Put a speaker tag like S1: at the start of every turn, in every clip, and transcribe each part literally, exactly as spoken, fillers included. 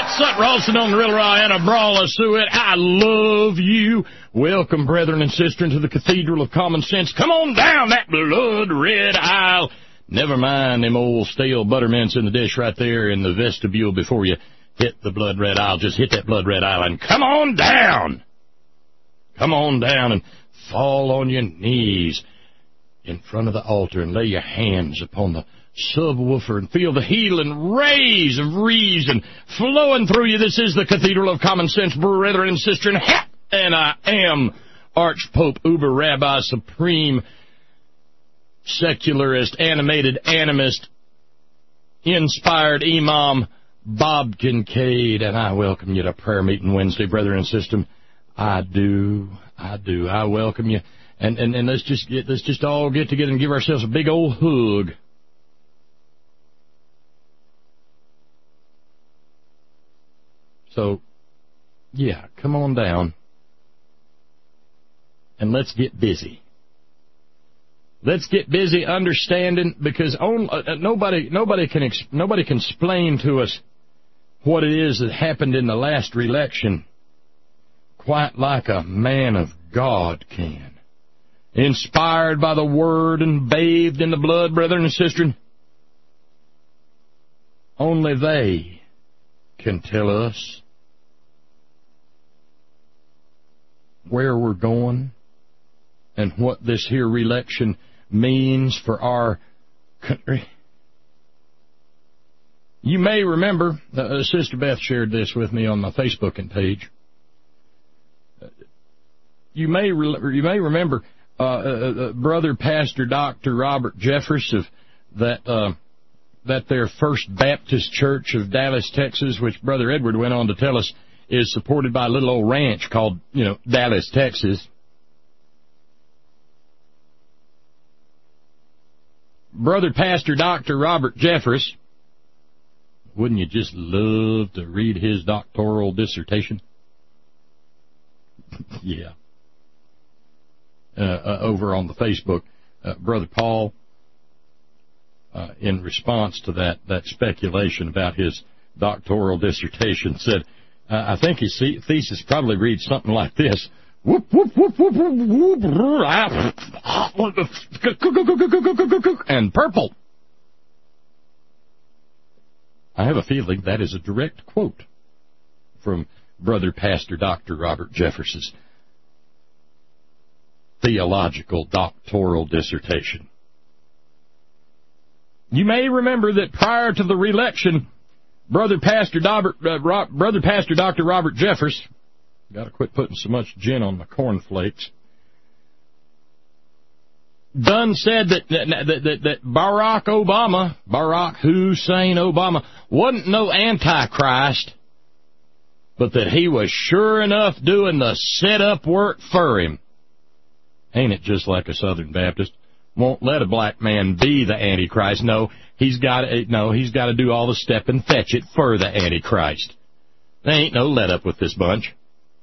S1: What's up, Ralston on the Real Raw and a Brawler Suet? I love you. Welcome, brethren and sisters, to the Cathedral of Common Sense. Come on down that blood-red aisle. Never mind them old stale buttermints in the dish right there in the vestibule before you hit the blood-red aisle. Just hit that blood-red aisle and come on down. Come on down and fall on your knees in front of the altar and lay your hands upon the subwoofer and feel the healing rays of reason flowing through you. This is the Cathedral of Common Sense, brethren and sisters, and I am Archpope, Uber Rabbi, Supreme, Secularist, Animated Animist, Inspired Imam, Bob Kincaid, and I welcome you to prayer meeting Wednesday, brethren and sisters. I do, I do, I welcome you, and and and let's just get let's just all get together and give ourselves a big old hug. So, yeah, come on down, and let's get busy. Let's get busy understanding, because on, uh, nobody nobody can ex nobody can explain to us what it is that happened in the last election quite like a man of God can. Inspired by the Word and bathed in the blood, brethren and sisters, only they can tell us where we're going and what this here election means for our country. You may remember, uh, Sister Beth shared this with me on my Facebooking page. You may re you may remember uh, uh, uh, Brother Pastor Doctor Robert Jeffress of that uh, that their First Baptist Church of Dallas, Texas, which Brother Edward went on to tell us is supported by a little old ranch called, you know, Dallas, Texas. Brother Pastor Doctor Robert Jeffress, wouldn't you just love to read his doctoral dissertation? Yeah. Uh, uh, over on the Facebook, uh, Brother Paul, uh, in response to that, that speculation about his doctoral dissertation, said, uh, I think his thesis probably reads something like this. Whoop, whoop, whoop, whoop, whoop, whoop, and purple. I have a feeling that is a direct quote from Brother Pastor Doctor Robert Jeffress's theological doctoral dissertation. You may remember that prior to the re-election, Brother Pastor Robert, uh, Ro Brother Pastor Doctor Robert Jeffress, got to quit putting so much gin on my cornflakes, done said that that, that that Barack Obama, Barack Hussein Obama, wasn't no antichrist, but that he was sure enough doing the set-up work for him. Ain't it just like a Southern Baptist? Won't let a black man be the Antichrist. No, he's got to, no, he's got to do all the step and fetch it for the Antichrist. There ain't no let-up with this bunch.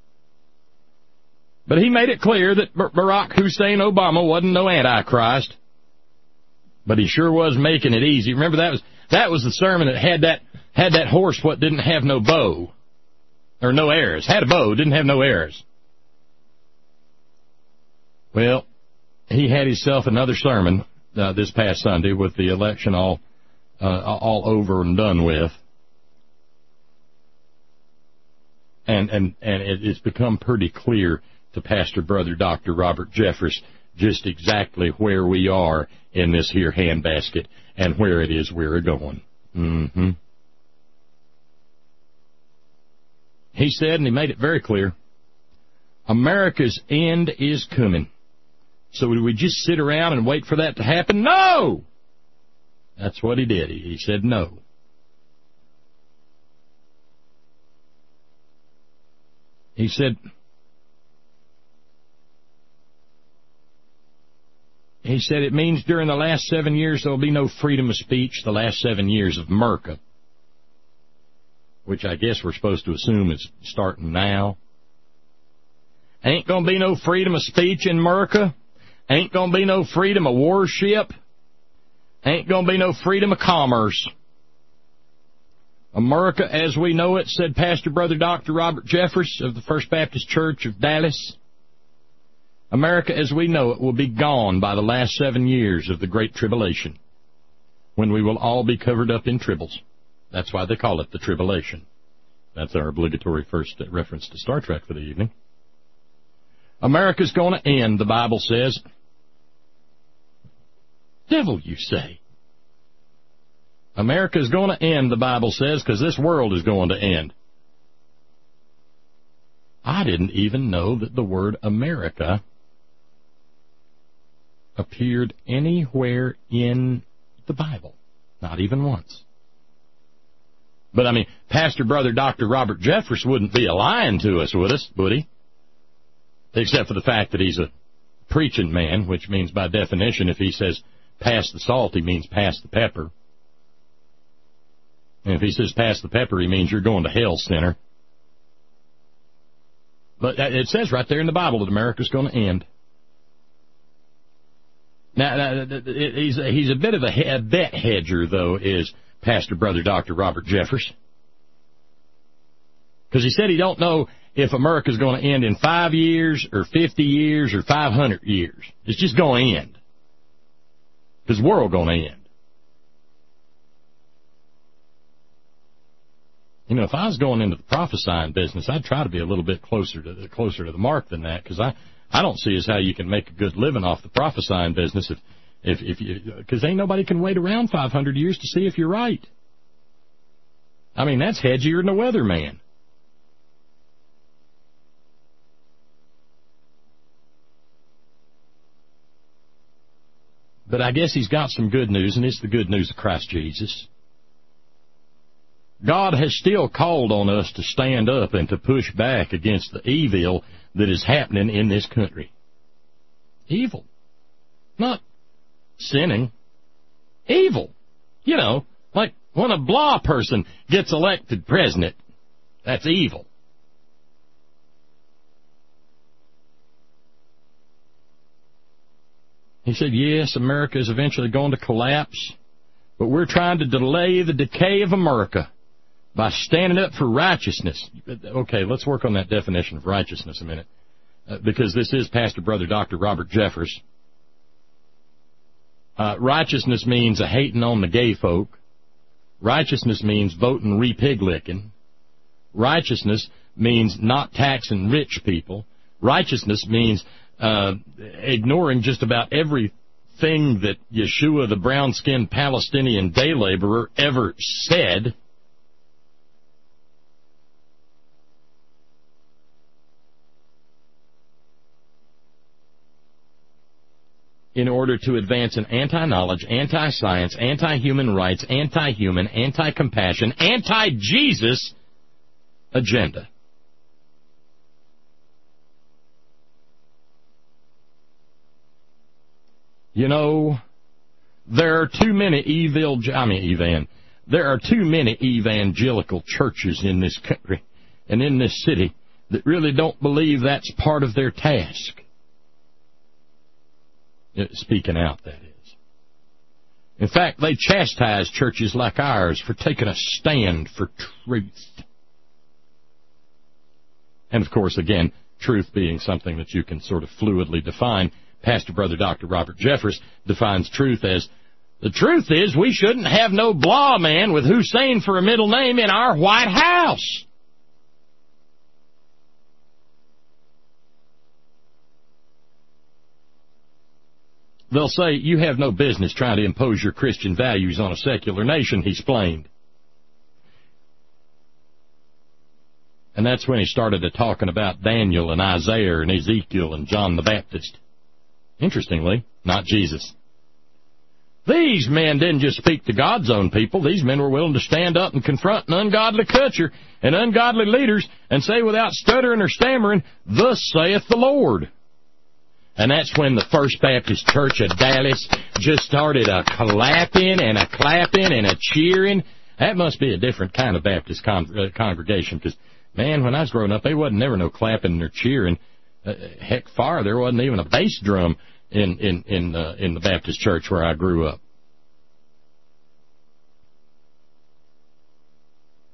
S1: But he made it clear that Barack Hussein Obama wasn't no Antichrist, but he sure was making it easy. Remember, that was that was the sermon that had that had that horse what didn't have no bow or no heirs. Had a bow, didn't have no heirs. Well, he had himself another sermon uh, this past Sunday with the election all uh, all over and done with, and and and it, it's become pretty clear to Pastor Brother Doctor Robert Jeffress just exactly where we are in this here handbasket and where it is we're going. Mm-hmm. He said, and he made it very clear, America's end is coming. So would we just sit around and wait for that to happen? No! That's what he did. He, he said no. He said, he said it means during the last seven years there will be no freedom of speech, the last seven years of America, which I guess we're supposed to assume is starting now. Ain't going to be no freedom of speech in America. Ain't going to be no freedom of worship. Ain't going to be no freedom of commerce. America as we know it, said Pastor Brother Doctor Robert Jeffress of the First Baptist Church of Dallas, America as we know it will be gone by the last seven years of the Great Tribulation, when we will all be covered up in tribbles. That's why they call it the tribulation. That's our obligatory first reference to Star Trek for the evening. America's going to end, the Bible says. Devil, you say? America's going to end, the Bible says, because this world is going to end. I didn't even know that the word America appeared anywhere in the Bible. Not even once. But, I mean, Pastor Brother Doctor Robert Jeffress wouldn't be a lying to us, would us, would he? Except for the fact that he's a preaching man, which means by definition, if he says pass the salt, he means pass the pepper. And if he says pass the pepper, he means you're going to hell, sinner. But it says right there in the Bible that America's going to end. Now, he's a, he's a bit of a, a bet hedger, though, is Pastor Brother Doctor Robert Jeffress. Because he said he don't know if America's going to end in five years or fifty years or five hundred years. It's just going to end. Because the world's going to end. You know, if I was going into the prophesying business, I'd try to be a little bit closer to the, closer to the mark than that, because I, I don't see as how you can make a good living off the prophesying business if, if, if you, because ain't nobody can wait around five hundred years to see if you're right. I mean, that's hedgier than a weatherman. But I guess he's got some good news, and it's the good news of Christ Jesus. God has still called on us to stand up and to push back against the evil that is happening in this country. Evil. Not sinning. Evil. You know, like when a blah person gets elected president, that's evil. He said, yes, America is eventually going to collapse, but we're trying to delay the decay of America by standing up for righteousness. Okay, let's work on that definition of righteousness a minute, uh, because this is Pastor Brother Doctor Robert Jeffress. Uh, righteousness means a hating on the gay folk. Righteousness means voting re-pig-licking. Righteousness means not taxing rich people. Righteousness means uh, ignoring just about everything that Yeshua, the brown-skinned Palestinian day laborer, ever said. In order to advance an anti-knowledge, anti-science, anti-human rights, anti-human, anti-compassion, anti-Jesus agenda. You know, there are too many evil, I mean, evan, there are too many evangelical churches in this country and in this city that really don't believe that's part of their task. Speaking out, that is. In fact, they chastise churches like ours for taking a stand for truth. And, of course, again, truth being something that you can sort of fluidly define. Pastor Brother Doctor Robert Jeffress defines truth as, the truth is we shouldn't have no blah man with Hussein for a middle name in our White House. They'll say, you have no business trying to impose your Christian values on a secular nation, he explained. And that's when he started to talking about Daniel and Isaiah and Ezekiel and John the Baptist. Interestingly, not Jesus. These men didn't just speak to God's own people. These men were willing to stand up and confront an ungodly culture and ungodly leaders and say without stuttering or stammering, thus saith the Lord. And that's when the First Baptist Church of Dallas just started a clapping and a clapping and a cheering. That must be a different kind of Baptist con- uh, congregation, because, man, when I was growing up, there wasn't never no clapping or cheering. Uh, heck, far, there wasn't even a bass drum in in in, uh, in the Baptist church where I grew up.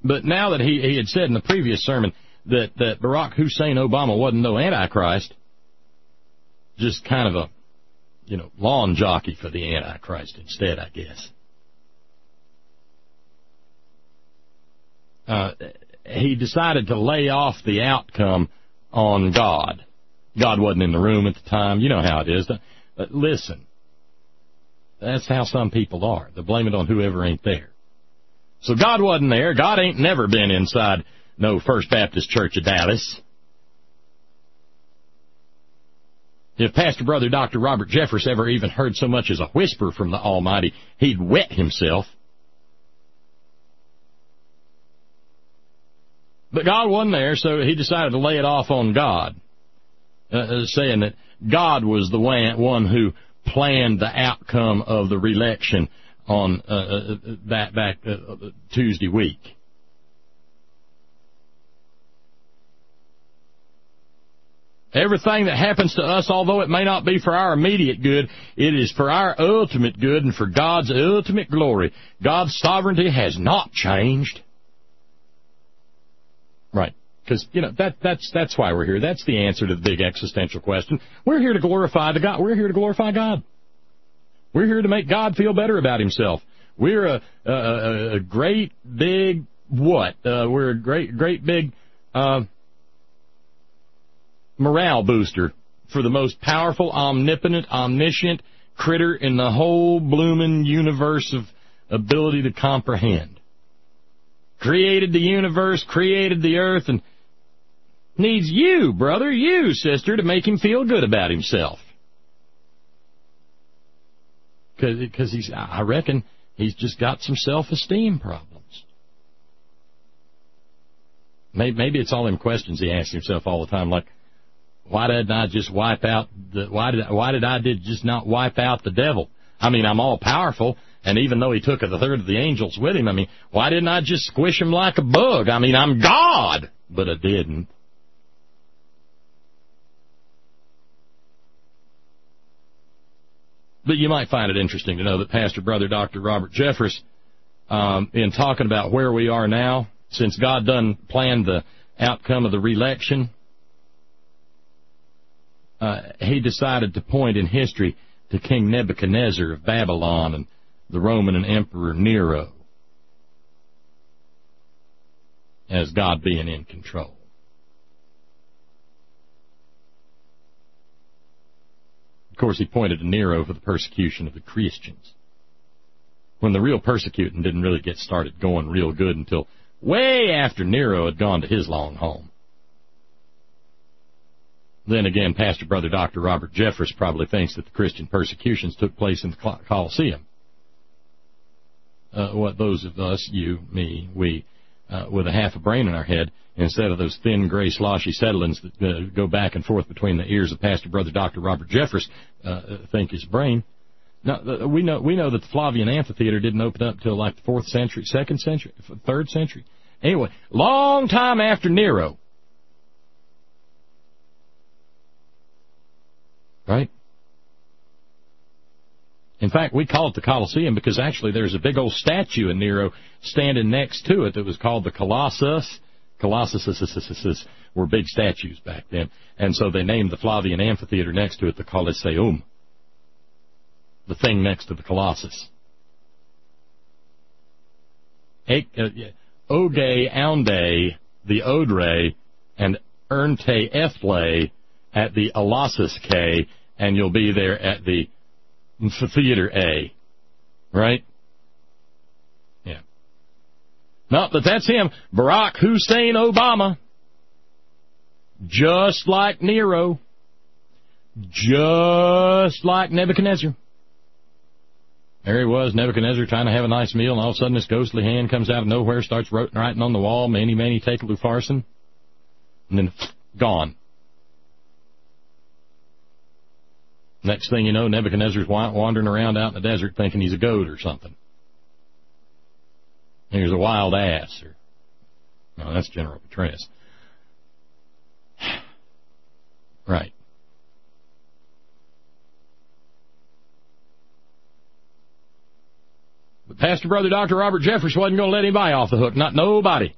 S1: But now that he, he had said in the previous sermon that, that Barack Hussein Obama wasn't no Antichrist, just kind of a, you know, lawn jockey for the Antichrist instead, I guess. Uh, he decided to lay off the outcome on God. God wasn't in the room at the time. You know how it is. But listen, that's how some people are. They blame it on whoever ain't there. So God wasn't there. God ain't never been inside no First Baptist Church of Dallas. If Pastor Brother Doctor Robert Jeffress ever even heard so much as a whisper from the Almighty, he'd wet himself. But God wasn't there, so he decided to lay it off on God, uh, saying that God was the one who planned the outcome of the re-election on uh, uh, that back uh, Tuesday week. Everything that happens to us, although it may not be for our immediate good, it is for our ultimate good and for God's ultimate glory. God's sovereignty has not changed. Right. Because, you know, that, that's, that's why we're here. That's the answer to the big existential question. We're here to glorify the God. We're here to glorify God. We're here to make God feel better about himself. We're a, a, a great big what? Uh, we're a great, great big, uh, morale booster for the most powerful, omnipotent, omniscient critter in the whole bloomin' universe of ability to comprehend. Created the universe, created the earth, and needs you, brother, you, sister, to make him feel good about himself. Because he's, I reckon, he's just got some self-esteem problems. Maybe, maybe it's all them questions he asks himself all the time, like, why didn't I just wipe out the, why did, why did I did just not wipe out the devil? I mean, I'm all powerful. And even though he took a third of the angels with him, I mean, why didn't I just squish him like a bug? I mean, I'm God, but I didn't. But you might find it interesting to know that Pastor Brother Doctor Robert Jeffress, um, in talking about where we are now, since God done planned the outcome of the re-election, uh, he decided to point in history to King Nebuchadnezzar of Babylon and the Roman and Emperor Nero as God being in control. Of course, he pointed to Nero for the persecution of the Christians, when the real persecuting didn't really get started going real good until way after Nero had gone to his long home. Then again, Pastor Brother Doctor Robert Jeffress probably thinks that the Christian persecutions took place in the Colosseum. Uh, what those of us, you, me, we, uh, with a half a brain in our head, instead of those thin, gray, sloshy settlings that uh, go back and forth between the ears of Pastor Brother Doctor Robert Jeffress, uh, think is brain. Now, uh, we know we know that the Flavian Amphitheater didn't open up till like the fourth century, second century, third century. Anyway, long time after Nero. Right? In fact, we call it the Colosseum because actually there's a big old statue of Nero standing next to it that was called the Colossus. Colossuses were big statues back then. And so they named the Flavian Amphitheater next to it the Colosseum, the thing next to the Colossus. Oge, Aunde, the Odre, and Ernte Ethle at the Olossus K, and you'll be there at the Theater A, right? Yeah. No, but that's him, Barack Hussein Obama. Just like Nero. Just like Nebuchadnezzar. There he was, Nebuchadnezzar, trying to have a nice meal, and all of a sudden this ghostly hand comes out of nowhere, starts writing on the wall, Many, many, take Farson, and then gone. Next thing you know, Nebuchadnezzar's wandering around out in the desert thinking he's a goat or something. Here's a wild ass. Or, no, that's General Petraeus. Right. But Pastor Brother Doctor Robert Jeffress wasn't going to let anybody off the hook, not nobody.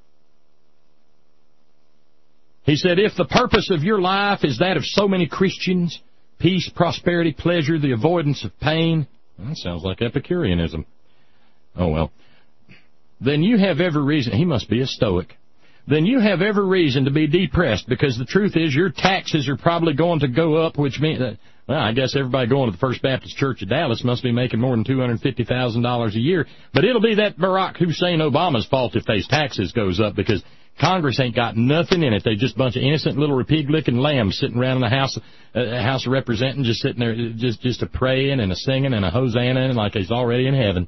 S1: He said, if the purpose of your life is that of so many Christians, peace, prosperity, pleasure, the avoidance of pain, that sounds like Epicureanism. Oh, well. Then you have every reason, he must be a Stoic, then you have every reason to be depressed, because the truth is your taxes are probably going to go up, which means, that, well, I guess everybody going to the First Baptist Church of Dallas must be making more than two hundred fifty thousand dollars a year. But it'll be that Barack Hussein Obama's fault if those taxes goes up, because Congress ain't got nothing in it. They're just a bunch of innocent little pig-licking lambs sitting around in the House, uh, House of Representatives, just sitting there, just just a praying and a singing and a hosanna and like he's already in heaven.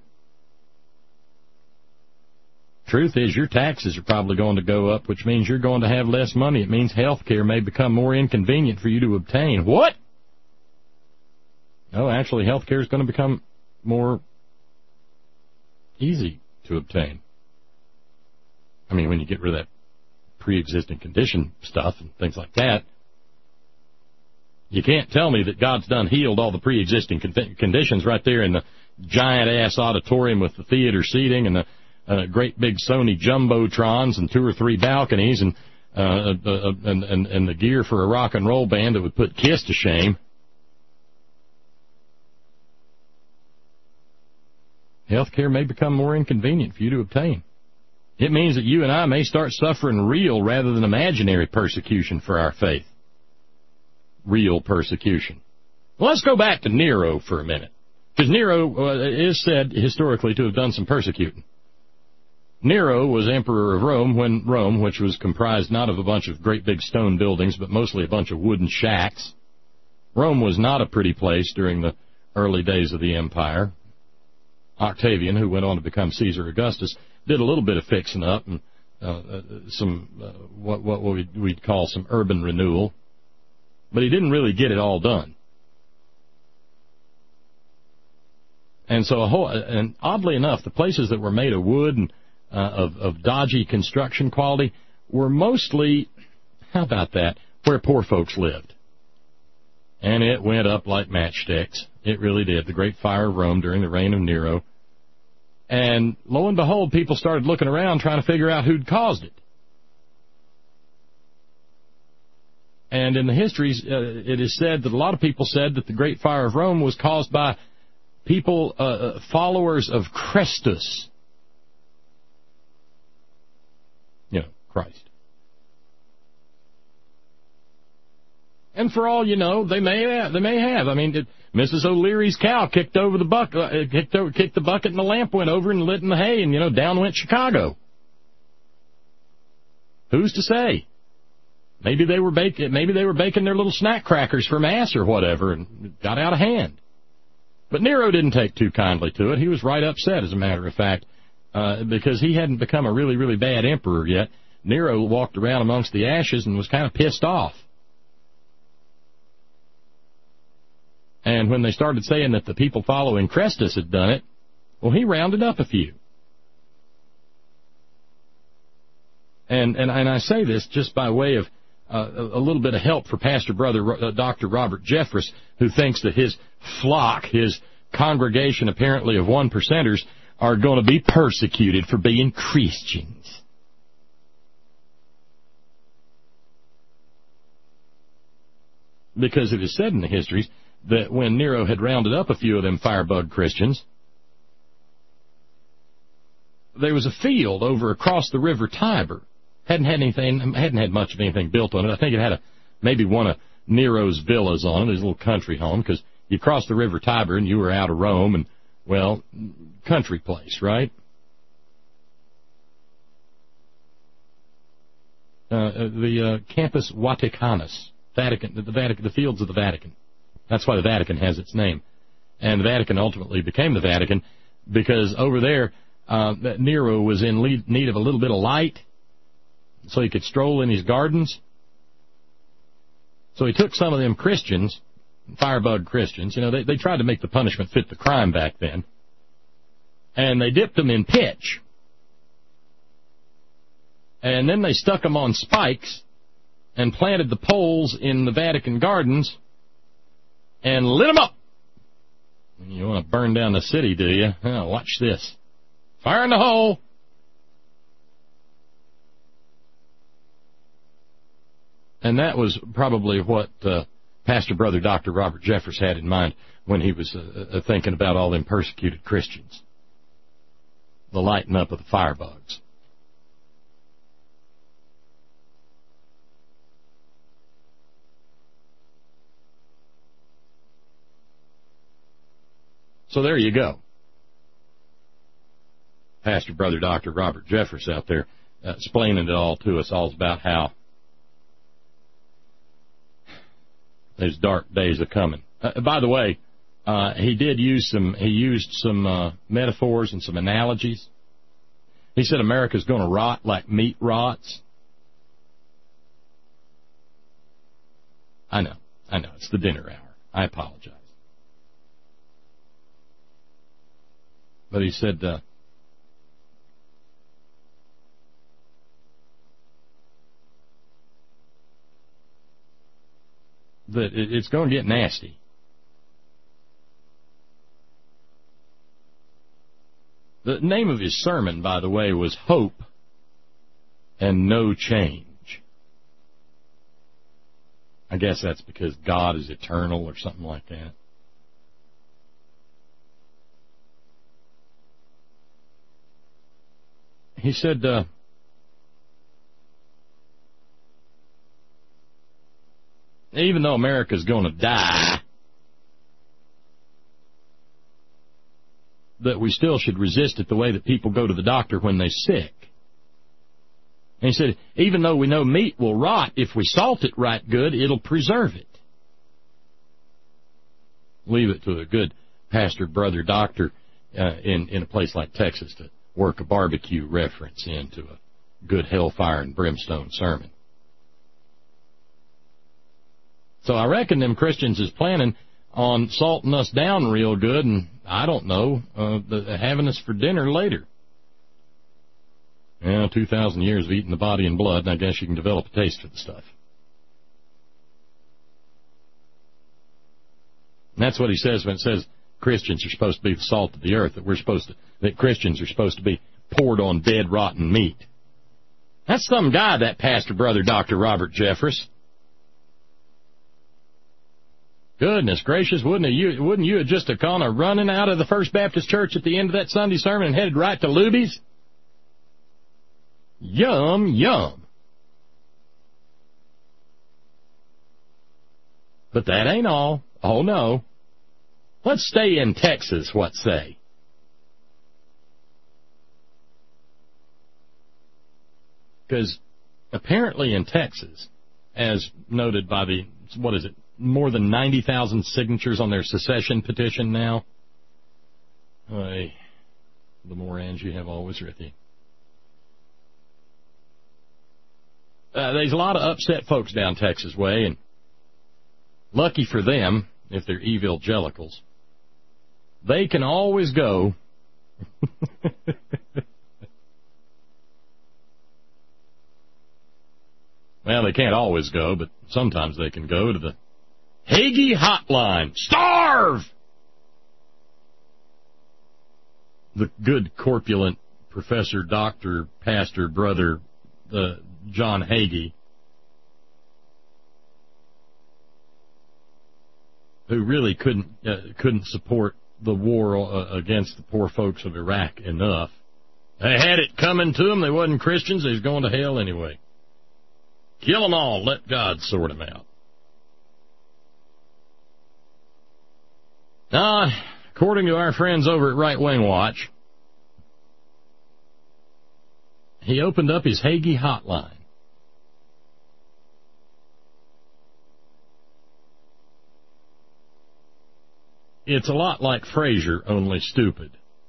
S1: Truth is, your taxes are probably going to go up, which means you're going to have less money. It means health care may become more inconvenient for you to obtain. What? No, actually, health care is going to become more easy to obtain. I mean, when you get rid of that pre-existing condition stuff and things like that, you can't tell me that God's done healed all the pre-existing con- conditions right there in the giant-ass auditorium with the theater seating and the uh, great big Sony jumbotrons and two or three balconies and, uh, uh, uh, and, and, and the gear for a rock and roll band that would put Kiss to shame. Health care may become more inconvenient for you to obtain. It means that you and I may start suffering real rather than imaginary persecution for our faith. Real persecution. Well, let's go back to Nero for a minute, because Nero uh, is said historically to have done some persecuting. Nero was emperor of Rome when Rome, which was comprised not of a bunch of great big stone buildings, but mostly a bunch of wooden shacks. Rome was not a pretty place during the early days of the empire. Octavian, who went on to become Caesar Augustus, did a little bit of fixing up and uh, uh, some uh, what what we'd, we'd call some urban renewal, but he didn't really get it all done. And so, a whole, and oddly enough, the places that were made of wood and uh, of, of dodgy construction quality were mostly, how about that, where poor folks lived. And it went up like matchsticks. It really did. The Great Fire of Rome during the reign of Nero. And lo and behold, people started looking around trying to figure out who'd caused it. And in the histories, uh, it is said that a lot of people said that the Great Fire of Rome was caused by people, uh, followers of Christus. You know, Christ. And for all you know, they may have. They may have. I mean, it, Missus O'Leary's cow kicked over the bucket, uh, kicked over, kicked the bucket, and the lamp went over and lit in the hay, and you know, down went Chicago. Who's to say? Maybe they were baking. Maybe they were baking their little snack crackers for mass or whatever, and it got out of hand. But Nero didn't take too kindly to it. He was right upset, as a matter of fact, uh, because he hadn't become a really, really bad emperor yet. Nero walked around amongst the ashes and was kind of pissed off. And when they started saying that the people following Christus had done it, well, he rounded up a few. And and, and I say this just by way of uh, a little bit of help for Pastor Brother uh, Doctor Robert Jeffress, who thinks that his flock, his congregation apparently of one percenters, are going to be persecuted for being Christians. Because it is said in the histories that when Nero had rounded up a few of them firebug Christians, there was a field over across the river Tiber. Hadn't had anything, hadn't had much of anything built on it. I think it had a, maybe one of Nero's villas on it, his little country home, because you crossed the river Tiber and you were out of Rome and, well, country place, right? Uh, the uh, Campus Vaticanus, Vatican, the Vatican, the fields of the Vatican. That's why the Vatican has its name. And the Vatican ultimately became the Vatican because over there, uh, Nero was in lead, need of a little bit of light so he could stroll in his gardens. So he took some of them Christians, firebug Christians, you know, they, they tried to make the punishment fit the crime back then, and they dipped them in pitch. And then they stuck them on spikes and planted the poles in the Vatican gardens and lit them up. You want to burn down the city, do you? Oh, watch this. Fire in the hole. And that was probably what uh, Pastor Brother Doctor Robert Jeffress had in mind when he was uh, uh, thinking about all them persecuted Christians. The lighting up of the firebugs. So there you go. Pastor Brother Doctor Robert Jeffress out there uh, explaining it all to us, all about how those dark days are coming. Uh, by the way, uh, he did use some, he used some uh, metaphors and some analogies. He said America's going to rot like meat rots. I know, I know, it's the dinner hour. I apologize. But he said, uh, that it's going to get nasty. The name of his sermon, by the way, was Hope and No Change. I guess that's because God is eternal or something like that. He said, uh, even though America's going to die, that we still should resist it the way that people go to the doctor when they're sick. And he said, even though we know meat will rot, if we salt it right good, it'll preserve it. Leave it to a good pastor, brother, doctor uh, in, in a place like Texas to work a barbecue reference into a good hellfire and brimstone sermon. So I reckon them Christians is planning on salting us down real good and, I don't know, uh, the, having us for dinner later. Yeah, two thousand years of eating the body and blood, and I guess you can develop a taste for the stuff. And that's what he says when it says Christians are supposed to be the salt of the earth, that we're supposed to, that Christians are supposed to be poured on dead, rotten meat. That's some guy, that pastor, brother, Doctor Robert Jeffress. Goodness gracious, wouldn't you, wouldn't you have just have gone a running out of the First Baptist Church at the end of that Sunday sermon and headed right to Luby's? Yum, yum. But that ain't all. Oh, no. Let's stay in Texas, what say? Because apparently in Texas, as noted by the, what is it, more than ninety thousand signatures on their secession petition now. Hey, the more hands you have, always with you. Uh, there's a lot of upset folks down Texas way, and lucky for them, if they're evangelicals, they can always go well, they can't always go, but sometimes they can go to the Hagee Hotline. Starve! The good, corpulent professor, doctor, pastor, brother, uh, John Hagee, who really couldn't uh, couldn't support the war uh, against the poor folks of Iraq enough. They had it coming to them. They wasn't Christians. They was going to hell anyway. Kill them all. Let God sort them out. Now, according to our friends over at Right Wing Watch, he opened up his Hagee Hotline. It's a lot like Frasier, only stupid.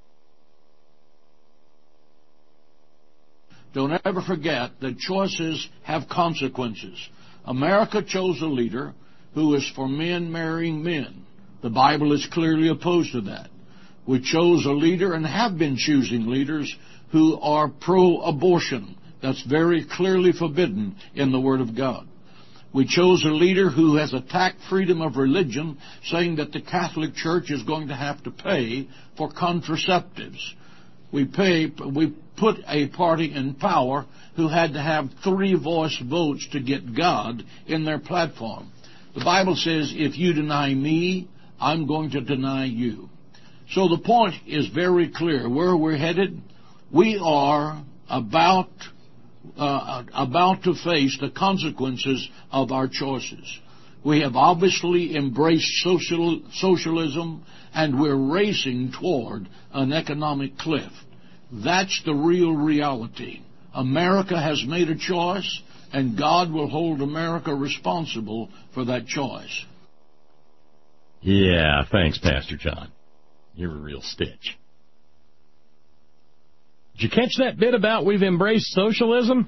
S2: Don't ever forget that choices have consequences. America chose a leader who is for men marrying men. The Bible is clearly opposed to that. We chose a leader and have been choosing leaders who are pro-abortion. That's very clearly forbidden in the Word of God. We chose a leader who has attacked freedom of religion, saying that the Catholic Church is going to have to pay for contraceptives. We pay, we put a party in power who had to have three-voice votes to get God in their platform. The Bible says, if you deny me, I'm going to deny you. So the point is very clear. Where we're headed, we are about uh, about to face the consequences of our choices. We have obviously embraced social, socialism, and we're racing toward an economic cliff. That's the real reality. America has made a choice, and God will hold America responsible for that choice.
S1: Yeah, thanks, Pastor John. You're a real stitch. Did you catch that bit about we've embraced socialism?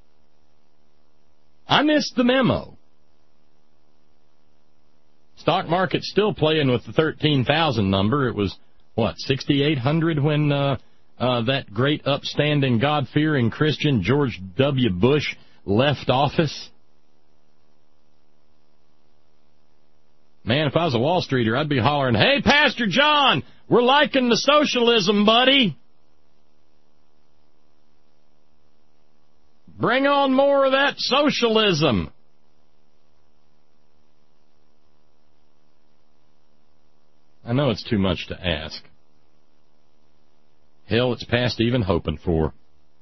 S1: I missed the memo. Stock market's still playing with the thirteen thousand number. It was, what, sixty-eight hundred when uh, uh, that great upstanding God-fearing Christian George W. Bush left office? Man, if I was a Wall Streeter, I'd be hollering, hey, Pastor John, we're liking the socialism, buddy. Bring on more of that socialism. I know it's too much to ask. Hell, it's past even hoping for.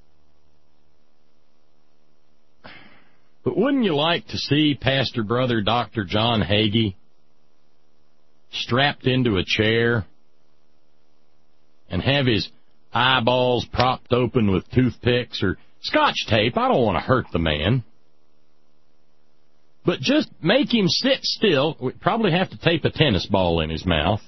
S1: But wouldn't you like to see Pastor Brother Doctor John Hagee strapped into a chair and have his eyeballs propped open with toothpicks or Scotch tape? I don't want to hurt the man. But just make him sit still. We'd probably have to tape a tennis ball in his mouth.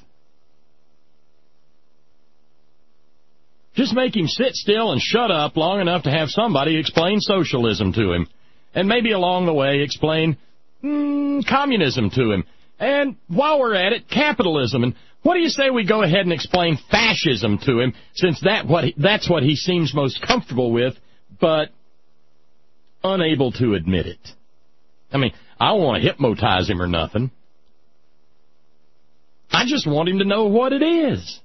S1: Just make him sit still and shut up long enough to have somebody explain socialism to him. And maybe along the way explain mm, communism to him. And while we're at it, capitalism. And what do you say we go ahead and explain fascism to him, since that what he, that's what he seems most comfortable with, but unable to admit it. I mean, I don't want to hypnotize him or nothing. I just want him to know what it is.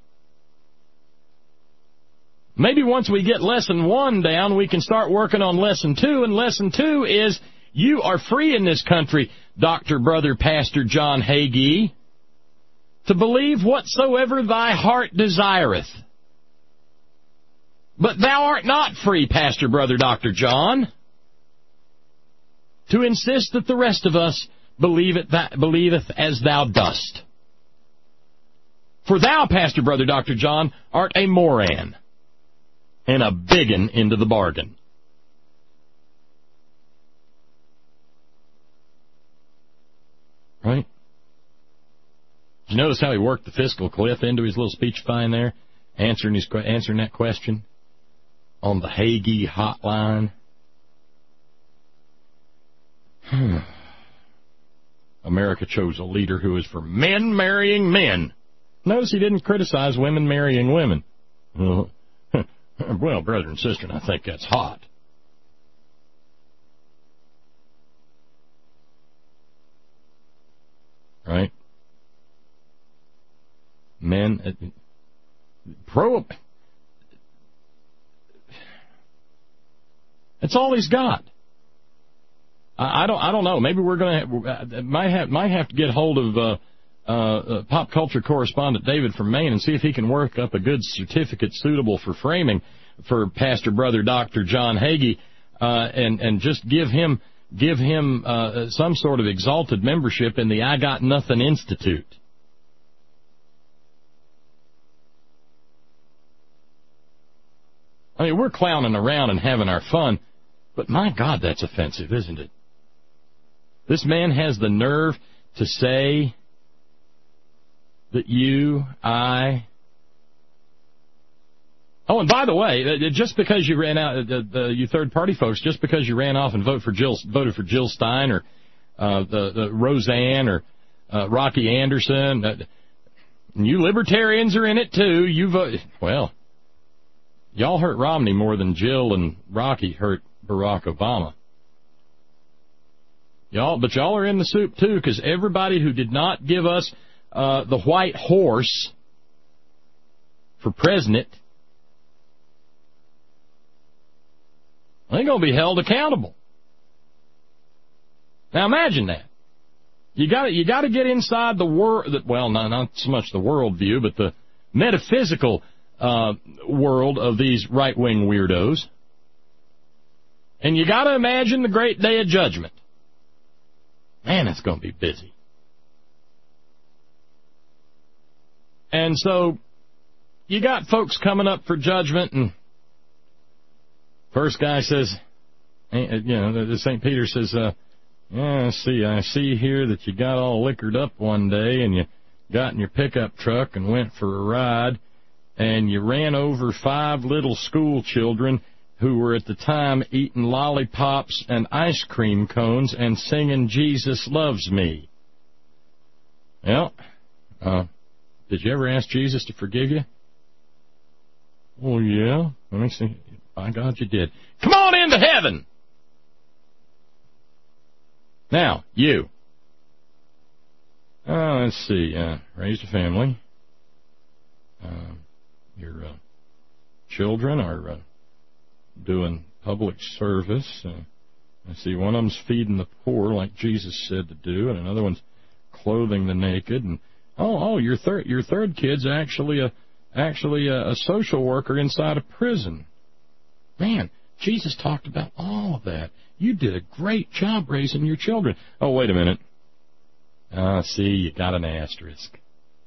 S1: Maybe once we get lesson one down, we can start working on lesson two, and lesson two is you are free in this country, Doctor Brother Pastor John Hagee, to believe whatsoever thy heart desireth. But thou art not free, Pastor Brother Doctor John, to insist that the rest of us believe it that believeth as thou dost. For thou, Pastor Brother Doctor John, art a moron, and a big un into the bargain. Right? Did you notice how he worked the fiscal cliff into his little speechifying there, answering his answering that question on the Hagee hotline? Hmm. America chose a leader who is for men marrying men. Notice he didn't criticize women marrying women. Uh, well, brother and sister, I think that's hot. Right? Men, uh, pro, that's all he's got. I, I don't, I don't know. Maybe we're going to, might have, might have to get hold of, uh, uh, uh, pop culture correspondent David from Maine and see if he can work up a good certificate suitable for framing for Pastor Brother Doctor John Hagee, uh, and, and just give him, give him, uh, some sort of exalted membership in the I Got Nothing Institute. I mean, we're clowning around and having our fun, but my God, that's offensive, isn't it? This man has the nerve to say that you, I... Oh, and by the way, just because you ran out, the, the, you third-party folks, just because you ran off and voted for Jill, voted for Jill Stein or uh, the, the Roseanne or uh, Rocky Anderson, uh, you libertarians are in it too. You vote well. Y'all hurt Romney more than Jill and Rocky hurt Barack Obama. Y'all, but y'all are in the soup, too, because everybody who did not give us uh, the white horse for president, they're going to be held accountable. Now, imagine that. You got you got to get inside the world. Well, not not so much the world view, but the metaphysical uh, world of these right-wing weirdos, and you got to imagine the great day of judgment. Man, it's going to be busy. And so, you got folks coming up for judgment, and first guy says, you know, Saint Peter says, uh, yeah, see, I see here that you got all liquored up one day, and you got in your pickup truck and went for a ride, and you ran over five little school children who were at the time eating lollipops and ice cream cones and singing Jesus Loves Me. Well, uh, did you ever ask Jesus to forgive you? Oh, yeah. Let me see. By God, you did. Come on into heaven! Now, you. Uh, let's see. Uh, raised a family. Uh, your uh, children are uh, doing public service. Uh, I see one of them's feeding the poor, like Jesus said to do, and another one's clothing the naked. And oh, oh, your third, your third kid's actually a actually a, a social worker inside a prison. Man, Jesus talked about all of that. You did a great job raising your children. Oh, wait a minute. Ah, uh, see, you got an asterisk.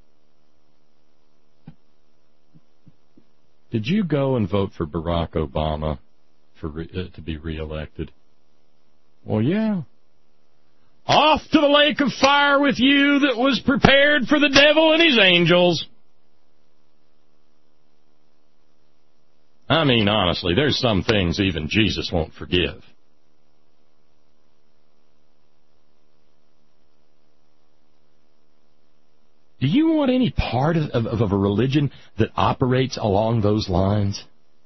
S1: Did you go and vote for Barack Obama for re- uh, to be reelected? Well, yeah. Off to the lake of fire with you that was prepared for the devil and his angels. I mean, honestly, there's some things even Jesus won't forgive. Do you want any part of, of, of a religion that operates along those lines?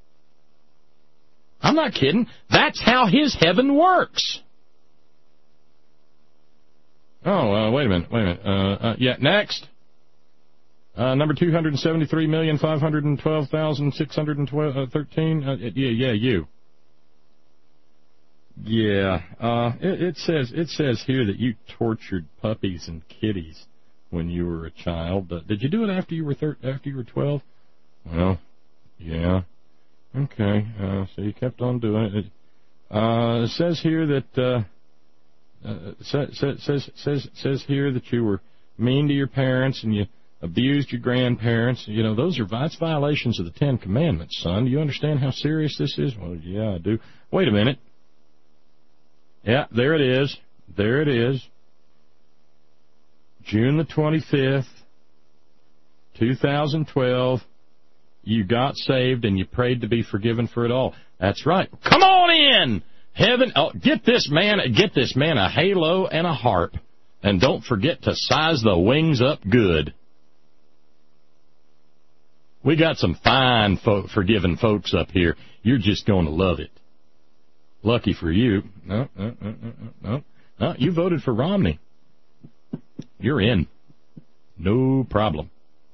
S1: I'm not kidding. That's how his heaven works. Oh, uh, wait a minute, wait a minute. Uh, uh, yeah, next. Uh, number two hundred seventy-three million, five hundred twelve thousand, six hundred thirteen. Uh, yeah, yeah, you. Yeah, uh, it, it says it says here that you tortured puppies and kitties when you were a child. Uh, did you do it after you were thir- after you were twelve? Well, yeah. Okay. Uh, so you kept on doing it. Uh, it says here that uh, uh, says says says says here that you were mean to your parents and you abused your grandparents. You know, those are that's violations of the Ten Commandments, son. Do you understand how serious this is? Well, yeah, I do. Wait a minute. Yeah, there it is. There it is. June the twenty-fifth, two thousand twelve, you got saved and you prayed to be forgiven for it all. That's right. Come on in! Heaven, oh, get this man, get this man a halo and a harp. And don't forget to size the wings up good. We got some fine fo- forgiven folks up here. You're just going to love it. Lucky for you. No, no, no, no, no. No, you voted for Romney. You're in. No problem.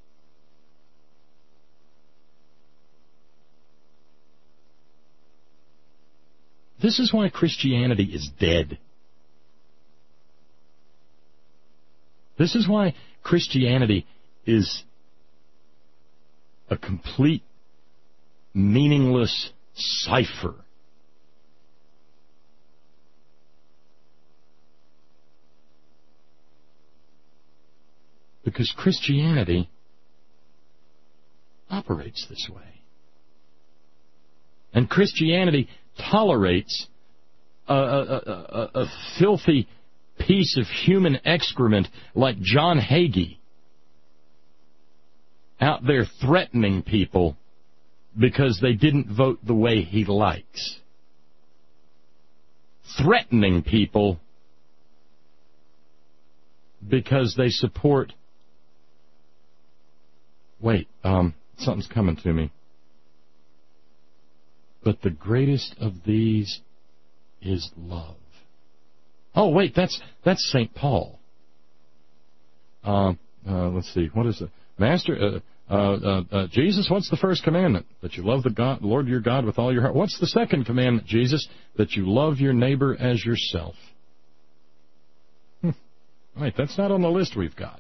S1: This is why Christianity is dead. This is why Christianity is a complete, meaningless cipher. Because Christianity operates this way. And Christianity tolerates a, a, a, a filthy piece of human excrement like John Hagee out there threatening people because they didn't vote the way he likes. Threatening people because they support... Wait, um, something's coming to me. But the greatest of these is love. Oh, wait, that's that's Saint Paul. Uh, uh, let's see, what is it? Master, uh, uh, uh, uh, Jesus, what's the first commandment? That you love the God, Lord your God with all your heart. What's the second commandment, Jesus? That you love your neighbor as yourself. Hmm. Wait, that's not on the list we've got.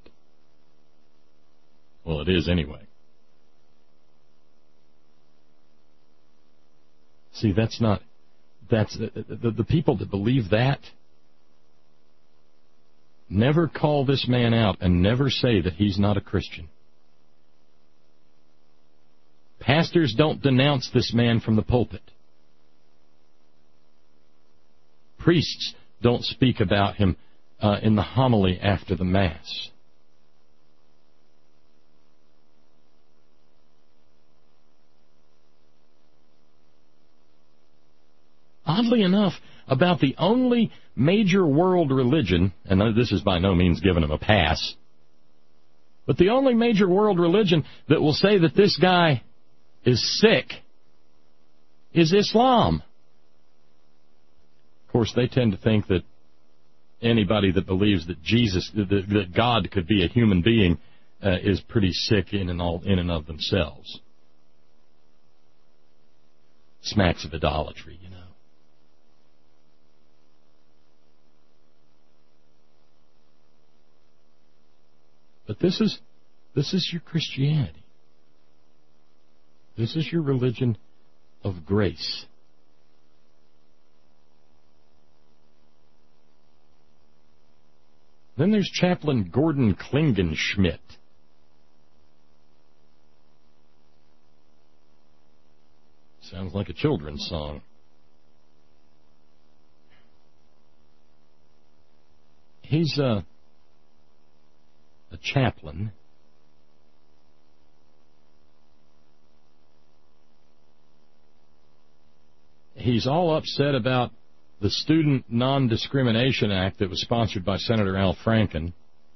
S1: Well, it is anyway. See, that's not, that's, the, the, the people that believe that never call this man out and never say that he's not a Christian. Pastors don't denounce this man from the pulpit. Priests don't speak about him uh, in the homily after the Mass. Oddly enough, about the only major world religion, and this is by no means giving him a pass, but the only major world religion that will say that this guy is sick is Islam. Of course, they tend to think that anybody that believes that Jesus, that, that God could be a human being, uh, is pretty sick in and all, in and of themselves. Smacks of idolatry, you know. But this is this is your Christianity. This is your religion of grace. Then there's Chaplain Gordon Klingenschmitt. Sounds like a children's song. He's a, a chaplain. He's all upset about the Student Non-Discrimination Act that was sponsored by Senator Al Franken.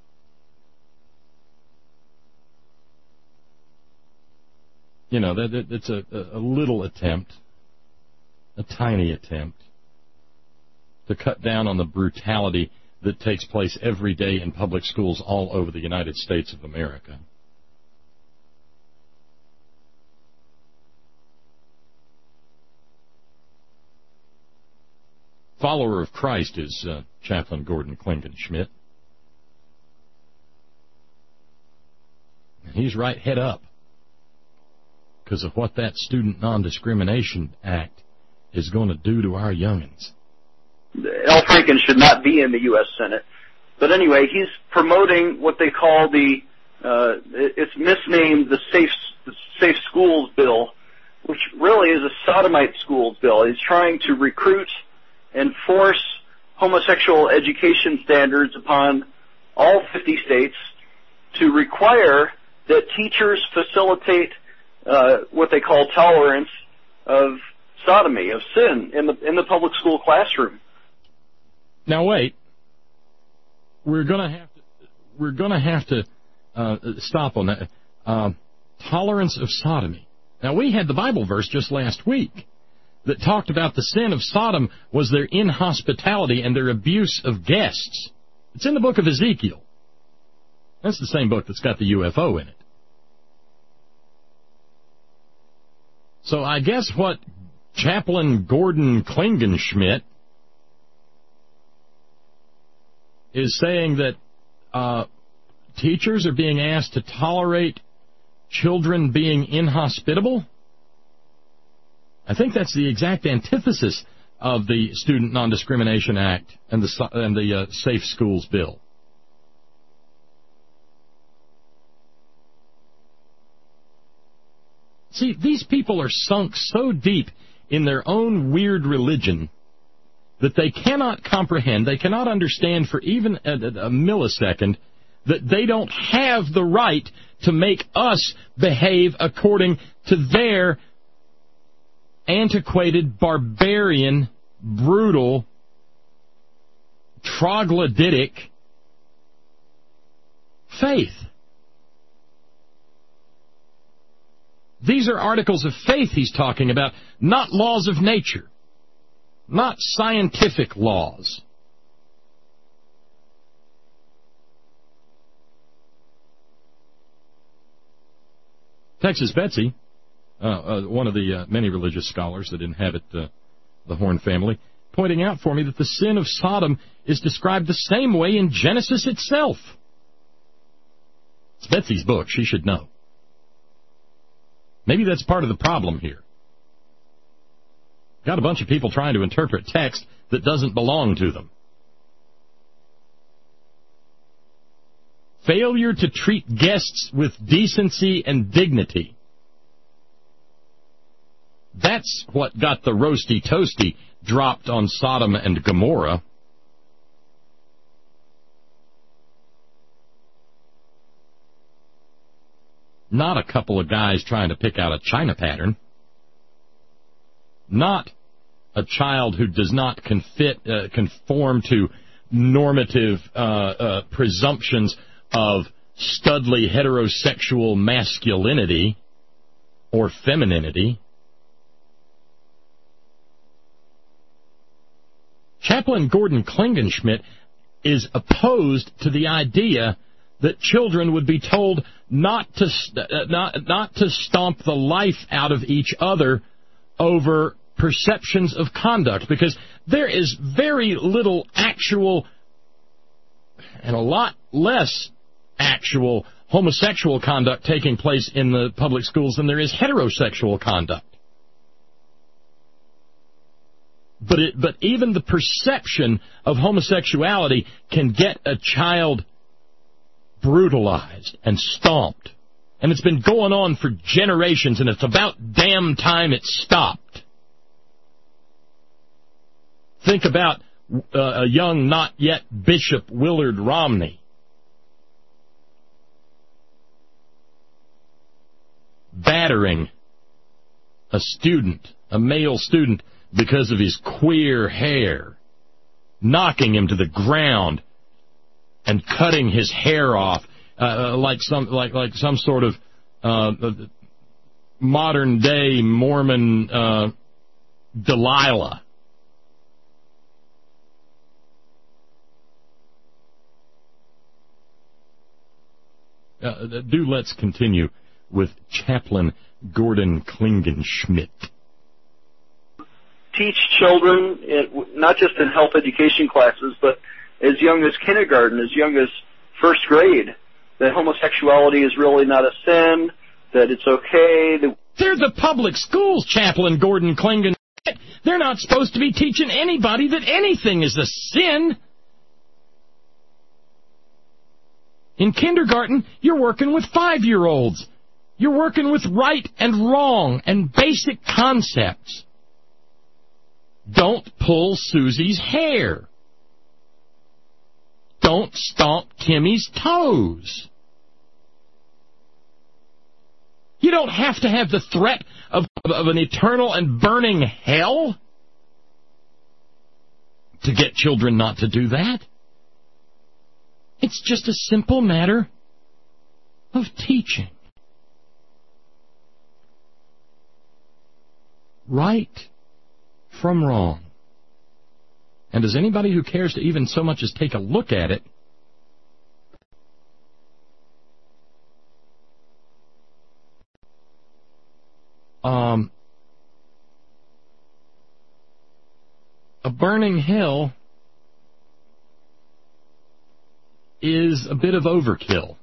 S1: You know, that, that it's a, a little attempt, a tiny attempt, to cut down on the brutality that takes place every day in public schools all over the United States of America. Follower of Christ is uh, Chaplain Gordon Klingenschmitt. And he's right head up because of what that Student Non-Discrimination Act is going to do to our youngins.
S3: Al Franken should not be in the U S Senate. But anyway, he's promoting what they call the, uh, it's misnamed the Safe, the Safe Schools Bill, which really is a sodomite schools bill. He's trying to recruit and force homosexual education standards upon all fifty states to require that teachers facilitate uh, what they call tolerance of sodomy, of sin, in the in the public school classroom.
S1: Now wait, we're going to have to we're going to have to uh, stop on that. Uh, tolerance of sodomy. Now we had the Bible verse just last week that talked about the sin of Sodom was their inhospitality and their abuse of guests. It's in the book of Ezekiel. That's the same book that's got the U F O in it. So I guess what Chaplain Gordon Klingenschmitt is saying that uh, teachers are being asked to tolerate children being inhospitable. I think that's the exact antithesis of the Student Non-Discrimination Act and the and the uh, Safe Schools Bill. See, these people are sunk so deep in their own weird religion that they cannot comprehend, they cannot understand for even a, a millisecond that they don't have the right to make us behave according to their antiquated, barbarian, brutal, troglodytic faith. These are articles of faith he's talking about, not laws of nature, not scientific laws. Texas Betsy, uh, uh, one of the uh, many religious scholars that inhabit uh, the Horn family, pointing out for me that the sin of Sodom is described the same way in Genesis itself. It's Betsy's book. She should know. Maybe that's part of the problem here. Got a bunch of people trying to interpret text that doesn't belong to them. Failure to treat guests with decency and dignity. That's what got the roasty toasty dropped on Sodom and Gomorrah. Not a couple of guys trying to pick out a China pattern. Not a child who does not confit, uh, conform to normative uh, uh, presumptions of studly heterosexual masculinity or femininity. Chaplain Gordon Klingenschmitt is opposed to the idea that children would be told not to uh, not not to stomp the life out of each other over perceptions of conduct, because there is very little actual and a lot less actual homosexual conduct taking place in the public schools than there is heterosexual conduct. But it, but even the perception of homosexuality can get a child brutalized and stomped. And it's been going on for generations, and it's about damn time it stopped. Think about uh, a young, not yet Bishop Willard Romney. Battering a student, a male student, because of his queer hair, knocking him to the ground and cutting his hair off uh, like some like like some sort of uh, modern day Mormon uh, Delilah. Uh, do let's continue with Chaplain Gordon Klingenschmitt.
S3: Teach children, not just in health education classes, but as young as kindergarten, as young as first grade, that homosexuality is really not a sin, that it's okay. That
S1: They're the public schools, Chaplain Gordon Klingenschmitt. They're not supposed to be teaching anybody that anything is a sin. In kindergarten, you're working with five-year-olds. You're working with right and wrong and basic concepts. Don't pull Susie's hair. Don't stomp Timmy's toes. You don't have to have the threat of, of an eternal and burning hell to get children not to do that. It's just a simple matter of teaching. Right from wrong. And does anybody who cares to even so much as take a look at it um, a burning hell is a bit of overkill.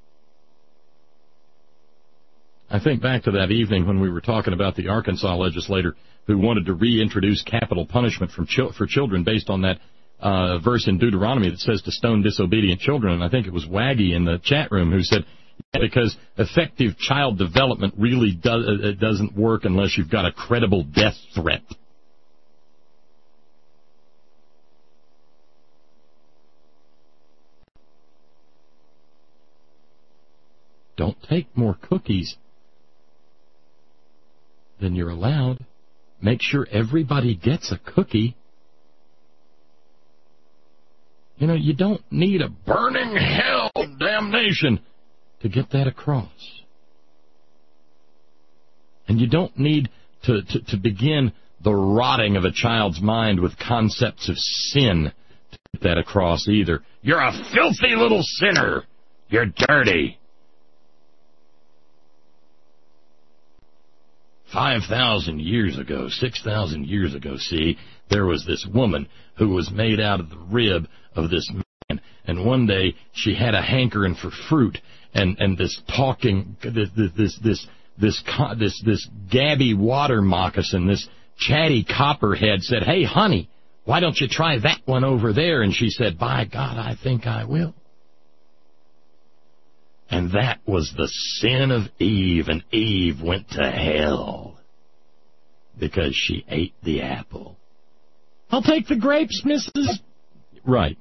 S1: I think back to that evening when we were talking about the Arkansas legislator who wanted to reintroduce capital punishment from chil- for children based on that uh, verse in Deuteronomy that says to stone disobedient children. And I think it was Waggy in the chat room who said, yeah, because effective child development really does, uh, doesn't work unless you've got a credible death threat. Don't take more cookies than you're allowed. Make sure everybody gets a cookie. You know, you don't need a burning hell of damnation to get that across. And you don't need to, to, to begin the rotting of a child's mind with concepts of sin to get that across either. You're a filthy little sinner. You're dirty. five thousand years ago, six thousand years ago, see, there was this woman who was made out of the rib of this man, and one day she had a hankering for fruit, and, and this talking, this, this, this, this, this, this gabby water moccasin, this chatty copperhead said, "Hey, honey, why don't you try that one over there?" And she said, "By God, I think I will." And that was the sin of Eve, and Eve went to hell because she ate the apple. "I'll take the grapes, Missus Right.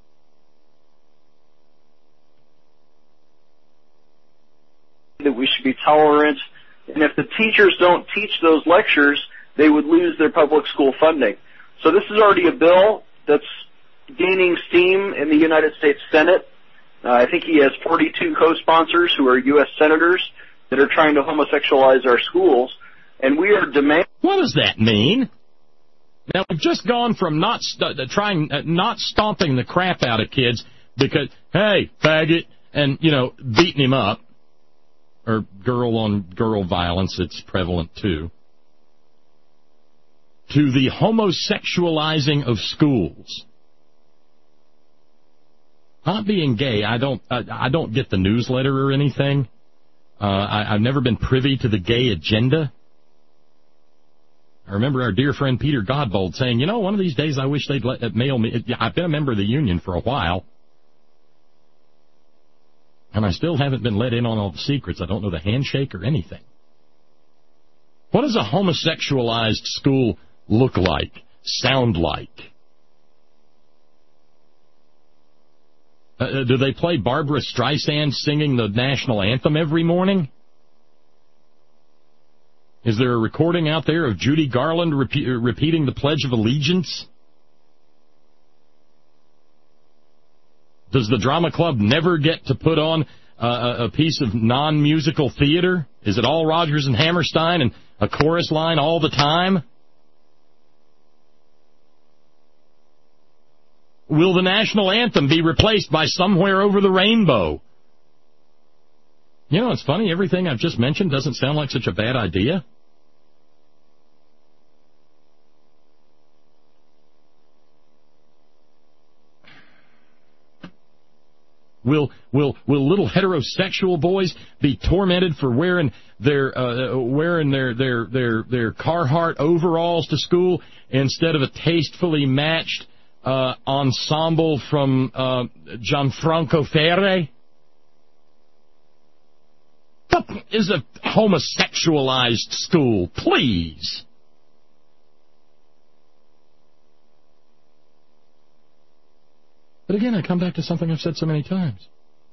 S3: That we should be tolerant, and if the teachers don't teach those lectures, they would lose their public school funding. So this is already a bill that's gaining steam in the United States Senate. Uh, I think he has forty-two co-sponsors who are U S senators that are trying to homosexualize our schools, and we are demanding...
S1: What does that mean? Now, we've just gone from not st- trying, uh, not stomping the crap out of kids because, hey, faggot, and, you know, beating him up, or girl-on-girl violence, it's prevalent too, to the homosexualizing of schools. Not being gay, I don't, I, I don't get the newsletter or anything. Uh, I, I've never been privy to the gay agenda. I remember our dear friend Peter Godbold saying, you know, one of these days I wish they'd let, uh, mail me. I've been a member of the union for a while, and I still haven't been let in on all the secrets. I don't know the handshake or anything. What does a homosexualized school look like, sound like? Uh, do they play Barbra Streisand singing the national anthem every morning? Is there a recording out there of Judy Garland repeat, repeating the Pledge of Allegiance? Does the drama club never get to put on uh, a piece of non-musical theater? Is it all Rodgers and Hammerstein and a chorus line all the time? Will the national anthem be replaced by Somewhere Over the Rainbow? You know, it's funny, everything I've just mentioned doesn't sound like such a bad idea. Will will will little heterosexual boys be tormented for wearing their uh, wearing their their their their Carhartt overalls to school instead of a tastefully matched uh, ensemble from uh, Gianfranco Ferre? What is a homosexualized school, please? But again, I come back to something I've said so many times.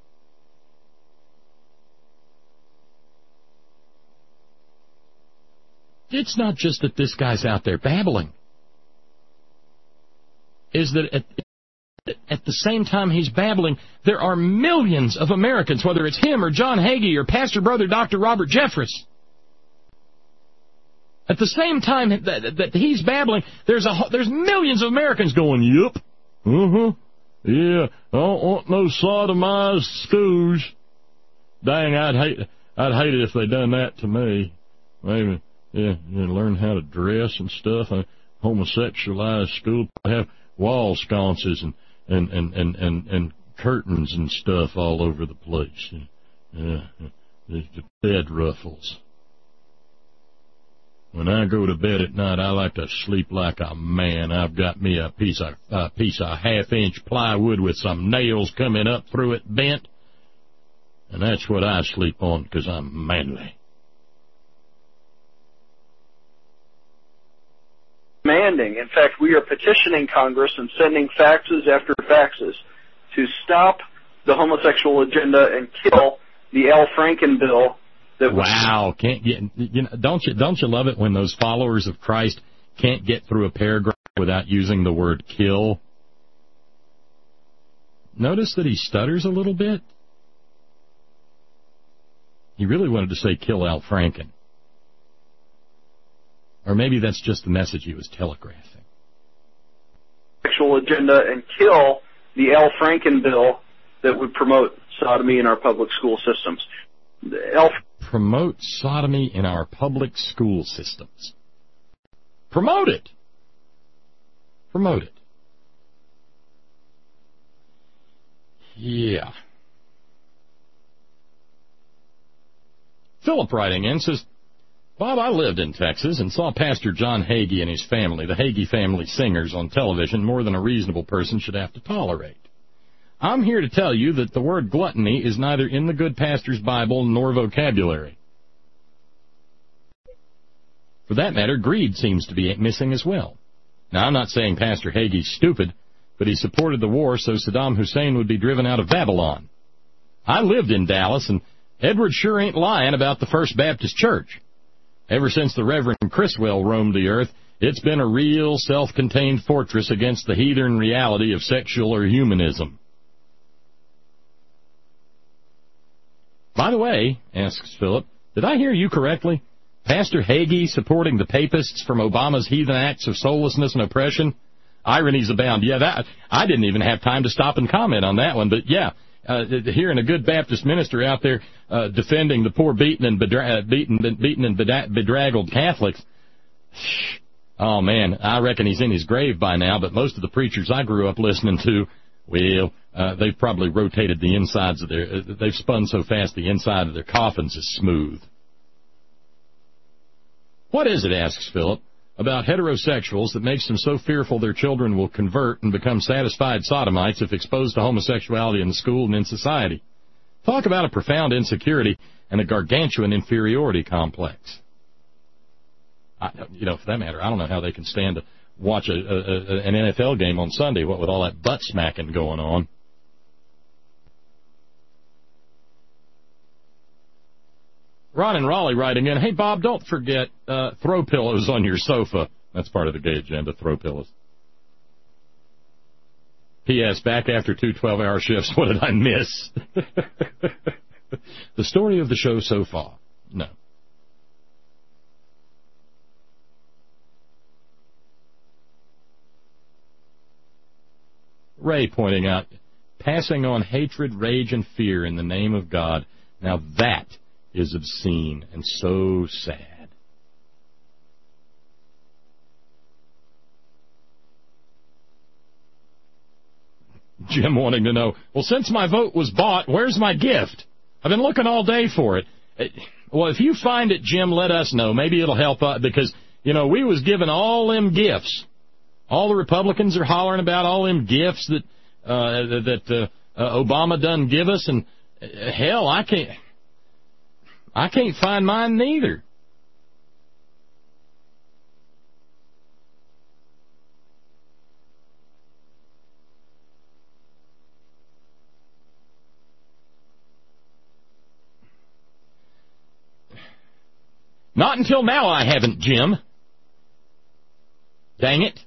S1: It's not just that this guy's out there babbling. Is that at, at the same time he's babbling, there are millions of Americans, whether it's him or John Hagee or Pastor Brother Doctor Robert Jeffress. At the same time that, that he's babbling, there's a there's millions of Americans going, "Yup, uh-huh. Yeah, I don't want no sodomized schools. Dang, I'd hate, I'd hate it if they done that to me. Maybe, yeah, you know, learn how to dress and stuff. A homosexualized school, have wall sconces and, and, and, and, and, and curtains and stuff all over the place. Yeah, the bed ruffles. When I go to bed at night, I like to sleep like a man. I've got me a piece of a piece of half-inch plywood with some nails coming up through it bent, and that's what I sleep on because I'm manly."
S3: Demanding. In fact, we are petitioning Congress and sending faxes after faxes to stop the homosexual agenda and kill the Al Franken bill. That
S1: wow, can't get, you know, don't you don't you love it when those followers of Christ can't get through a paragraph without using the word kill? Notice that he stutters a little bit. He really wanted to say kill Al Franken. Or maybe that's just the message he was telegraphing.
S3: Sexual agenda and kill the Al Franken bill that would promote sodomy in our public school systems. The Al
S1: promote sodomy in our public school systems. Promote it. Promote it. Yeah. Philip writing in says, Bob, I lived in Texas and saw Pastor John Hagee and his family, the Hagee family singers, on television more than a reasonable person should have to tolerate. I'm here to tell you that the word gluttony is neither in the good pastor's Bible nor vocabulary. For that matter, greed seems to be missing as well. Now, I'm not saying Pastor Hagee's stupid, but he supported the war so Saddam Hussein would be driven out of Babylon. I lived in Dallas, and Edward sure ain't lying about the First Baptist Church. Ever since the Reverend Criswell roamed the earth, it's been a real self-contained fortress against the heathen reality of sexual or humanism. By the way, asks Philip, did I hear you correctly? Pastor Hagee supporting the papists from Obama's heathen acts of soullessness and oppression? Ironies abound. Yeah, that I didn't even have time to stop and comment on that one, but yeah, uh, hearing a good Baptist minister out there uh, defending the poor beaten and, bedra- beaten, beaten and bedraggled Catholics, oh man, I reckon he's in his grave by now, but most of the preachers I grew up listening to, well, uh, they've probably rotated the insides of their, uh, they've spun so fast the inside of their coffins is smooth. What is it, asks Philip, about heterosexuals that makes them so fearful their children will convert and become satisfied sodomites if exposed to homosexuality in the school and in society? Talk about a profound insecurity and a gargantuan inferiority complex. I, you know, for that matter, I don't know how they can stand to watch a, a, a, an N F L game on Sunday, what with all that butt smacking going on. Ron and Raleigh writing in, hey, Bob, don't forget, uh, throw pillows on your sofa. That's part of the gay agenda, throw pillows. P S. Back after two twelve-hour shifts, what did I miss? The story of the show so far. No. Ray pointing out, passing on hatred, rage, and fear in the name of God. Now that is obscene and so sad. Jim wanting to know, well, since my vote was bought, where's my gift? I've been looking all day for it. Well, if you find it, Jim, let us know. Maybe it'll help us because, you know, we was given all them gifts. All the Republicans are hollering about all them gifts that uh, that uh, uh, Obama done give us, and uh, hell, I can't... I can't find mine neither. Not until now I haven't, Jim. Dang it.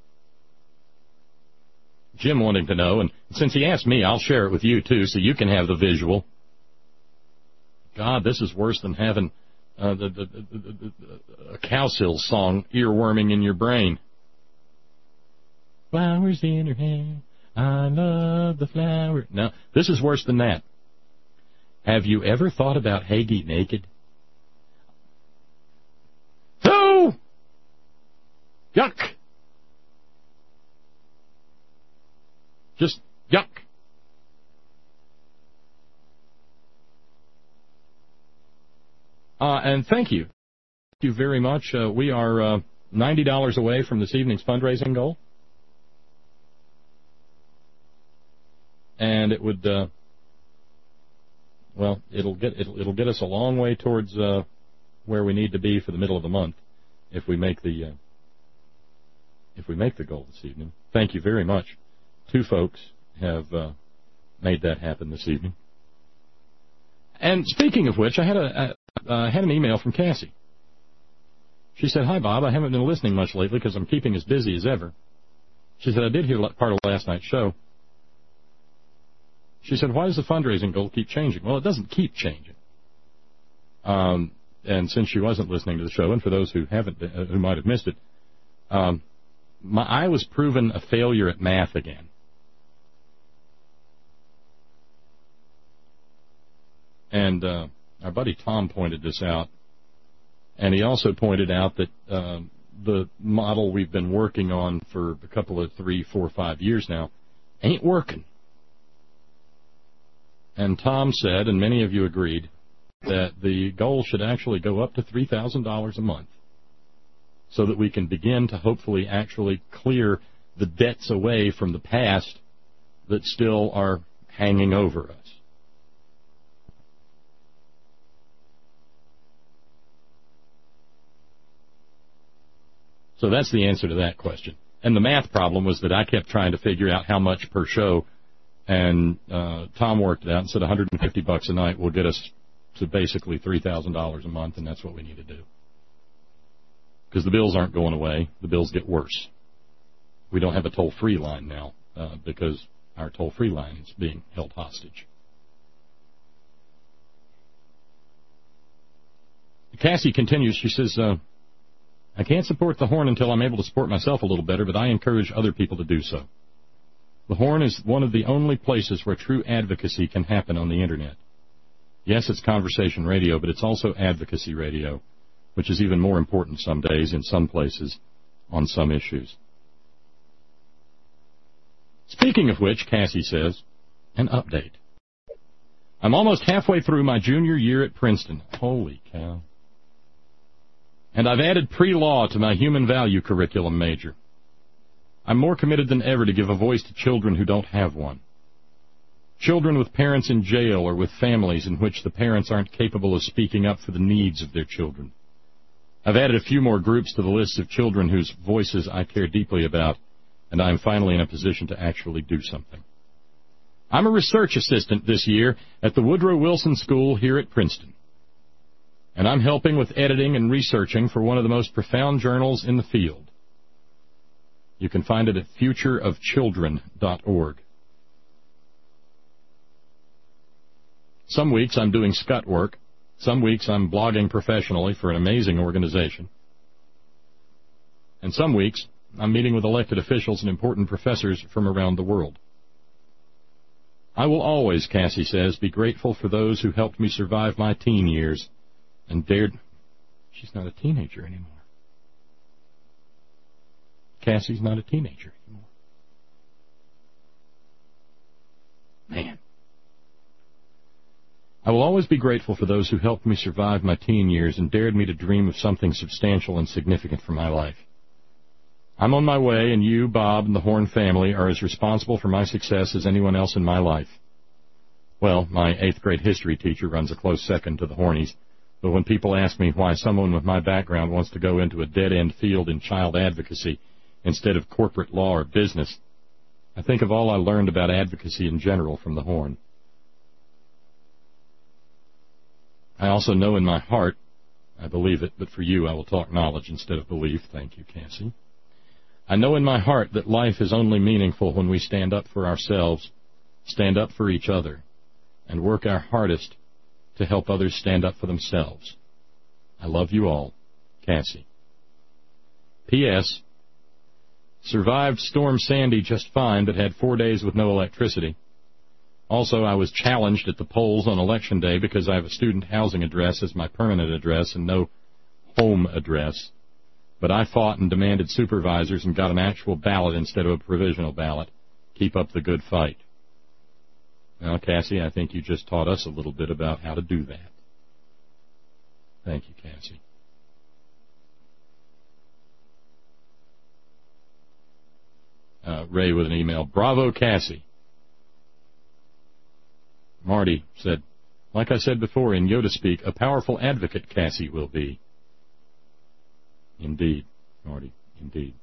S1: Jim wanting to know, and since he asked me, I'll share it with you, too, so you can have the visual. God, this is worse than having uh, the, the, the, the, the, a Cowsills song earworming in your brain. Flowers in her hair, I love the flower. No, this is worse than that. Have you ever thought about Hagee naked? Who? Yuck. Just yuck. Uh, and thank you. Thank you very much. Uh, we are uh, ninety dollars away from this evening's fundraising goal. And it would, uh, well, it'll get it'll, it'll get us a long way towards uh, where we need to be for the middle of the month if we make the uh, if we make the goal this evening. Thank you very much. Two folks have uh, made that happen this evening. And speaking of which, I had a, a uh, had an email from Cassie. She said, "Hi, Bob. I haven't been listening much lately because I'm keeping as busy as ever." She said, "I did hear part of last night's show." She said, "Why does the fundraising goal keep changing?" Well, it doesn't keep changing. Um, and since she wasn't listening to the show, and for those who haven't, uh, who might have missed it, um, my, I was proven a failure at math again. And uh, Our buddy Tom pointed this out, and he also pointed out that uh, the model we've been working on for a couple of three, four, five years now ain't working. And Tom said, and many of you agreed, that the goal should actually go up to three thousand dollars a month so that we can begin to hopefully actually clear the debts away from the past that still are hanging over us. So that's the answer to that question. And the math problem was that I kept trying to figure out how much per show, and uh, Tom worked it out and said one hundred fifty bucks a night will get us to basically three thousand dollars a month, and that's what we need to do. Because the bills aren't going away. The bills get worse. We don't have a toll-free line now uh, because our toll-free line is being held hostage. Cassie continues. She says, uh, I can't support the Horn until I'm able to support myself a little better, but I encourage other people to do so. The Horn is one of the only places where true advocacy can happen on the Internet. Yes, it's conversation radio, but it's also advocacy radio, which is even more important some days, in some places, on some issues. Speaking of which, Cassie says, an update. I'm almost halfway through my junior year at Princeton. Holy cow. And I've added pre-law to my human value curriculum major. I'm more committed than ever to give a voice to children who don't have one. Children with parents in jail or with families in which the parents aren't capable of speaking up for the needs of their children. I've added a few more groups to the list of children whose voices I care deeply about, and I am finally in a position to actually do something. I'm a research assistant this year at the Woodrow Wilson School here at Princeton. And I'm helping with editing and researching for one of the most profound journals in the field. You can find it at future of children dot org. Some weeks I'm doing scut work. Some weeks I'm blogging professionally for an amazing organization. And some weeks I'm meeting with elected officials and important professors from around the world. I will always, Cassie says, be grateful for those who helped me survive my teen years and dared... She's not a teenager anymore. Cassie's not a teenager anymore. Man. I will always be grateful for those who helped me survive my teen years and dared me to dream of something substantial and significant for my life. I'm on my way, and you, Bob, and the Horn family are as responsible for my success as anyone else in my life. Well, my eighth grade history teacher runs a close second to the Hornies. But when people ask me why someone with my background wants to go into a dead-end field in child advocacy instead of corporate law or business, I think of all I learned about advocacy in general from the Horn. I also know in my heart, I believe it, but for you I will talk knowledge instead of belief. Thank you, Cassie. I know in my heart that life is only meaningful when we stand up for ourselves, stand up for each other, and work our hardest to help others stand up for themselves. I love you all. Cassie. P S. Survived Storm Sandy just fine, but had four days with no electricity. Also, I was challenged at the polls on Election Day because I have a student housing address as my permanent address and no home address. But I fought and demanded supervisors and got an actual ballot instead of a provisional ballot. Keep up the good fight. Well, Cassie, I think you just taught us a little bit about how to do that. Thank you, Cassie. Uh, Ray with an email. Bravo, Cassie. Marty said, like I said before in Yoda speak, a powerful advocate Cassie will be. Indeed, Marty, indeed.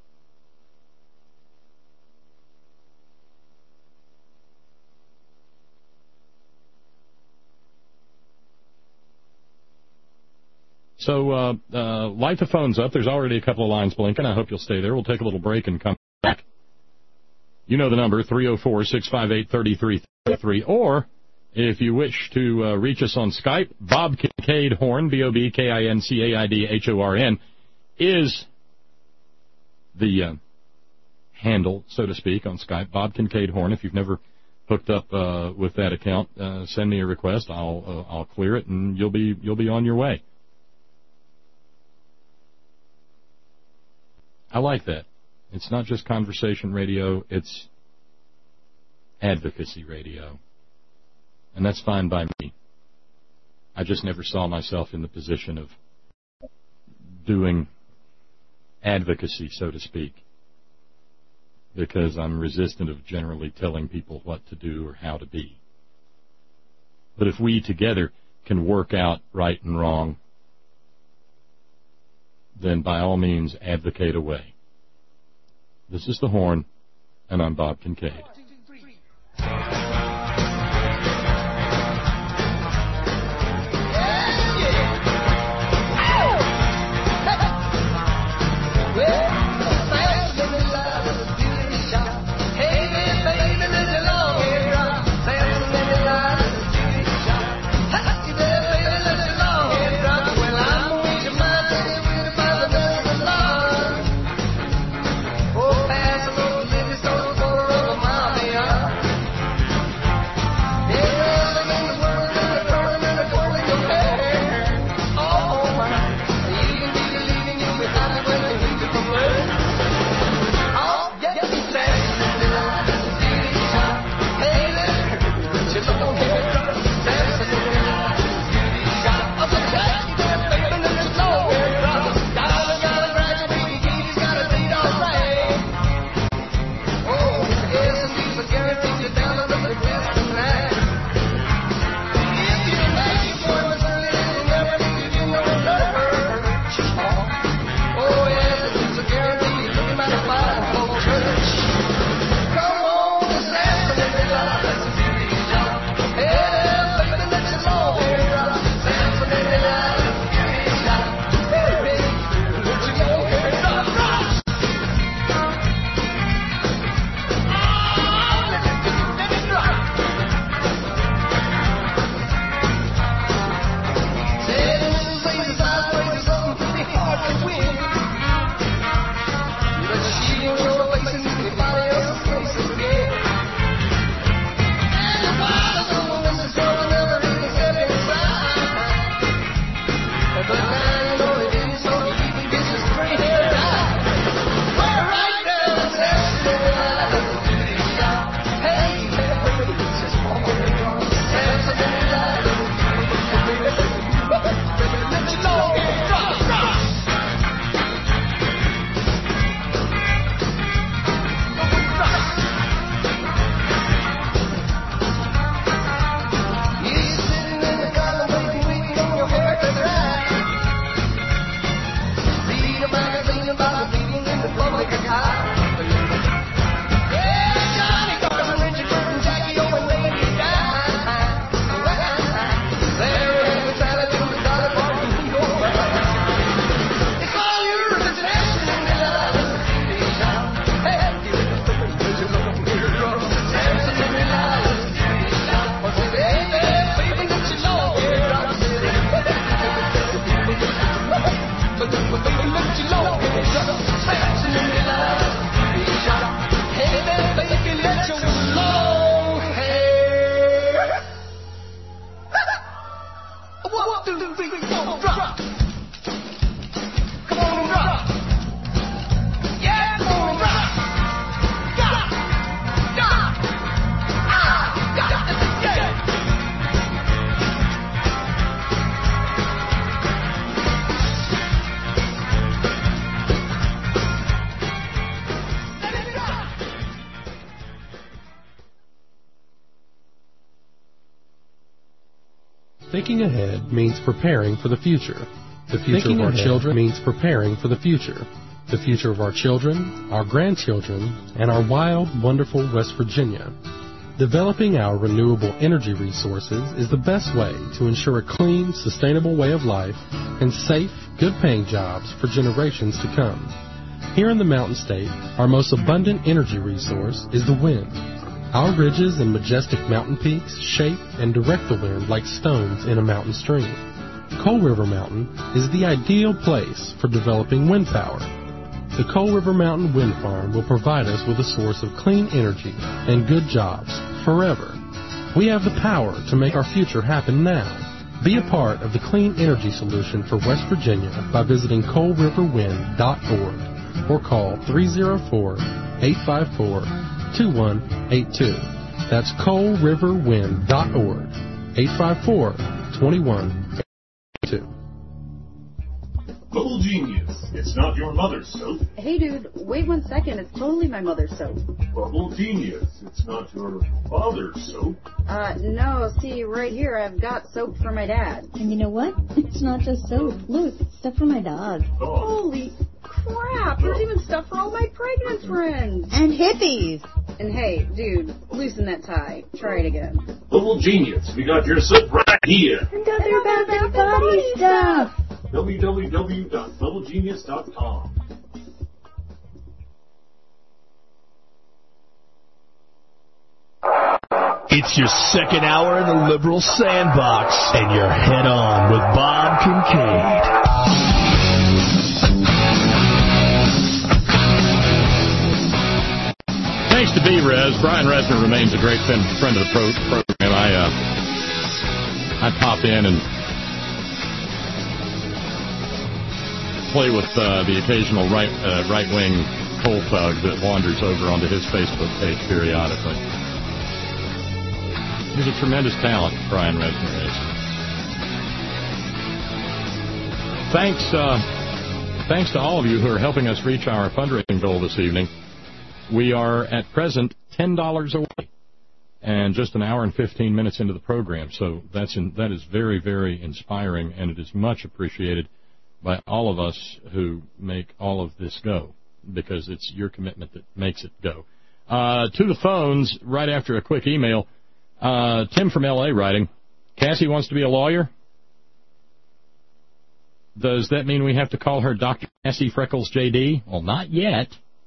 S1: So, uh, uh, light the phones up. There's already a couple of lines blinking. I hope you'll stay there. We'll take a little break and come back. You know the number, three oh four, six five eight, three three three three. Or, if you wish to uh, reach us on Skype, Bob Kincaid Horn, B O B K I N C A I D H O R N, is the uh, handle, so to speak, on Skype. Bob Kincaid Horn. If you've never hooked up uh, with that account, uh, send me a request. I'll uh, I'll clear it, and you'll be you'll be on your way. I like that. It's not just conversation radio, it's advocacy radio. And that's fine by me. I just never saw myself in the position of doing advocacy, so to speak, because I'm resistant of generally telling people what to do or how to be. But if we together can work out right and wrong, then by all means advocate away. This is The Horn, and I'm Bob Kincaid.
S4: Thinking ahead means preparing for the future. The future
S5: Thinking
S4: of our
S5: ahead.
S4: children means preparing for the future. The future of our children, our grandchildren, and our wild, wonderful West Virginia. Developing our renewable energy resources is the best way to ensure a clean, sustainable way of life and safe, good-paying jobs for generations to come. Here in the Mountain State, our most abundant energy resource is the wind. Our ridges and majestic mountain peaks shape and direct the wind like stones in a mountain stream. Coal River Mountain is the ideal place for developing wind power. the Coal River Mountain Wind Farm will provide us with a source of clean energy and good jobs forever. We have the power to make our future happen now. Be a part of the clean energy solution for West Virginia by visiting coal river wind dot org or call three oh four, eight five four, two one eight two. That's coal river wind dot org, eight five four, two one eight two.
S5: Bubble Genius. It's not your mother's soap.
S6: Hey, dude, wait one second. It's totally my mother's soap.
S5: Bubble Genius. It's not your father's soap.
S6: Uh, no, see, right here, I've got soap for my dad.
S7: And you know what? It's not just soap. Look, it's stuff for my dog.
S5: Dog.
S6: Holy crap, there's even stuff for all my pregnant friends.
S7: And hippies.
S6: And hey, dude, loosen that tie. Try it again.
S5: Bubble Genius. We got your soap right here.
S7: And other Bath and Body stuff.
S5: w w w dot bubble genius dot com.
S8: It's your second hour in the liberal sandbox, and you're head on with Bob Kincaid.
S1: Thanks to B-Rez, Brian Resner remains a great friend, friend of the pro- program. I uh, I pop in and play with uh, the occasional right uh, right wing coal thug that wanders over onto his Facebook page periodically. He's a tremendous talent, Brian Resner is. Thanks, uh, thanks to all of you who are helping us reach our fundraising goal this evening. We are at present ten dollars away, and just an hour and fifteen minutes into the program. So that's in, that is very, very inspiring, and it is much appreciated by all of us who make all of this go, because it's your commitment that makes it go. Uh, to the phones, right after a quick email, uh, Tim from L A writing, Cassie wants to be a lawyer? Does that mean we have to call her Doctor Cassie Freckles J D? Well, not yet.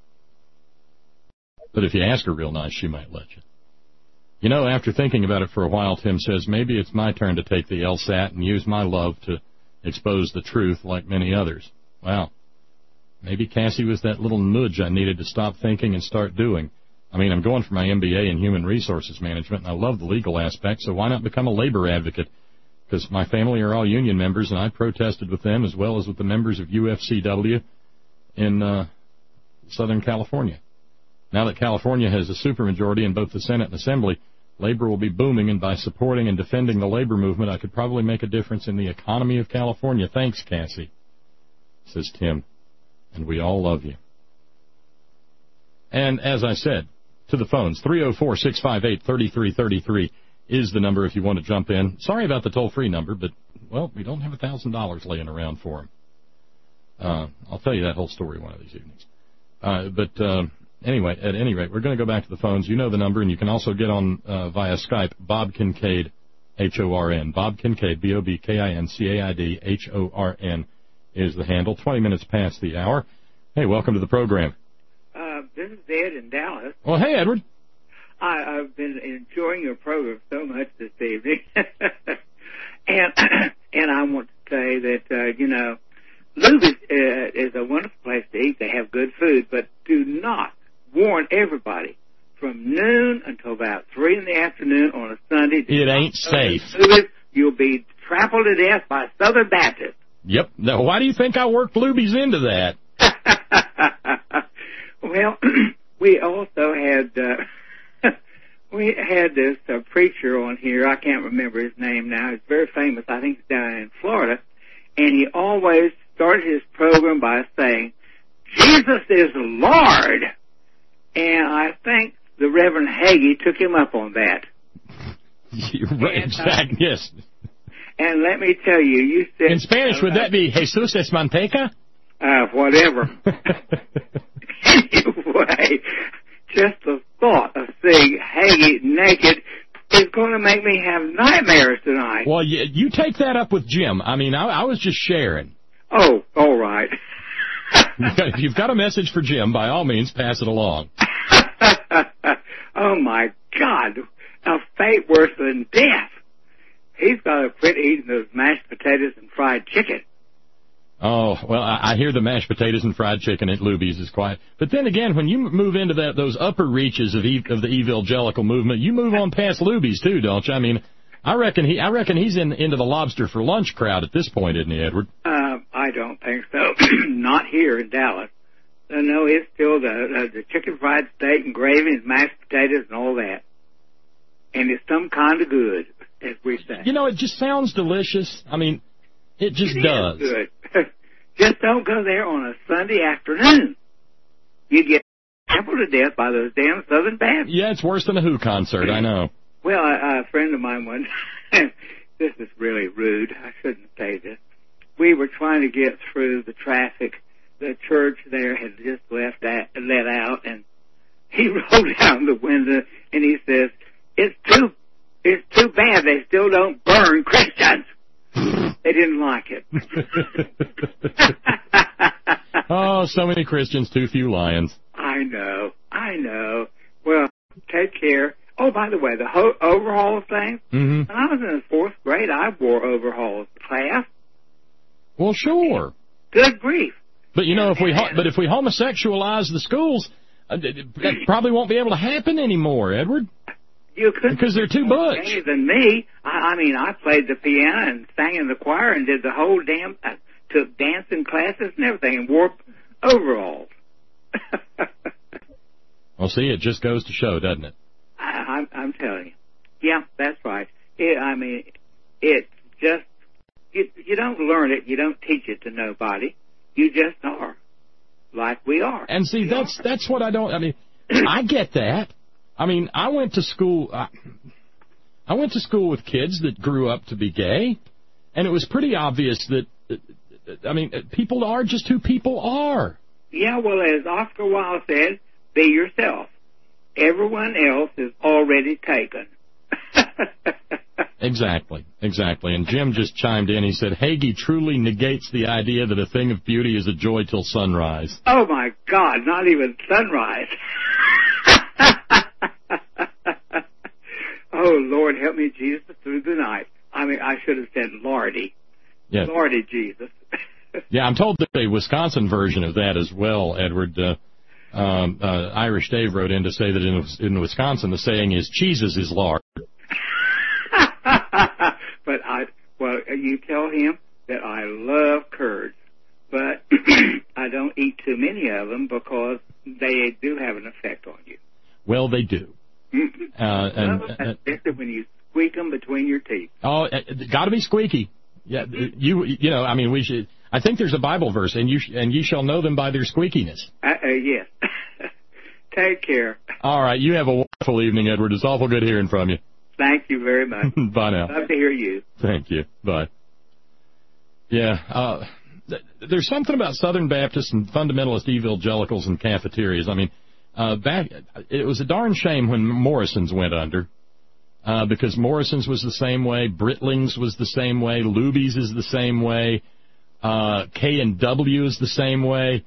S1: But if you ask her real nice, she might let you. You know, after thinking about it for a while, Tim says, maybe it's my turn to take the LSAT and use my love to expose the truth like many others. Well, maybe Cassie was that little nudge I needed to stop thinking and start doing. I mean, I'm going for my M B A in Human Resources Management, and I love the legal aspect, so why not become a labor advocate? Because my family are all union members, and I protested with them as well as with the members of U F C W in uh, Southern California. Now that California has a supermajority in both the Senate and Assembly, labor will be booming, and by supporting and defending the labor movement, I could probably make a difference in the economy of California. Thanks, Cassie, says Tim, and we all love you. And as I said, to the phones, three oh four, six five eight, three three three three is the number if you want to jump in. Sorry about the toll-free number, but, well, we don't have one thousand dollars laying around for him. Uh, I'll tell you that whole story one of these evenings. Uh, but... Uh, Anyway, at any rate, we're going to go back to the phones. You know the number, and you can also get on uh, via Skype, Bob Kincaid, H O R N. Bob Kincaid, B O B K I N C A I D, H O R N is the handle. twenty minutes past the hour. Hey, welcome to the program.
S9: Uh, this is Ed in Dallas.
S1: Well, hey, Edward.
S9: I, I've been enjoying your program so much this evening. and and I want to say that, uh, you know, Lube is, uh, is a wonderful place to eat. They have good food, but do not warn everybody from noon until about three in the afternoon on a Sunday.
S1: It ain't safe.
S9: You'll be trampled to death by Southern Baptists.
S1: Yep. Now, why do you think I worked Luby's into that?
S9: Well, we also had uh, we had this uh, preacher on here. I can't remember his name now. He's very famous. I think he's down in Florida, and he always started his program by saying, "Jesus is Lord." And I think the Reverend Hagee took him up on that.
S1: You're right,
S9: and, uh,
S1: exactly, yes.
S9: And let me tell you, you said...
S1: In Spanish, uh, would that be Jesus es manteca?
S9: Uh, whatever. Anyway, just the thought of seeing Hagee naked is going to make me have nightmares tonight.
S1: Well, you, you take that up with Jim. I mean, I, I was just sharing.
S9: Oh, all right.
S1: If you've got a message for Jim, by all means, pass it along.
S9: Oh, my God. A fate worse than death. He's got to quit eating those mashed potatoes and fried chicken.
S1: Oh, well, I, I hear the mashed potatoes and fried chicken at Luby's is quiet. But then again, when you move into that those upper reaches of, e- of the evangelical movement, you move on past Luby's too, don't you? I mean, I reckon he I reckon he's in into the lobster for lunch crowd at this point, isn't he, Edward?
S9: Uh, I don't think so. Not here in Dallas. Uh, no, it's still the uh, the chicken fried steak and gravy and mashed potatoes and all that. And it's some kind of good, as we say.
S1: You know, it just sounds delicious. I mean, it just
S9: it
S1: does.
S9: Is good. Just don't go there on a Sunday afternoon. You get trampled to death by those damn Southern Baptists.
S1: Yeah, it's worse than a Who concert, I know.
S9: Well, a, a friend of mine one this is really rude. I shouldn't say this. We were trying to get through the traffic. The church there had just left that, let out, and he rolled down the window and he says, "It's too, it's too bad they still don't burn Christians." They didn't like it.
S1: Oh, so many Christians, too few lions.
S9: I know, I know. Well, take care. Oh, by the way, the ho- overhaul thing.
S1: Mm-hmm.
S9: When I was in the fourth grade, I wore overalls class.
S1: Well, sure.
S9: Good grief.
S1: But you know, if we ho- but if we homosexualize the schools, uh, that probably won't be able to happen anymore, Edward.
S9: You couldn't
S1: because they're too butch.
S9: Any than me. I, I mean, I played the piano and sang in the choir and did the whole damn. I took dancing classes and everything and wore overalls.
S1: Well, see, it just goes to show, doesn't it?
S9: I, I'm, I'm telling you. Yeah, that's right. It, I mean, it's just you, you don't learn it. You don't teach it to nobody. You just are, like we are.
S1: And see,
S9: we
S1: that's
S9: are.
S1: that's what I don't. I mean, I get that. I mean, I went to school. I, I went to school with kids that grew up to be gay, and it was pretty obvious that. I mean, people are just who people are.
S9: Yeah, well, as Oscar Wilde said, be yourself. Everyone else is already taken.
S1: Exactly, exactly. And Jim just chimed in. He said, Hagee truly negates the idea that a thing of beauty is a joy till sunrise.
S9: Oh, my God, not even sunrise. Oh, Lord, help me, Jesus, through the night. I mean, I should have said Lordy.
S1: Yeah.
S9: Lordy, Jesus.
S1: Yeah, I'm told there's a Wisconsin version of that as well, Edward. Uh, um, uh, Irish Dave wrote in to say that in, in Wisconsin the saying is, cheeses is lard.
S9: But I, well, you tell him that I love curds, but I don't eat too many of them because they do have an effect on you.
S1: Well, they do.
S9: Mm-hmm.
S1: Uh, and,
S9: well, especially uh, when you squeak them between your teeth.
S1: Oh, it got to be squeaky. Yeah, you you know, I mean, we should. I think there's a Bible verse, and you sh- and you shall know them by their squeakiness.
S9: Uh, uh, yes. Take care.
S1: All right, you have a wonderful evening, Edward. It's awful good hearing from you.
S9: Thank you very much.
S1: Bye now.
S9: Love to hear you.
S1: Thank you. Bye. Yeah, uh, th- there's something about Southern Baptists and fundamentalist evangelicals and cafeterias. I mean, uh, back it was a darn shame when Morrison's went under. Uh, because Morrison's was the same way, Britling's was the same way, Luby's is the same way, uh, K and W is the same way.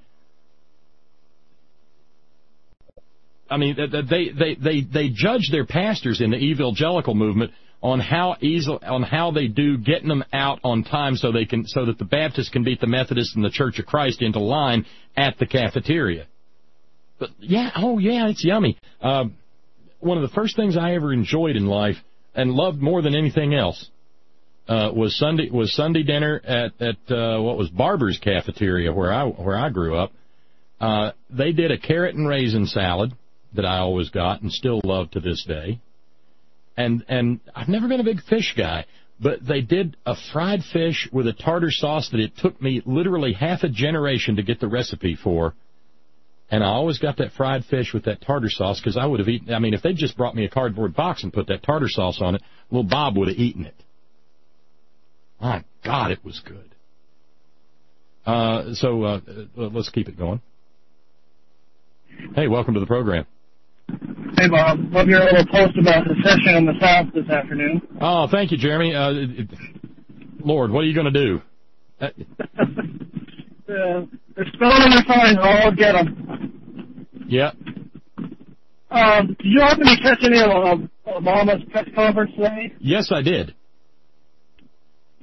S1: I mean, they they they they judge their pastors in the evangelical movement on how easy on how they do getting them out on time so they can so that the Baptists can beat the Methodists and the Church of Christ into line at the cafeteria. But yeah, oh yeah, it's yummy. Uh, One of the first things I ever enjoyed in life and loved more than anything else uh, was Sunday was Sunday dinner at at uh, what was Barber's Cafeteria where I where I grew up. Uh, they did a carrot and raisin salad that I always got and still love to this day. And and I've never been a big fish guy, but they did a fried fish with a tartar sauce that it took me literally half a generation to get the recipe for. And I always got that fried fish with that tartar sauce because I would have eaten. I mean, if they just brought me a cardboard box and put that tartar sauce on it, little Bob would have eaten it. My God, it was good. Uh, so uh, let's keep it going. Hey, welcome to the program.
S10: Hey, Bob. Love your little post about the session in the South this afternoon.
S1: Oh, thank you, Jeremy. Uh, it, Lord, what are you going to do? Uh,
S10: Uh, they're spelling on their signs, I'll get them.
S1: Yeah.
S10: Um, did you happen to catch any of uh, Obama's press conference today?
S1: Yes, I did.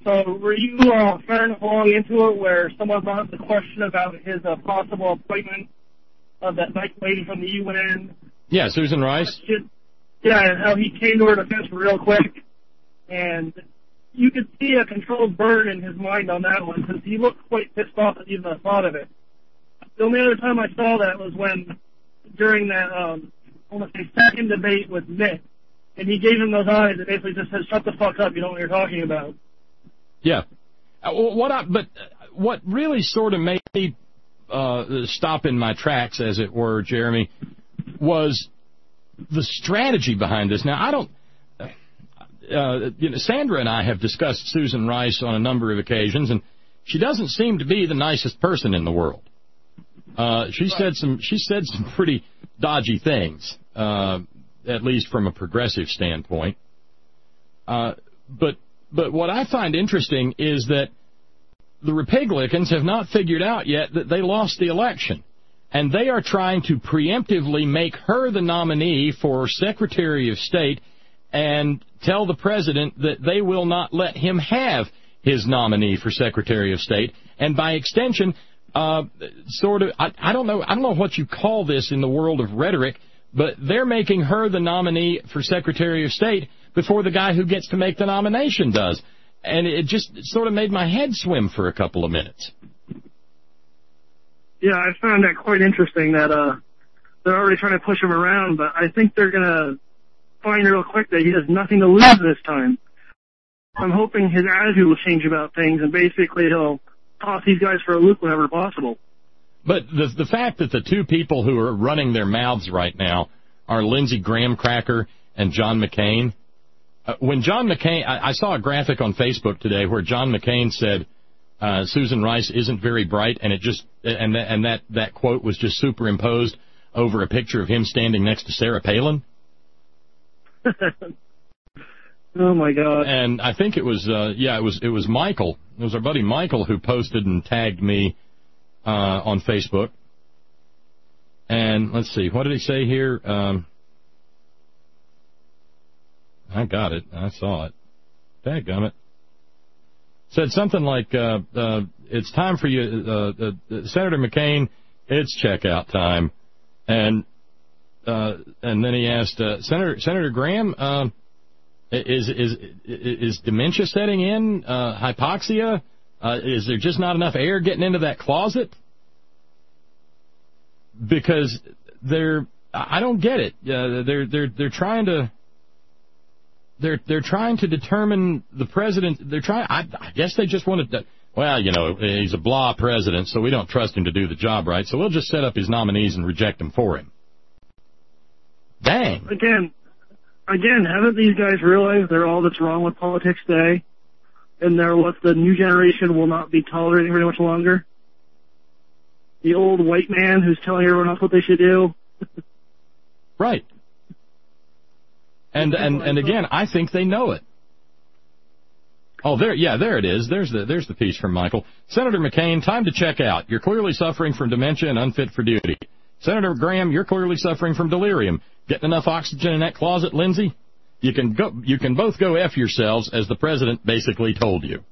S10: So were you uh, far enough along into it where someone brought up the question about his uh, possible appointment of that nice lady from the U N?
S1: Yeah, Susan Rice.
S10: Yeah, and how he came to her defense real quick. And you could see a controlled burn in his mind on that one, because he looked quite pissed off at even the thought of it. The only other time I saw that was when, during that, um, I want to say, second debate with Mitt, and he gave him those eyes and basically just said, shut the fuck up, you know what you're talking about.
S1: Yeah. Uh, what I, but what really sort of made me uh, stop in my tracks, as it were, Jeremy, was the strategy behind this. Now, I don't... Uh, you know, Sandra and I have discussed Susan Rice on a number of occasions, and she doesn't seem to be the nicest person in the world. Uh, she right. said some she said some pretty dodgy things, uh, at least from a progressive standpoint. Uh, but but what I find interesting is that the Republicans have not figured out yet that they lost the election, and they are trying to preemptively make her the nominee for Secretary of State and tell the president that they will not let him have his nominee for Secretary of State, and by extension, uh, sort of, I, I don't know, I don't know what you call this in the world of rhetoric, but they're making her the nominee for Secretary of State before the guy who gets to make the nomination does, and it just sort of made my head swim for a couple of minutes.
S10: Yeah, I found that quite interesting that uh, they're already trying to push him around, but I think they're going to find real quick that he has nothing to lose this time. I'm hoping his attitude will change about things, and basically he'll toss these guys for a loop whenever possible.
S1: But the the fact that the two people who are running their mouths right now are Lindsey Graham Cracker and John McCain. Uh, when John McCain, I, I saw a graphic on Facebook today where John McCain said uh, Susan Rice isn't very bright, and it just and that, and that that quote was just superimposed over a picture of him standing next to Sarah Palin.
S10: Oh my God!
S1: And I think it was, uh, yeah, it was it was Michael. It was our buddy Michael who posted and tagged me uh, on Facebook. And let's see, what did he say here? Um, I got it. I saw it. Dadgummit. Said something like, uh, uh, "It's time for you, uh, uh, Senator McCain. It's checkout time." And Uh, and then he asked, uh, Senator Senator Graham, uh, is is is dementia setting in? Uh, hypoxia? Uh, is there just not enough air getting into that closet? Because they're, I don't get it. Uh, they're they're they're trying to they're they're trying to determine the president. They're trying. I, I guess they just wanted to. Well, you know, he's a blah president, so we don't trust him to do the job right. So we'll just set up his nominees and reject them for him. Dang.
S10: Again, again, haven't these guys realized they're all that's wrong with politics today? And they're what the new generation will not be tolerating very much longer? The old white man who's telling everyone else what they should do?
S1: Right. And, and, and again, I think they know it. Oh, there, yeah, there it is. There's the, there's the piece from Michael. Senator McCain, time to check out. You're clearly suffering from dementia and unfit for duty. Senator Graham, you're clearly suffering from delirium. Getting enough oxygen in that closet, Lindsey? You can go. You can both go F yourselves, as the president basically told you.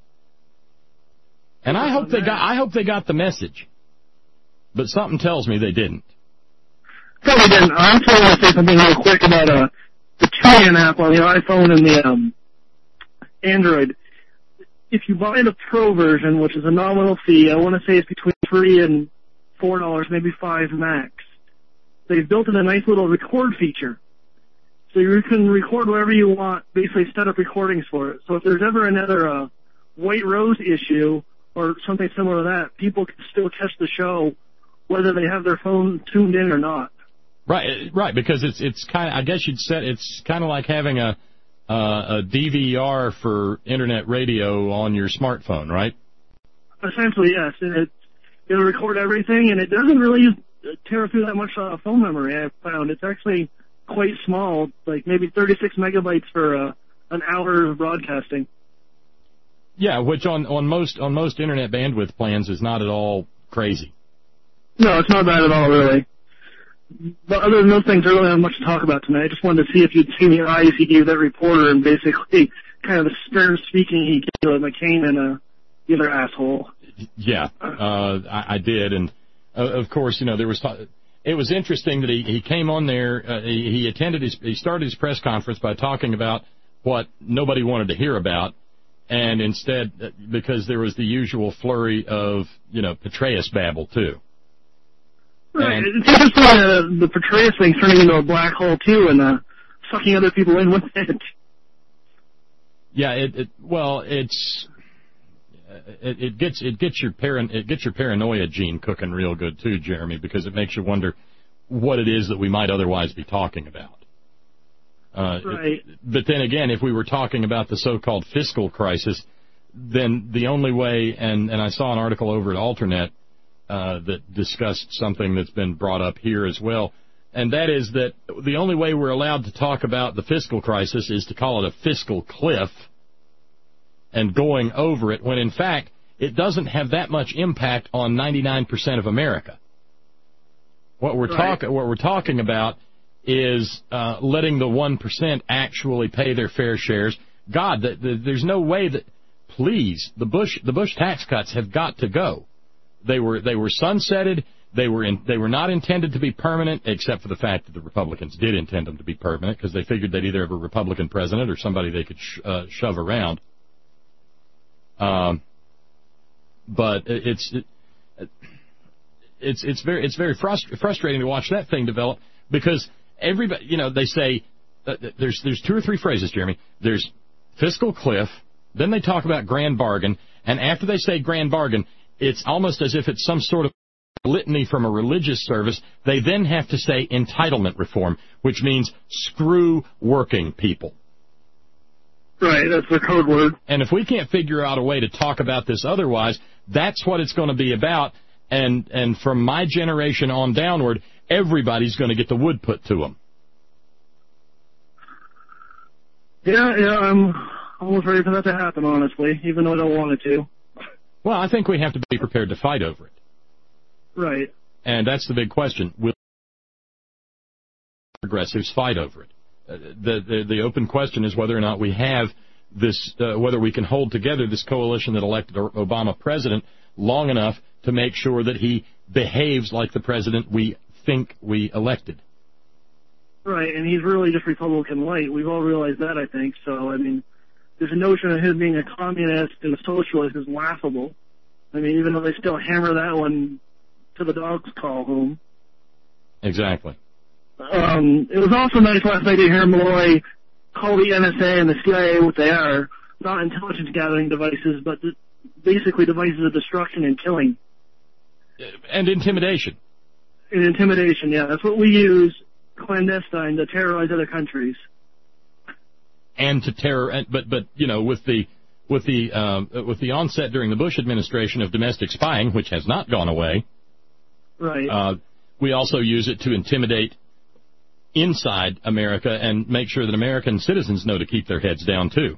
S1: And I hope they got. I hope they got the message. But something tells me they didn't.
S10: Probably didn't. I also want to say something real quick about uh, the TuneIn app on the iPhone and the um, Android. If you buy the Pro version, which is a nominal fee, I want to say it's between three and four dollars, maybe five max. They've built in a nice little record feature. So you can record whatever you want, basically set up recordings for it. So if there's ever another uh, White Rose issue or something similar to that, people can still catch the show whether they have their phone tuned in or not.
S1: Right, right, because it's it's kind of, I guess you'd say it's kind of like having a uh, a D V R for internet radio on your smartphone, right?
S10: Essentially, yes. And it, it'll record everything, and it doesn't really use tear through that much uh, phone memory, I've found. It's actually quite small, like maybe thirty-six megabytes for uh, an hour of broadcasting.
S1: Yeah, which on, on most on most internet bandwidth plans is not at all crazy.
S10: No, it's not bad at all, really. But other than those things, I really don't have much to talk about tonight. I just wanted to see if you'd seen the eyes he gave that reporter and basically kind of the stern speaking he gave McCain and uh, the other asshole.
S1: Yeah, uh, I, I did, and uh, of course, you know, there was. T- it was interesting that he, he came on there. Uh, he, he attended his. He started his press conference by talking about what nobody wanted to hear about, and instead, uh, because there was the usual flurry of, you know, Petraeus babble too.
S10: Right.
S1: And,
S10: it's interesting uh, the Petraeus thing turning into a black hole too, and uh, sucking other people in with it.
S1: Yeah. It. it well, it's. It, it gets it gets your paran- it gets your paranoia gene cooking real good too, Jeremy, because it makes you wonder what it is that we might otherwise be talking about. Uh,
S10: right.
S1: It, but then again, if we were talking about the so-called fiscal crisis, then the only way, and, and I saw an article over at Alternet uh, that discussed something that's been brought up here as well, and that is that the only way we're allowed to talk about the fiscal crisis is to call it a fiscal cliff and going over it, when in fact it doesn't have that much impact on ninety-nine percent of America. What we're
S10: right.
S1: talking what we're talking about is uh, letting the one percent actually pay their fair shares. God, the, the, there's no way that. Please, the Bush the Bush tax cuts have got to go. They were they were sunsetted. They were in, they were not intended to be permanent, except for the fact that the Republicans did intend them to be permanent because they figured they'd either have a Republican president or somebody they could sh- uh, shove around. Um, but it's it, it's it's very it's very frust- frustrating to watch that thing develop because everybody, you know, they say uh, there's there's two or three phrases, Jeremy. There's fiscal cliff, then they talk about grand bargain, and after they say grand bargain, it's almost as if it's some sort of litany from a religious service. They then have to say entitlement reform, which means screw working people.
S10: Right, that's the code word.
S1: And if we can't figure out a way to talk about this otherwise, that's what it's going to be about. And and from my generation on downward, everybody's going to get the wood put to them.
S10: Yeah, yeah, I'm almost ready for that to happen, honestly, even though I don't want it to.
S1: Well, I think we have to be prepared to fight over it.
S10: Right.
S1: And that's the big question. Will progressives fight over it? Uh, the, the the open question is whether or not we have this, uh, whether we can hold together this coalition that elected Obama president long enough to make sure that he behaves like the president we think we elected.
S10: Right, and he's really just Republican light. We've all realized that, I think. So, I mean, this notion of him being a communist and a socialist is laughable. I mean, even though they still hammer that one to the dogs call home.
S1: Exactly.
S10: Um, it was also nice last night to hear Malloy call the N S A and the C I A what they are. Not intelligence gathering devices, but basically devices of destruction and killing.
S1: And intimidation.
S10: And intimidation, yeah. That's what we use, clandestine, to terrorize other countries.
S1: And to terror, but but you know, with the with the um, with the onset during the Bush administration of domestic spying, which has not gone away,
S10: right?
S1: Uh, we also use it to intimidate inside America and make sure that American citizens know to keep their heads down too.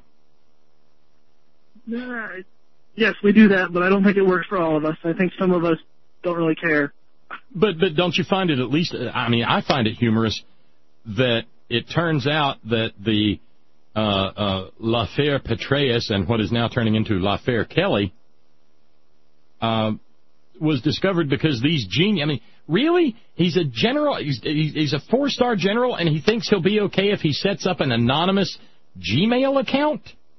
S10: Uh, yes, we do that, but I don't think it works for all of us. I think some of us don't really care.
S1: But but don't you find it at least? I mean, I find it humorous that it turns out that the uh, uh, L'Affaire Petraeus and what is now turning into L'Affaire Kelly uh, was discovered because these genius. I mean, really? He's a general. He's he's a four-star general, and he thinks he'll be okay if he sets up an anonymous Gmail account.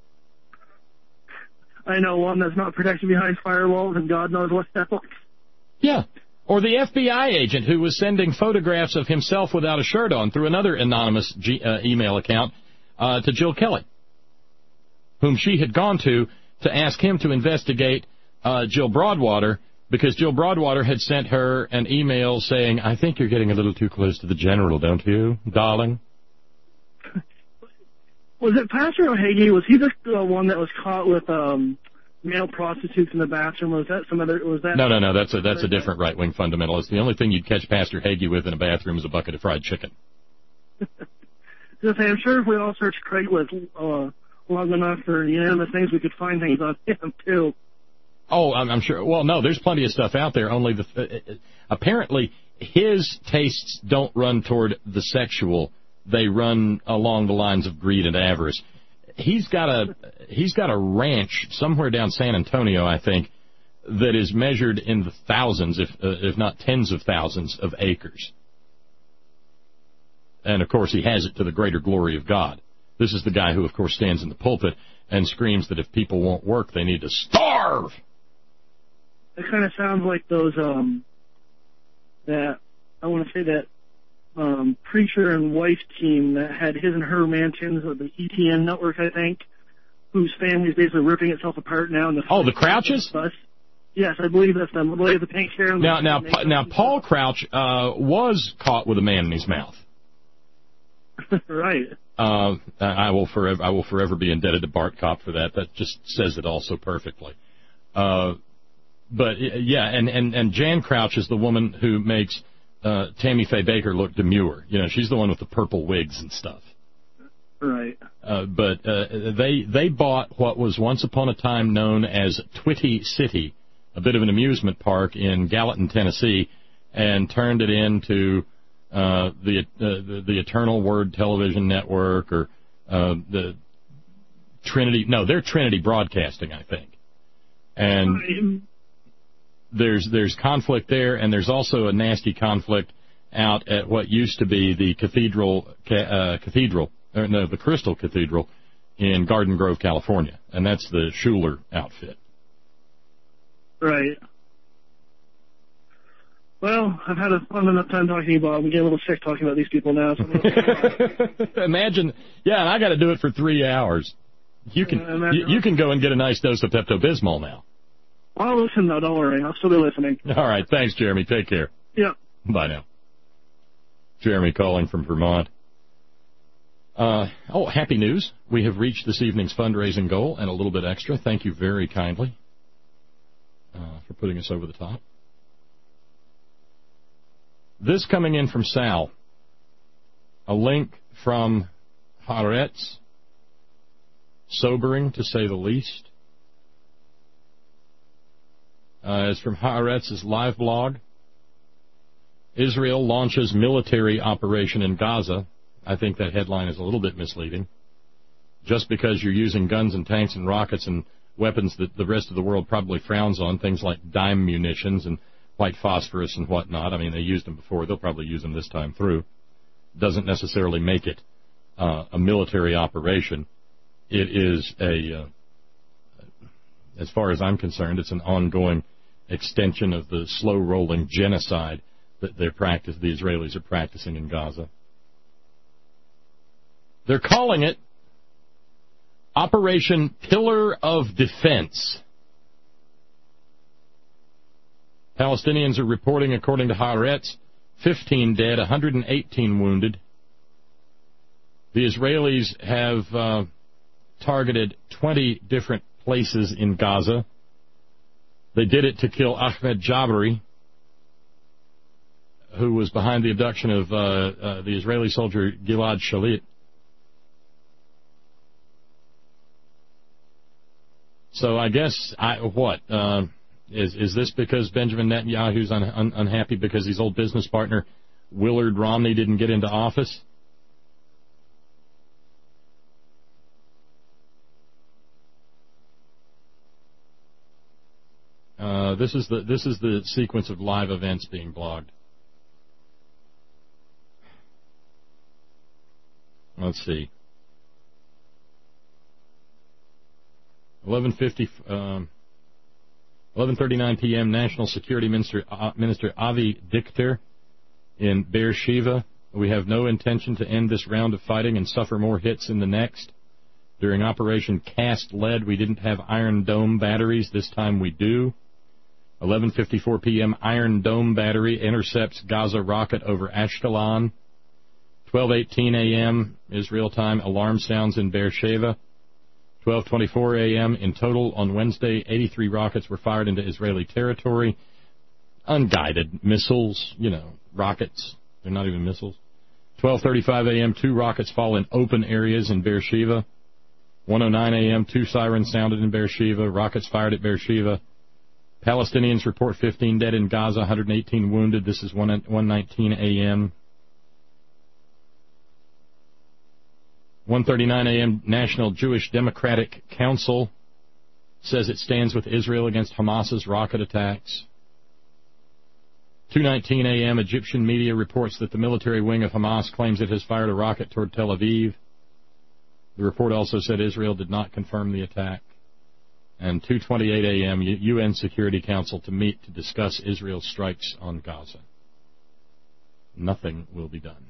S10: I know one that's not protected behind firewalls, and God knows what else.
S1: Yeah. Or the F B I agent who was sending photographs of himself without a shirt on through another anonymous G, uh, email account uh, to Jill Kelly, whom she had gone to to ask him to investigate uh, Jill Broadwater, because Jill Broadwater had sent her an email saying, I think you're getting a little too close to the general, don't you, darling?
S10: Was it Pastor O'Hagee? Was he the uh, one that was caught with um, male prostitutes in the bathroom? Was that some other? Was that?
S1: No, no, no. That's a that's a different right wing fundamentalist. The only thing you'd catch Pastor Hagee with in a bathroom is a bucket of fried chicken.
S10: Just, I'm sure if we all searched Craigslist uh, long enough for unanimous things, we could find things on him too.
S1: Oh, I'm, I'm sure. Well, no, there's plenty of stuff out there. Only the uh, apparently his tastes don't run toward the sexual. They run along the lines of greed and avarice. he's got a he's got a ranch somewhere down San Antonio, I think, that is measured in the thousands, if uh, if not tens of thousands of acres. And, of course, he has it to the greater glory of God. This is the guy who, of course, stands in the pulpit and screams that if people won't work, they need to starve.
S10: It kind of sounds like those, um, that, I want to say that um, preacher and wife team that had his and her mansions of the E T N network, I think, whose family is basically ripping itself apart now. In the
S1: oh, the Crouches?
S10: Bus. Yes, I believe that's them. I believe the pink hair. And
S1: now,
S10: the
S1: now, pa- now, Paul Crouch uh, was caught with a man in his mouth.
S10: Right.
S1: Uh, I will forever, I will forever be indebted to Bart Kopp for that. That just says it all so perfectly. Uh, but yeah, and, and, and Jan Crouch is the woman who makes uh, Tammy Faye Baker look demure. You know, she's the one with the purple wigs and stuff.
S10: Right.
S1: Uh, but uh, they they bought what was once upon a time known as Twitty City, a bit of an amusement park in Gallatin, Tennessee, and turned it into uh, the, uh, the the Eternal Word Television Network, or uh, the Trinity. No, they're Trinity Broadcasting, I think. And there's there's conflict there, and there's also a nasty conflict out at what used to be the Cathedral uh, Cathedral, or no, the Crystal Cathedral in Garden Grove, California, and that's the Schuler outfit.
S10: Right. Well, I've had a fun enough time talking to you, Bob. I'm getting a little sick talking about these people now. So
S1: Imagine, yeah, and I got to do it for three hours. You can uh, you, you can go and get a nice dose of Pepto-Bismol now.
S10: I'll listen, though. Don't worry. I'll still be listening.
S1: All right. Thanks, Jeremy. Take care.
S10: Yeah.
S1: Bye now. Jeremy calling from Vermont. Uh, oh, happy news. We have reached this evening's fundraising goal and a little bit extra. Thank you very kindly uh, for putting us over the top. This coming in from Sal. A link from Haaretz. Sobering, to say the least. Uh, it's from Haaretz's live blog. Israel launches military operation in Gaza. I think that headline is a little bit misleading. Just because you're using guns and tanks and rockets and weapons that the rest of the world probably frowns on, things like dime munitions and white phosphorus and whatnot. I mean, they used them before. They'll probably use them this time through. Doesn't necessarily make it uh, a military operation. It is a, uh, as far as I'm concerned, it's an ongoing extension of the slow-rolling genocide that they're practice, the Israelis are practicing in Gaza. They're calling it Operation Pillar of Defense. Palestinians are reporting, according to Haaretz, fifteen dead, one hundred eighteen wounded. The Israelis have uh, targeted twenty different places in Gaza. They did it to kill Ahmed Jabari, who was behind the abduction of uh, uh, the Israeli soldier Gilad Shalit. So I guess, I, what, uh, is is this because Benjamin Netanyahu's un, un, unhappy because his old business partner Willard Romney didn't get into office? Uh, this is the this is the sequence of live events being blogged. Let's see. eleven fifty, um, eleven thirty-nine p.m. National Security Minister uh, Minister Avi Dichter in Beersheba. We have no intention to end this round of fighting and suffer more hits in the next. During Operation Cast Lead, we didn't have Iron Dome batteries. This time we do. eleven fifty-four p.m. Iron Dome battery intercepts Gaza rocket over Ashkelon. twelve eighteen a.m. Israel time, alarm sounds in Beersheba. twelve twenty-four a.m. In total on Wednesday, eighty-three rockets were fired into Israeli territory. Unguided missiles, you know, rockets. They're not even missiles. twelve thirty-five a.m. Two rockets fall in open areas in Beersheba. one oh nine a.m. Two sirens sounded in Beersheba. Rockets fired at Beersheba. Palestinians report fifteen dead in Gaza, one hundred eighteen wounded. This is one nineteen a.m. one thirty-nine a.m. National Jewish Democratic Council says it stands with Israel against Hamas's rocket attacks. two nineteen a.m. Egyptian media reports that the military wing of Hamas claims it has fired a rocket toward Tel Aviv. The report also said Israel did not confirm the attack. And two twenty-eight a.m. U N Security Council to meet to discuss Israel's strikes on Gaza. Nothing will be done.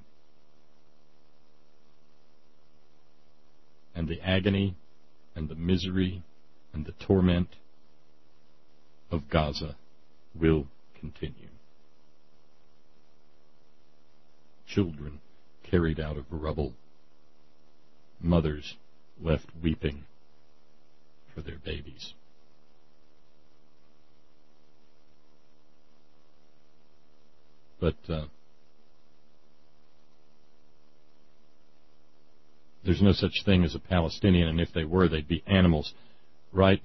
S1: And the agony and the misery and the torment of Gaza will continue. Children carried out of rubble. Mothers left weeping for their babies. But uh, there's no such thing as a Palestinian, and if they were, they'd be animals, right,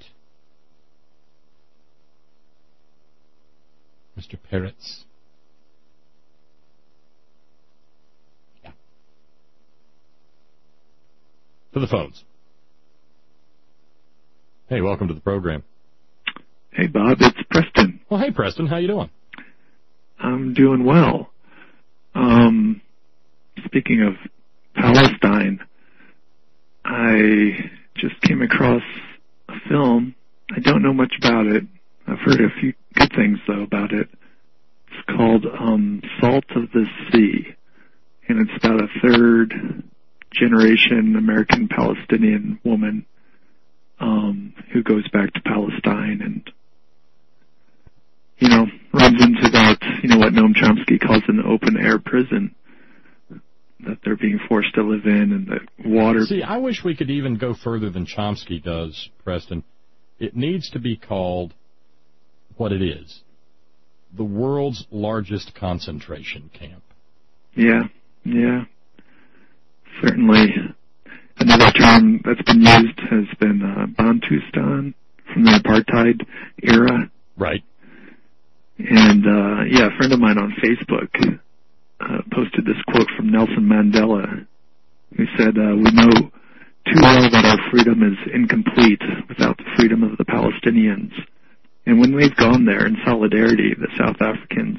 S1: Mister Peretz? Yeah. To the phones. Hey, welcome to the program.
S11: Hey, Bob, it's Preston.
S1: Well, hey, Preston, how you doing?
S11: I'm doing well. Um, speaking of Palestine, I just came across a film. I don't know much about it. I've heard a few good things, though, about it. It's called um, Salt of the Sea, and it's about a third-generation American-Palestinian woman um, who goes back to Palestine and, you know, runs into that, you know, what Noam Chomsky calls an open-air prison that they're being forced to live in, and the water...
S1: See, I wish we could even go further than Chomsky does, Preston. It needs to be called what it is. The world's largest concentration camp.
S11: Yeah, yeah. Certainly. Another term that's been used has been uh, Bantustan from the apartheid era.
S1: Right.
S11: And, uh, yeah, a friend of mine on Facebook uh, posted this quote from Nelson Mandela, who said, uh, we know too well that our freedom is incomplete without the freedom of the Palestinians. And when we've gone there in solidarity, the South Africans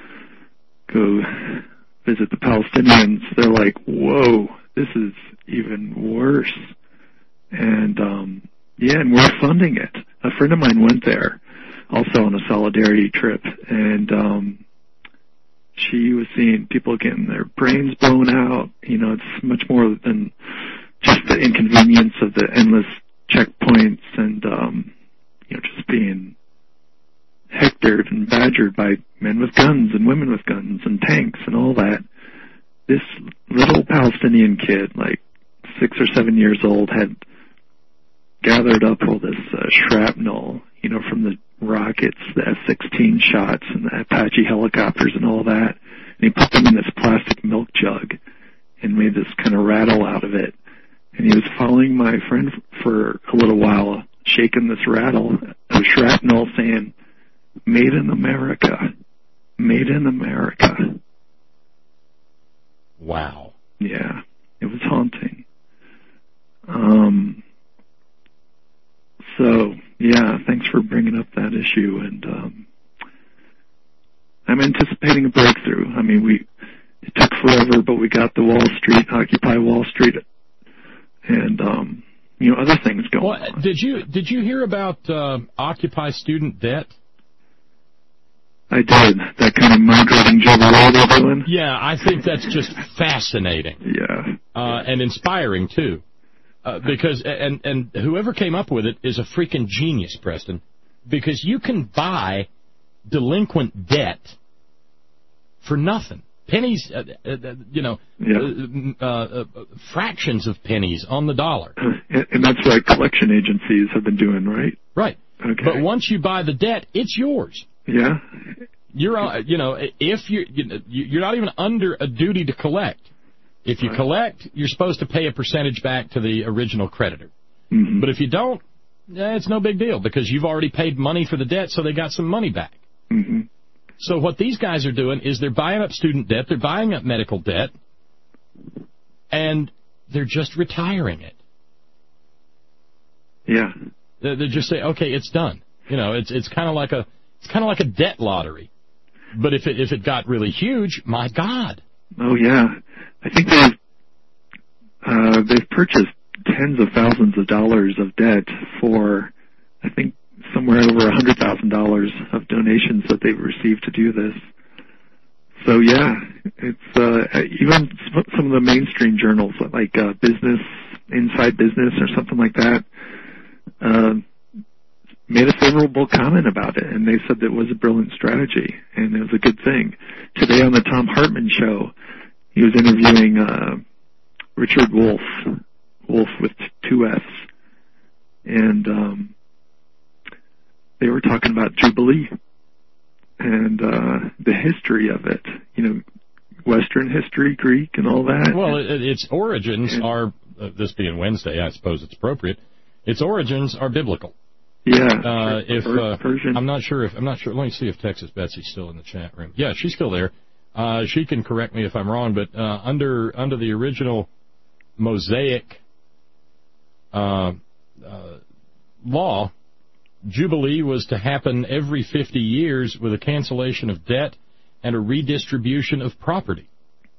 S11: go visit the Palestinians, they're like, whoa, this is even worse. And, um, yeah, and we're funding it. A friend of mine went there also on a solidarity trip, and um, she was seeing people getting their brains blown out. You know, it's much more than just the inconvenience of the endless checkpoints and, um, you know, just being hectored and badgered by men with guns and women with guns and tanks and all that. This little Palestinian kid, like six or seven years old, had gathered up all this uh, shrapnel, you know, from the rockets, the F sixteen shots and the Apache helicopters and all that. And he put them in this plastic milk jug and made this kind of rattle out of it. And he was following my friend for a little while, shaking this rattle of shrapnel, saying, "Made in America, made in America."
S1: Wow.
S11: Yeah, it was haunting. Um. So, yeah, thanks for bringing up that issue, and um, I'm anticipating a breakthrough. I mean, we it took forever, but we got the Wall Street, Occupy Wall Street, and um, you know, other things going
S1: well,
S11: on.
S1: Did you did you hear about uh, Occupy student debt?
S11: I did. That kind of mount-riding jubilee they're doing.
S1: Yeah, I think that's just fascinating.
S11: Yeah.
S1: Uh, and inspiring, too. Uh, because, and, and whoever came up with it is a freaking genius, Preston. Because you can buy delinquent debt for nothing. Pennies, uh, uh, you know,
S11: yeah.
S1: uh, uh, uh, fractions of pennies on the dollar.
S11: And, and that's what collection agencies have been doing, right?
S1: Right.
S11: Okay.
S1: But once you buy the debt, it's yours.
S11: Yeah.
S1: You're, uh, you know, if you, you you're not even under a duty to collect. If you right. collect, you're supposed to pay a percentage back to the original creditor.
S11: Mm-hmm.
S1: But if you don't, eh, it's no big deal because you've already paid money for the debt, so they got some money back.
S11: Mm-hmm.
S1: So what these guys are doing is they're buying up student debt, they're buying up medical debt, and they're just retiring it.
S11: Yeah.
S1: They they just say, okay, it's done. You know, it's it's kind of like a it's kind of like a debt lottery. But if it if it got really huge, my God.
S11: Oh yeah, I think they've uh, they've purchased tens of thousands of dollars of debt for, I think, somewhere over a hundred thousand dollars of donations that they've received to do this. So yeah, it's uh, even some of the mainstream journals like uh, Business, Inside Business, or something like that, uh, made a favorable comment about it, and they said that it was a brilliant strategy and it was a good thing. Today on the Thom Hartmann show, he was interviewing uh, Richard Wolff, Wolff with two F's, and um, they were talking about Jubilee and uh, the history of it, you know, Western history, Greek, and all that.
S1: Well, it, its origins and, are, uh, this being Wednesday, I suppose it's appropriate, its origins are biblical.
S11: Yeah.
S1: Uh, if uh, I'm not sure if I'm not sure. Let me see if Texas Betsy's still in the chat room. Yeah, she's still there. Uh, she can correct me if I'm wrong, but uh, under under the original Mosaic uh, uh, law, Jubilee was to happen every fifty years with a cancellation of debt and a redistribution of property.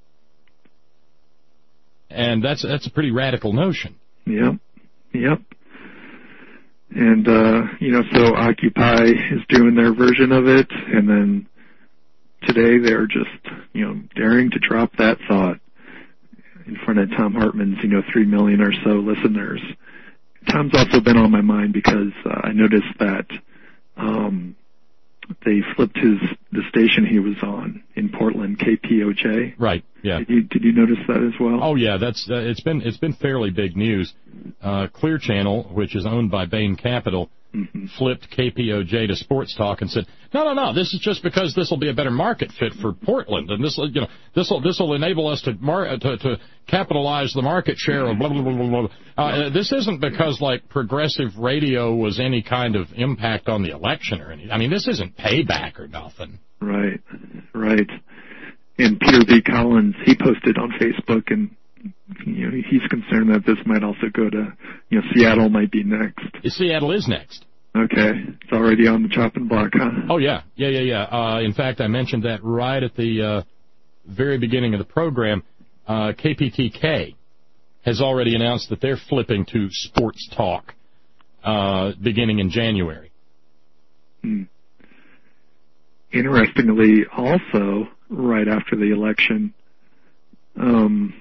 S1: And that's that's a pretty radical notion.
S11: Yep. Yep. And, uh, you know, so Occupy is doing their version of it, and then today they're just, you know, daring to drop that thought in front of Thom Hartmann's, you know, three million or so listeners. Tom's also been on my mind because uh, I noticed that um, they flipped his the station he was on in Portland, K P O J.
S1: Right. Yeah.
S11: Did you, did you notice that as well?
S1: Oh yeah, that's uh, it's been it's been fairly big news. Uh, Clear Channel, which is owned by Bain Capital, mm-hmm. flipped K P O J to Sports Talk and said, "No, no, no. This is just because this will be a better market fit for Portland, and this, you know, this will this will enable us to mar- to, to capitalize the market share of blah blah blah blah." blah. Uh, this isn't because like progressive radio was any kind of impact on the election or anything. I mean, this isn't payback or nothing.
S11: Right, right. And Peter B. Collins, he posted on Facebook, and you know he's concerned that this might also go to, you know, Seattle might be next.
S1: Seattle is next.
S11: Okay, it's already on the chopping block, huh?
S1: Oh yeah, yeah, yeah, yeah. Uh, in fact, I mentioned that right at the uh, very beginning of the program. Uh, K P T K has already announced that they're flipping to Sports Talk uh, beginning in January.
S11: Hmm. Interestingly, also, right after the election, um,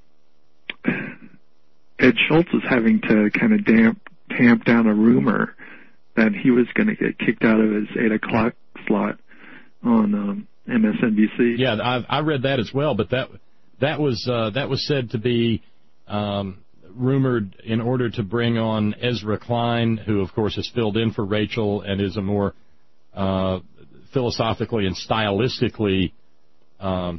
S11: Ed Schultz is having to kind of damp, tamp down a rumor that he was going to get kicked out of his eight o'clock slot on um, M S N B C.
S1: Yeah, I, I read that as well, but that that was uh, that was said to be um, rumored in order to bring on Ezra Klein, who, of course, has filled in for Rachel and is a more uh, philosophically and stylistically, um,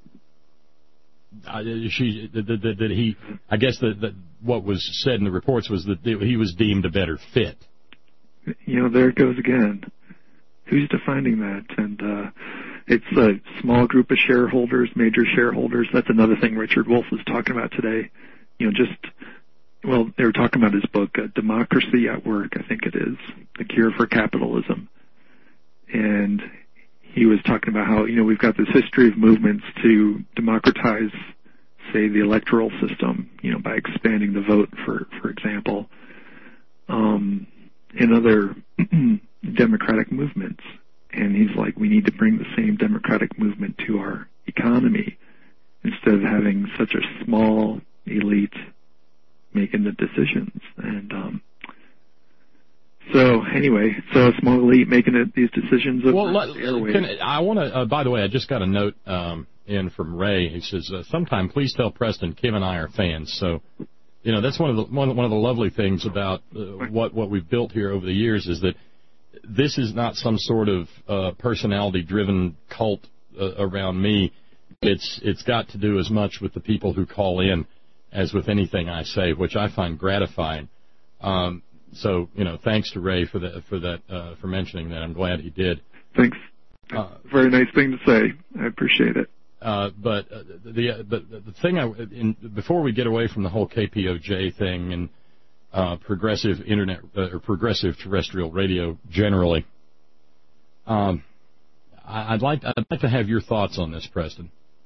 S1: she that, that, that he, I guess that, that what was said in the reports was that he was deemed a better fit.
S11: You know, there it goes again. Who's defining that? And uh, it's a small group of shareholders, major shareholders. That's another thing Richard Wolff was talking about today. You know, just, well, they were talking about his book, uh, Democracy at Work, I think it is, The Cure for Capitalism. And he was talking about how, you know, we've got this history of movements to democratize, say, the electoral system, you know, by expanding the vote, for, for example, um, and other democratic movements. And he's like, we need to bring the same democratic movement to our economy instead of having such a small elite making the decisions. And, um, So anyway, so a small elite making it, these decisions over
S1: well, let,
S11: airwaves.
S1: Can, I want to. Uh, by the way, I just got a note um, in from Ray. He says, uh, "Sometime please tell Preston Kim and I are fans." So, you know, that's one of the one, one of the lovely things about uh, what what we've built here over the years is that this is not some sort of uh, personality-driven cult uh, around me. It's it's got to do as much with the people who call in as with anything I say, which I find gratifying. Um, So, you know, thanks to Ray for that, for that, uh, for mentioning that. I'm glad he did.
S11: Thanks. Uh, Very nice thing to say. I appreciate it.
S1: Uh, but uh, the uh, but the thing I in, before we get away from the whole K P O J thing and uh, progressive internet uh, or progressive terrestrial radio generally, um, I, I'd like I'd like to have your thoughts on this, Preston.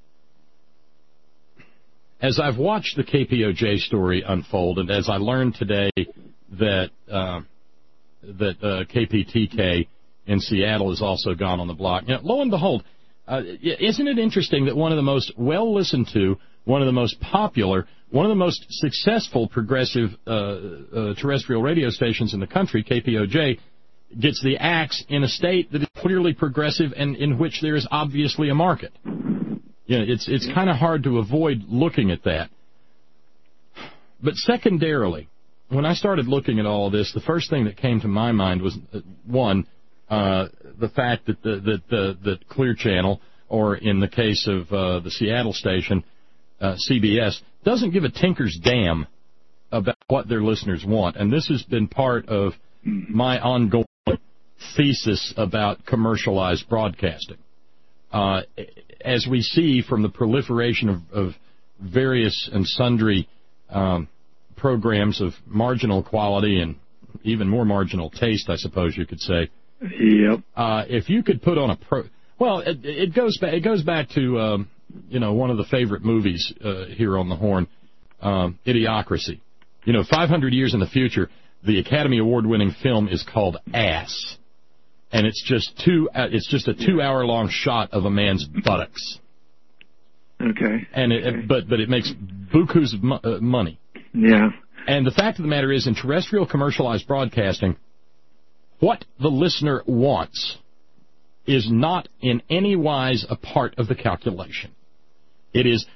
S1: As I've watched the K P O J story unfold, and as I learned today that uh, that uh, K P T K in Seattle has also gone on the block, you know, lo and behold. Uh, isn't it interesting that one of the most well-listened to, one of the most popular, one of the most successful progressive uh, uh, terrestrial radio stations in the country, K P O J, gets the axe in a state that is clearly progressive and in which there is obviously a market? You know, it's it's kind of hard to avoid looking at that. But secondarily, when I started looking at all of this, the first thing that came to my mind was, uh, one, Uh, the fact that the that the that Clear Channel, or in the case of uh, the Seattle station, uh, C B S, doesn't give a tinker's damn about what their listeners want, and this has been part of my ongoing thesis about commercialized broadcasting. Uh, as we see from the proliferation of, of various and sundry um, programs of marginal quality and even more marginal taste, I suppose you could say.
S11: Yep.
S1: Uh, if you could put on a pro, well, it, it goes back. It goes back to um, you know one of the favorite movies uh, here on the Horn, um, Idiocracy. You know, five hundred years in the future, the Academy Award-winning film is called Ass, and it's just two. Uh, it's just a two-hour-long shot of a man's buttocks.
S11: Okay.
S1: And it,
S11: okay.
S1: but but it makes bukus of mo- uh, money.
S11: Yeah.
S1: And the fact of the matter is, in terrestrial commercialized broadcasting, what the listener wants is not in any wise a part of the calculation. It is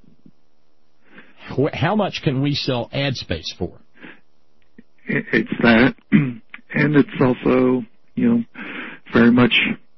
S1: wh- how much can we sell ad space for?
S11: It's that, and it's also, you know, very much,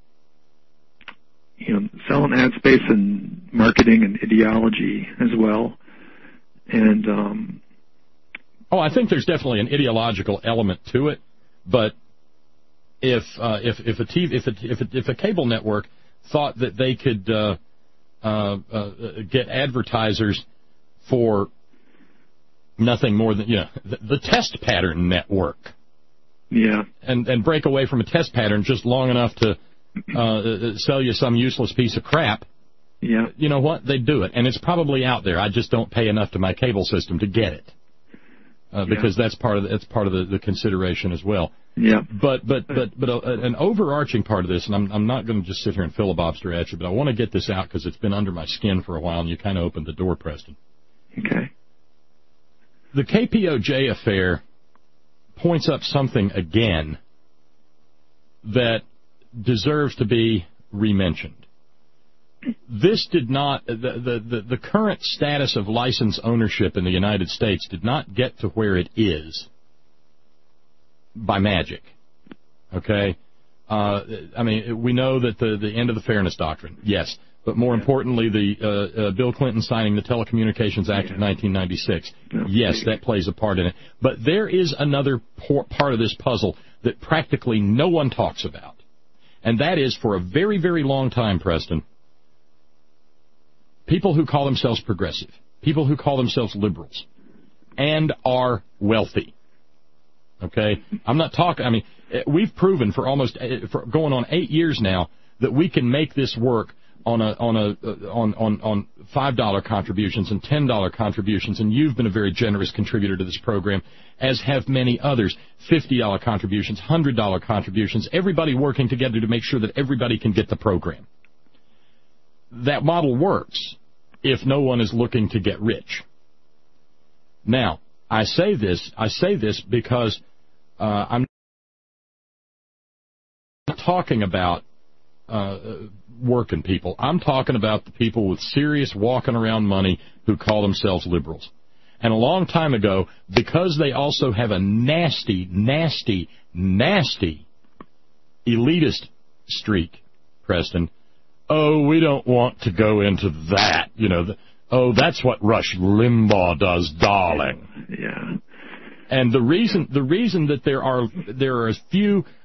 S11: you know, selling ad space and marketing and ideology as well. And um,
S1: oh, I think there's definitely an ideological element to it, but If uh, if if a T V if a, if a, if a cable network thought that they could uh, uh, uh, get advertisers for nothing more than you know the, the test pattern network,
S11: yeah,
S1: and and break away from a test pattern just long enough to uh, sell you some useless piece of crap,
S11: yeah,
S1: you know what, they'd do it, and it's probably out there. I just don't pay enough to my cable system to get it. Uh, because yeah. that's part of the, that's part of the, the consideration as well.
S11: Yeah.
S1: But but but but a, an overarching part of this, and I'm I'm not going to just sit here and filibuster at you, but I want to get this out because it's been under my skin for a while, and you kind of opened the door, Preston.
S11: Okay.
S1: The K P O J affair points up something again that deserves to be rementioned. This did not, the, the, the, the current status of license ownership in the United States did not get to where it is by magic. Okay? Uh, I mean, we know that the, the end of the Fairness Doctrine, yes. But more importantly, the uh, uh, Bill Clinton signing the Telecommunications Act of nineteen ninety-six, yes, that plays a part in it. But there is another por- part of this puzzle that practically no one talks about. And that is, for a very, very long time, Preston, people who call themselves progressive, people who call themselves liberals, and are wealthy. Okay? I'm not talking, I mean, we've proven for almost, for going on eight years now, that we can make this work on a, on a, on, on, on five dollar contributions and ten dollar contributions, and you've been a very generous contributor to this program, as have many others. fifty dollar contributions, one hundred dollar contributions, everybody working together to make sure that everybody can get the program. That model works if no one is looking to get rich. Now, I say this, I say this because uh, I'm not talking about uh, working people. I'm talking about the people with serious walking around money who call themselves liberals. And a long time ago, because they also have a nasty, nasty, nasty elitist streak, Preston, oh, we don't want to go into that. You know, the, oh, that's what Rush Limbaugh does, darling.
S11: Yeah.
S1: And the reason the reason that there are there are as few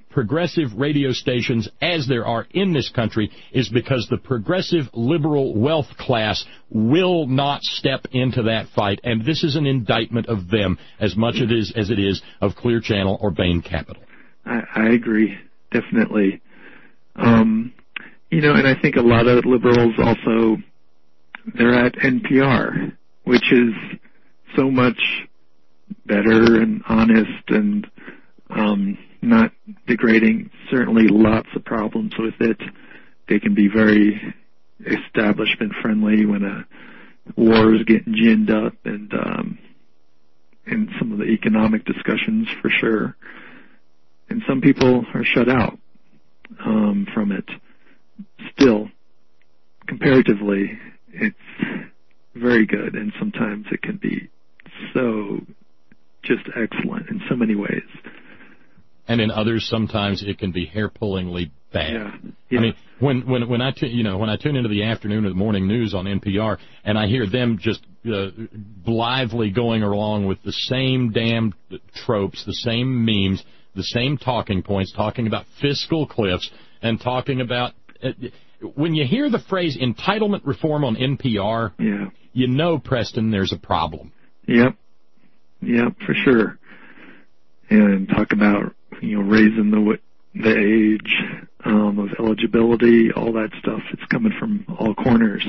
S1: progressive radio stations as there are in this country is because the progressive liberal wealth class will not step into that fight, and this is an indictment of them as much it is, as it is of Clear Channel or Bain Capital.
S11: I, I agree, definitely. Um, you know, and I think a lot of liberals also, they're at N P R, which is so much better and honest and um, not degrading. Certainly lots of problems with it. They can be very establishment friendly when a war is getting ginned up, and um, and some of the economic discussions for sure. And some people are shut out um, from it. Still, comparatively, it's very good, and sometimes it can be so just excellent in so many ways.
S1: And in others, sometimes it can be hair-pullingly bad.
S11: Yeah. Yeah.
S1: I mean, when when when I tu- you know when I tune into the afternoon or the morning news on N P R, and I hear them just uh, blithely going along with the same damn tropes, the same memes, the same talking points, talking about fiscal cliffs, and talking about uh, when you hear the phrase entitlement reform on N P R,
S11: yeah.
S1: you know, Preston, there's a problem.
S11: Yep. Yep, for sure. And talk about, you know, raising the the age um, of eligibility, all that stuff. It's coming from all corners.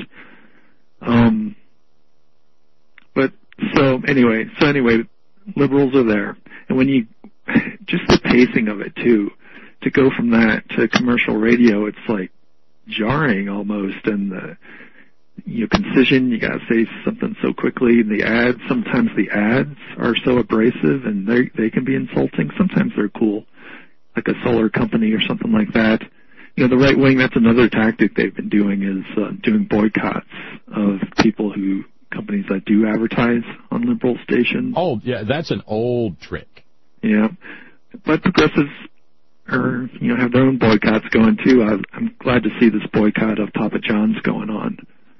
S11: Um, but so anyway, so anyway, liberals are there, and when you just the pacing of it too, to go from that to commercial radio, it's like jarring almost, and the you know, concision, you gotta say something so quickly. The ads, sometimes the ads are so abrasive and they they can be insulting. Sometimes they're cool, like a solar company or something like that. You know, the right wing, that's another tactic they've been doing, is uh, doing boycotts of people who, companies that do advertise on liberal stations.
S1: Oh, yeah, that's an old trick.
S11: Yeah. But progressives are, you know, have their own boycotts going too. I, I'm glad to see this boycott of Papa John's going on.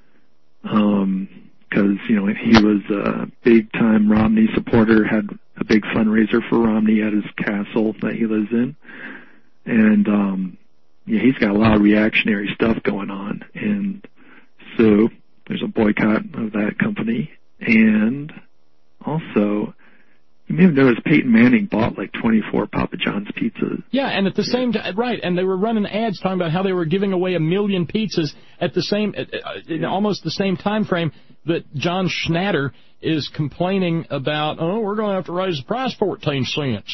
S11: Um, cause, you know, he was a big time Romney supporter, had a big fundraiser for Romney at his castle that he lives in. And, um, yeah, he's got a lot of reactionary stuff going on. And so there's a boycott of that company. And also, you may have noticed Peyton Manning bought like twenty-four Papa John's pizzas.
S1: Yeah, and at the yeah. same time, right, and they were running ads talking about how they were giving away a million pizzas at the same, uh, in almost the same time frame that John Schnatter is complaining about, oh, we're going to have to raise the price fourteen cents.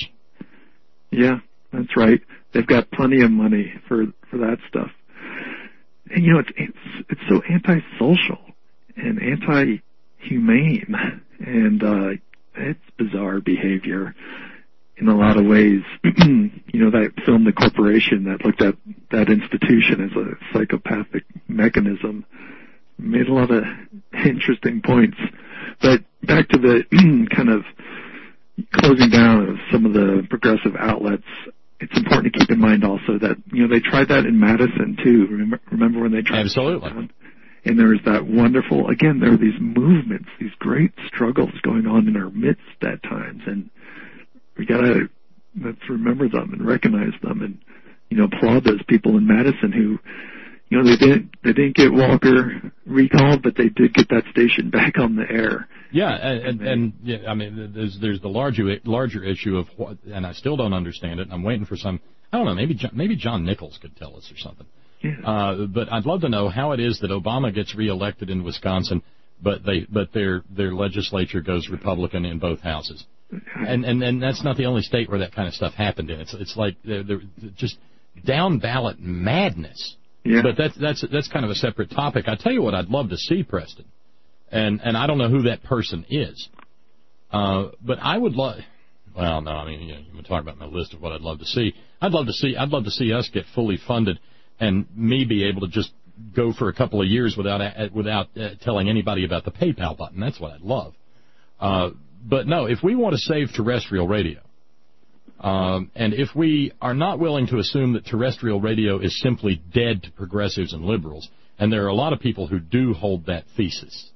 S11: Yeah, that's right. They've got plenty of money for for that stuff. And, you know, it's it's, it's so antisocial and anti-humane, and uh it's bizarre behavior in a lot of ways. You know, that film, The Corporation, that looked at that institution as a psychopathic mechanism, made a lot of interesting points. But back to the kind of closing down of some of the progressive outlets, it's important to keep in mind also that, you know, they tried that in Madison too. Remember, remember when they tried
S1: Absolutely.
S11: That? And there was that wonderful, again, there are these movements, these great struggles going on in our midst at times, and we gotta, let's remember them and recognize them, and, you know, applaud those people in Madison who, you know, they didn't, they didn't get Walker recalled, but they did get that station back on the air.
S1: Yeah, and, and, and yeah, I mean, there's, there's the larger, larger issue of what, and I still don't understand it, and I'm waiting for some, I don't know, maybe, John, maybe John Nichols could tell us or something.
S11: Yeah.
S1: Uh, but I'd love to know how it is that Obama gets reelected in Wisconsin, but they, but their, their legislature goes Republican in both houses. And, and, and that's not the only state where that kind of stuff happened in. It's, it's like they're, they're just down ballot madness.
S11: Yeah.
S1: But that's, that's, that's kind of a separate topic. I tell you what I'd love to see, Preston. And, and I don't know who that person is. Uh, but I would love, well, no, I mean, you know, you've been talking about my list of what I'd love to see. I'd love to see, I'd love to see us get fully funded, and me be able to just go for a couple of years without uh, without uh, telling anybody about the PayPal button. That's what I'd love. Uh, but no, if we want to save terrestrial radio, um, and if we are not willing to assume that terrestrial radio is simply dead to progressives and liberals, and there are a lot of people who do hold that thesis,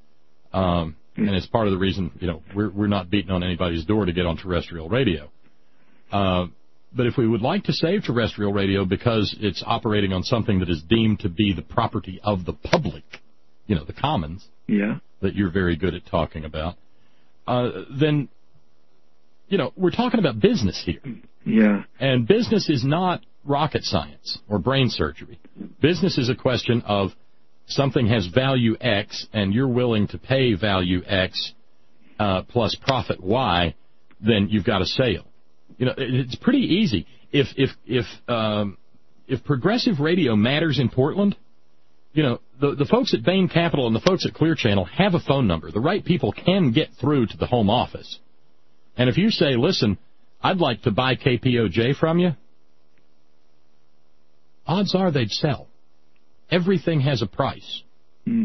S1: um, and it's part of the reason, you know, we're we're not beating on anybody's door to get on terrestrial radio. Uh, but if we would like to save terrestrial radio because it's operating on something that is deemed to be the property of the public, you know, the commons,
S11: yeah,
S1: that you're very good at talking about, uh, then, you know, we're talking about business here.
S11: Yeah.
S1: And business is not rocket science or brain surgery. Business is a question of something has value X and you're willing to pay value X uh, plus profit Y, then you've got a sale. You know, it's pretty easy. If if if um, if progressive radio matters in Portland, you know, the the folks at Bain Capital and the folks at Clear Channel have a phone number. The right people can get through to the home office. And if you say, listen, I'd like to buy K P O J from you, odds are they'd sell. Everything has a price.
S11: Hmm.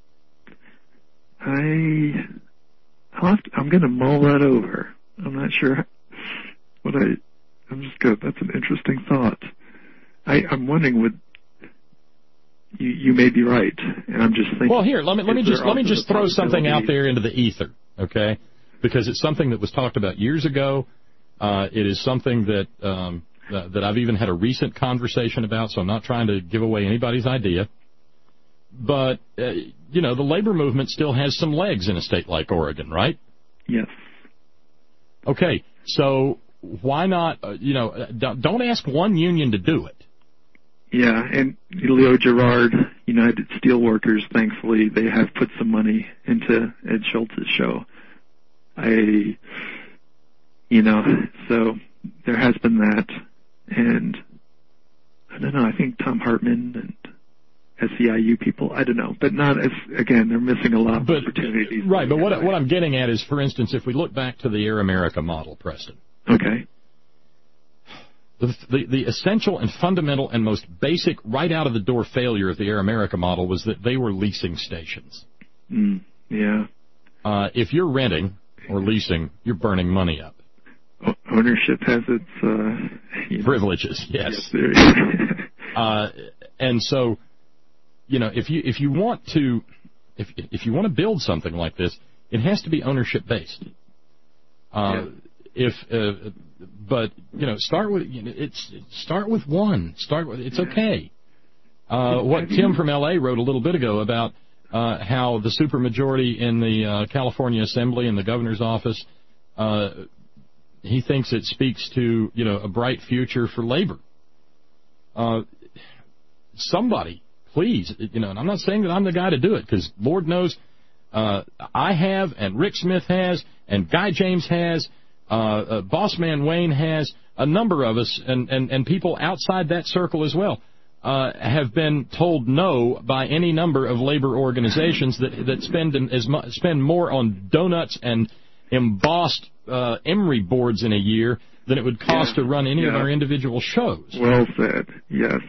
S11: I, I'll have to, I'm going to mull that over. I'm not sure what I, I'm just good. That's an interesting thought. I, I'm wondering, would, you, you may be right, and I'm just thinking.
S1: Well, here, let me, let me just, let me just throw something out there into the ether, okay? Because it's something that was talked about years ago. Uh, it is something that, um, Uh, that I've even had a recent conversation about, so I'm not trying to give away anybody's idea. But, uh, you know, the labor movement still has some legs in a state like Oregon, right?
S11: Yes.
S1: Okay, so why not, uh, you know, don't, don't ask one union to do it.
S11: Yeah, and Leo Gerard, United Steelworkers, thankfully, they have put some money into Ed Schultz's show. I, you know, so there has been that. And I don't know, I think Tom Hartman and S E I U people, I don't know, but not as, again, they're missing a lot of
S1: but,
S11: opportunities.
S1: Right, but what, what I'm getting at is, for instance, if we look back to the Air America model, Preston.
S11: Okay.
S1: The, the, the essential and fundamental and most basic right-out-of-the-door failure of the Air America model was that they were leasing stations.
S11: Mm, yeah.
S1: Uh, if you're renting or leasing, you're burning money up.
S11: O- ownership has its uh, you know,
S1: privileges, yes.
S11: yes
S1: uh, and so, you know, if you if you want to if if you want to build something like this, it has to be ownership based. Uh, yeah. If uh, but you know, start with you know, it's start with one. Start with it's okay. Uh, what Tim from L A wrote a little bit ago about uh, how the supermajority in the uh, California Assembly and the governor's office. Uh, He thinks it speaks to, you know, a bright future for labor. Uh, somebody, please, you know, and I'm not saying that I'm the guy to do it, because Lord knows uh, I have, and Rick Smith has, and Guy James has, uh, uh, Bossman Wayne has, a number of us, and, and, and people outside that circle as well, uh, have been told no by any number of labor organizations that that spend as mu- spend more on donuts and embossed uh, emery boards in a year than it would cost yeah. to run any yeah. of our individual shows.
S11: Well said. Yes,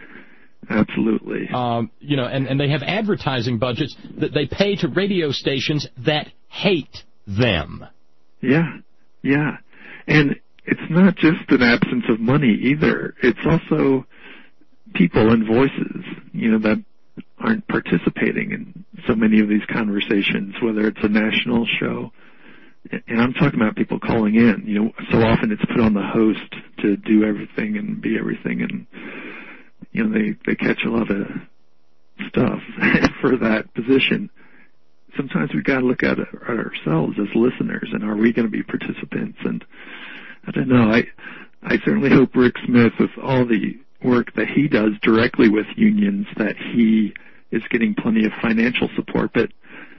S11: absolutely.
S1: Um, you know, and, and they have advertising budgets that they pay to radio stations that hate them.
S11: Yeah, yeah. And it's not just an absence of money either. It's also people and voices, you know, that aren't participating in so many of these conversations, whether it's a national show. And I'm talking about people calling in. You know, so often it's put on the host to do everything and be everything, and you know they they catch a lot of stuff for that position. Sometimes we've got to look at, it, at ourselves as listeners, and are we going to be participants? And I don't know. I I certainly hope Rick Smith, with all the work that he does directly with unions, that he is getting plenty of financial support, but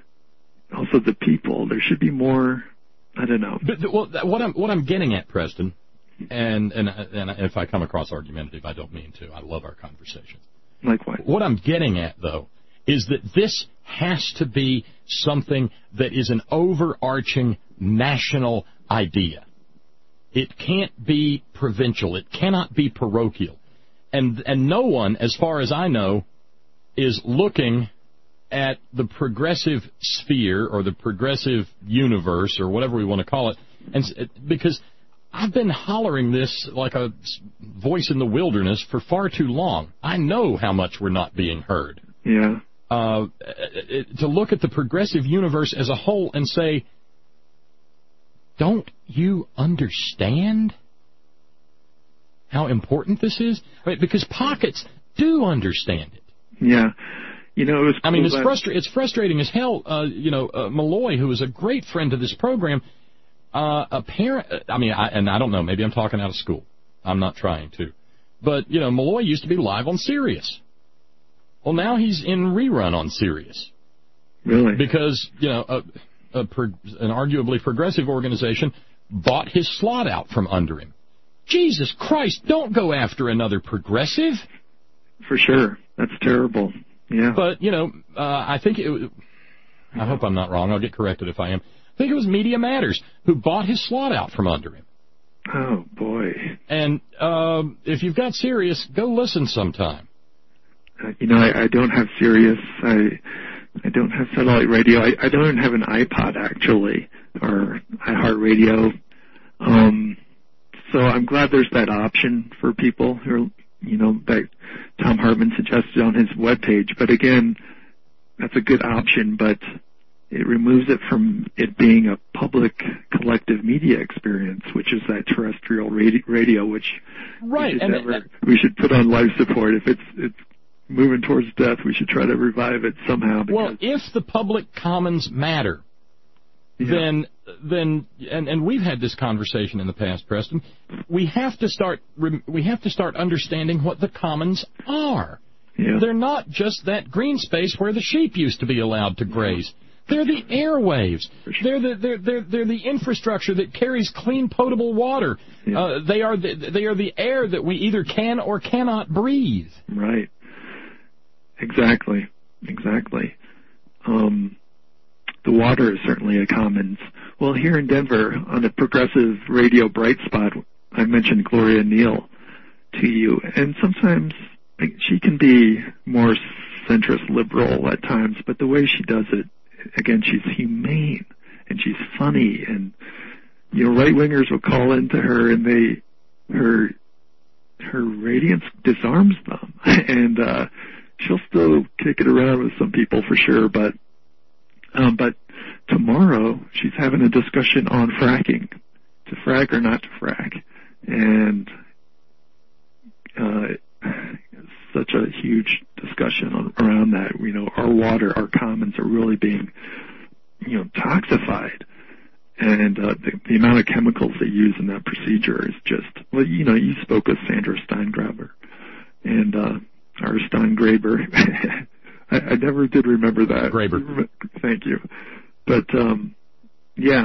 S11: also the people. There should be more. I don't know.
S1: But, well, what I'm what I'm getting at, Preston, and, and and if I come across argumentative, I don't mean to. I love our conversations.
S11: Likewise.
S1: What I'm getting at, though, is that this has to be something that is an overarching national idea. It can't be provincial. It cannot be parochial. And and no one, as far as I know, is looking at the progressive sphere or the progressive universe or whatever we want to call it, and because I've been hollering this like a voice in the wilderness for far too long. I know how much we're not being heard.
S11: Yeah.
S1: Uh, to look at the progressive universe as a whole and say, don't you understand? how important this is? I mean, because pockets do understand it.
S11: Yeah. You know, it was cool.
S1: I mean, it's,
S11: that...
S1: frustra- it's frustrating as hell. Uh, you know, uh, Malloy, who is a great friend of this program, uh, a parent, I mean, I, and I don't know, maybe I'm talking out of school. I'm not trying to. But, you know, Malloy used to be live on Sirius. Well, now he's in rerun on Sirius.
S11: Really?
S1: Because, you know, a, a pro- an arguably progressive organization bought his slot out from under him. Jesus Christ, don't go after another progressive.
S11: For sure. That's terrible. Yeah.
S1: But, you know, uh, I think it I hope I'm not wrong. I'll get corrected if I am. I think it was Media Matters who bought his slot out from under him.
S11: Oh, boy.
S1: And uh, if you've got Sirius, go listen sometime.
S11: Uh, you know, I, I don't have Sirius. I I don't have satellite radio. I, I don't even have an iPod, actually, or iHeartRadio. Um, so I'm glad there's that option for people who are, you know, that Tom Hartman suggested on his webpage. But again, that's a good option, but it removes it from it being a public collective media experience, which is that terrestrial radio, radio which
S1: right.
S11: we, should
S1: and
S11: never,
S1: it,
S11: we should put on life support. If it's it's moving towards death, we should try to revive it somehow.
S1: Well, if the public commons matter, yeah. then then and, and we've had this conversation in the past, Preston. We have to start we have to start understanding what the commons are.
S11: Yeah.
S1: They're not just that green space where the sheep used to be allowed to graze. They're the airwaves. They're the they're they're they're the infrastructure that carries clean, potable water.
S11: Yeah.
S1: Uh, they are the, they are the air that we either can or cannot breathe.
S11: Right. Exactly. Exactly. Um, the water is certainly a commons. Well, here in Denver, on the progressive radio bright spot, I mentioned Gloria Neal to you, and sometimes she can be more centrist liberal at times, but the way she does it, again, she's humane and she's funny, and you know, right wingers will call into her, and they her her radiance disarms them, and uh, she'll still kick it around with some people for sure. But um, but tomorrow she's having a discussion on fracking, to frack or not to frack, and uh, such a huge discussion on, around that. You know, our water, our commons are really being, you know, toxified. And uh, the, the amount of chemicals they use in that procedure is just, well, you know, you spoke with Sandra Steingraber and, uh, or Steingraber. I, I never did remember that.
S1: Graber.
S11: Thank you. But, um, yeah,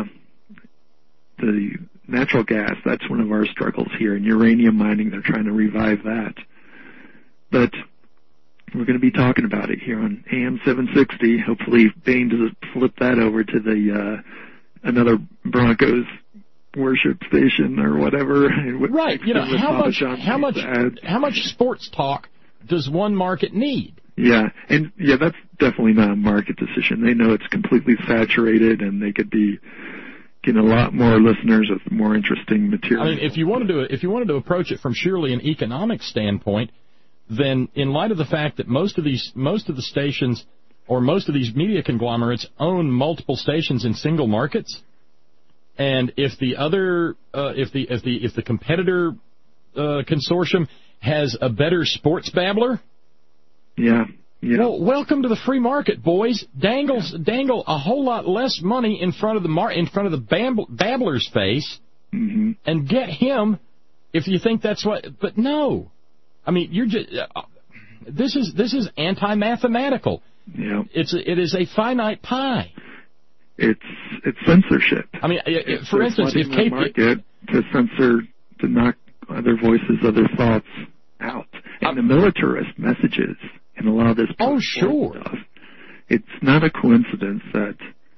S11: the natural gas, that's one of our struggles here. And uranium mining, they're trying to revive that. But we're going to be talking about it here on A M seven sixty. Hopefully Bain doesn't flip that over to the uh, another Broncos worship station or whatever.
S1: Right. You know, how much how much how much sports talk does one market need?
S11: Yeah, and yeah, that's definitely not a market decision. They know it's completely saturated, and they could be getting a lot more listeners with more interesting material.
S1: I mean, if you wanted to if you wanted to approach it from surely an economic standpoint, then in light of the fact that most of these most of the stations or most of these media conglomerates own multiple stations in single markets, and if the other uh, if the if the if the competitor uh, consortium has a better sports babbler,
S11: yeah, yeah.
S1: Well, welcome to the free market, boys. Dangles dangle a whole lot less money in front of the mar- in front of the bab- babbler's face,
S11: mm-hmm.
S1: and get him if you think that's what. But no. I mean, you're just. Uh, this is this is anti-mathematical.
S11: Yeah.
S1: It's a, it is a finite pie.
S11: It's it's censorship.
S1: I mean,
S11: it's
S1: for instance, if K P
S11: market to censor, to knock other voices, other thoughts out, and uh, the militarist messages and a lot of this.
S1: Oh, sure.
S11: Stuff. It's not a coincidence that,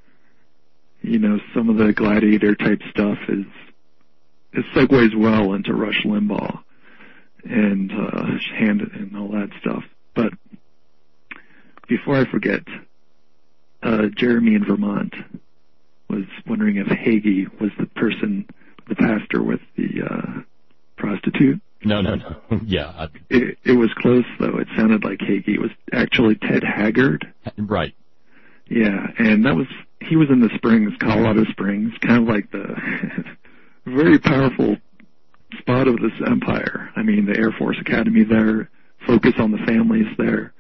S11: you know, some of the gladiator type stuff is it segues well into Rush Limbaugh and uh, hand and all that stuff. But before I forget, uh, Jeremy in Vermont was wondering if Hagee was the person, the pastor with the uh, prostitute.
S1: No, no, no. Yeah. I...
S11: It, it was close, though. It sounded like Hagee. It was actually Ted Haggard.
S1: Right.
S11: Yeah, and that was, he was in the Springs, Colorado Springs, kind of like the very powerful spot of this empire. I mean, the Air Force Academy there, focus on the families there.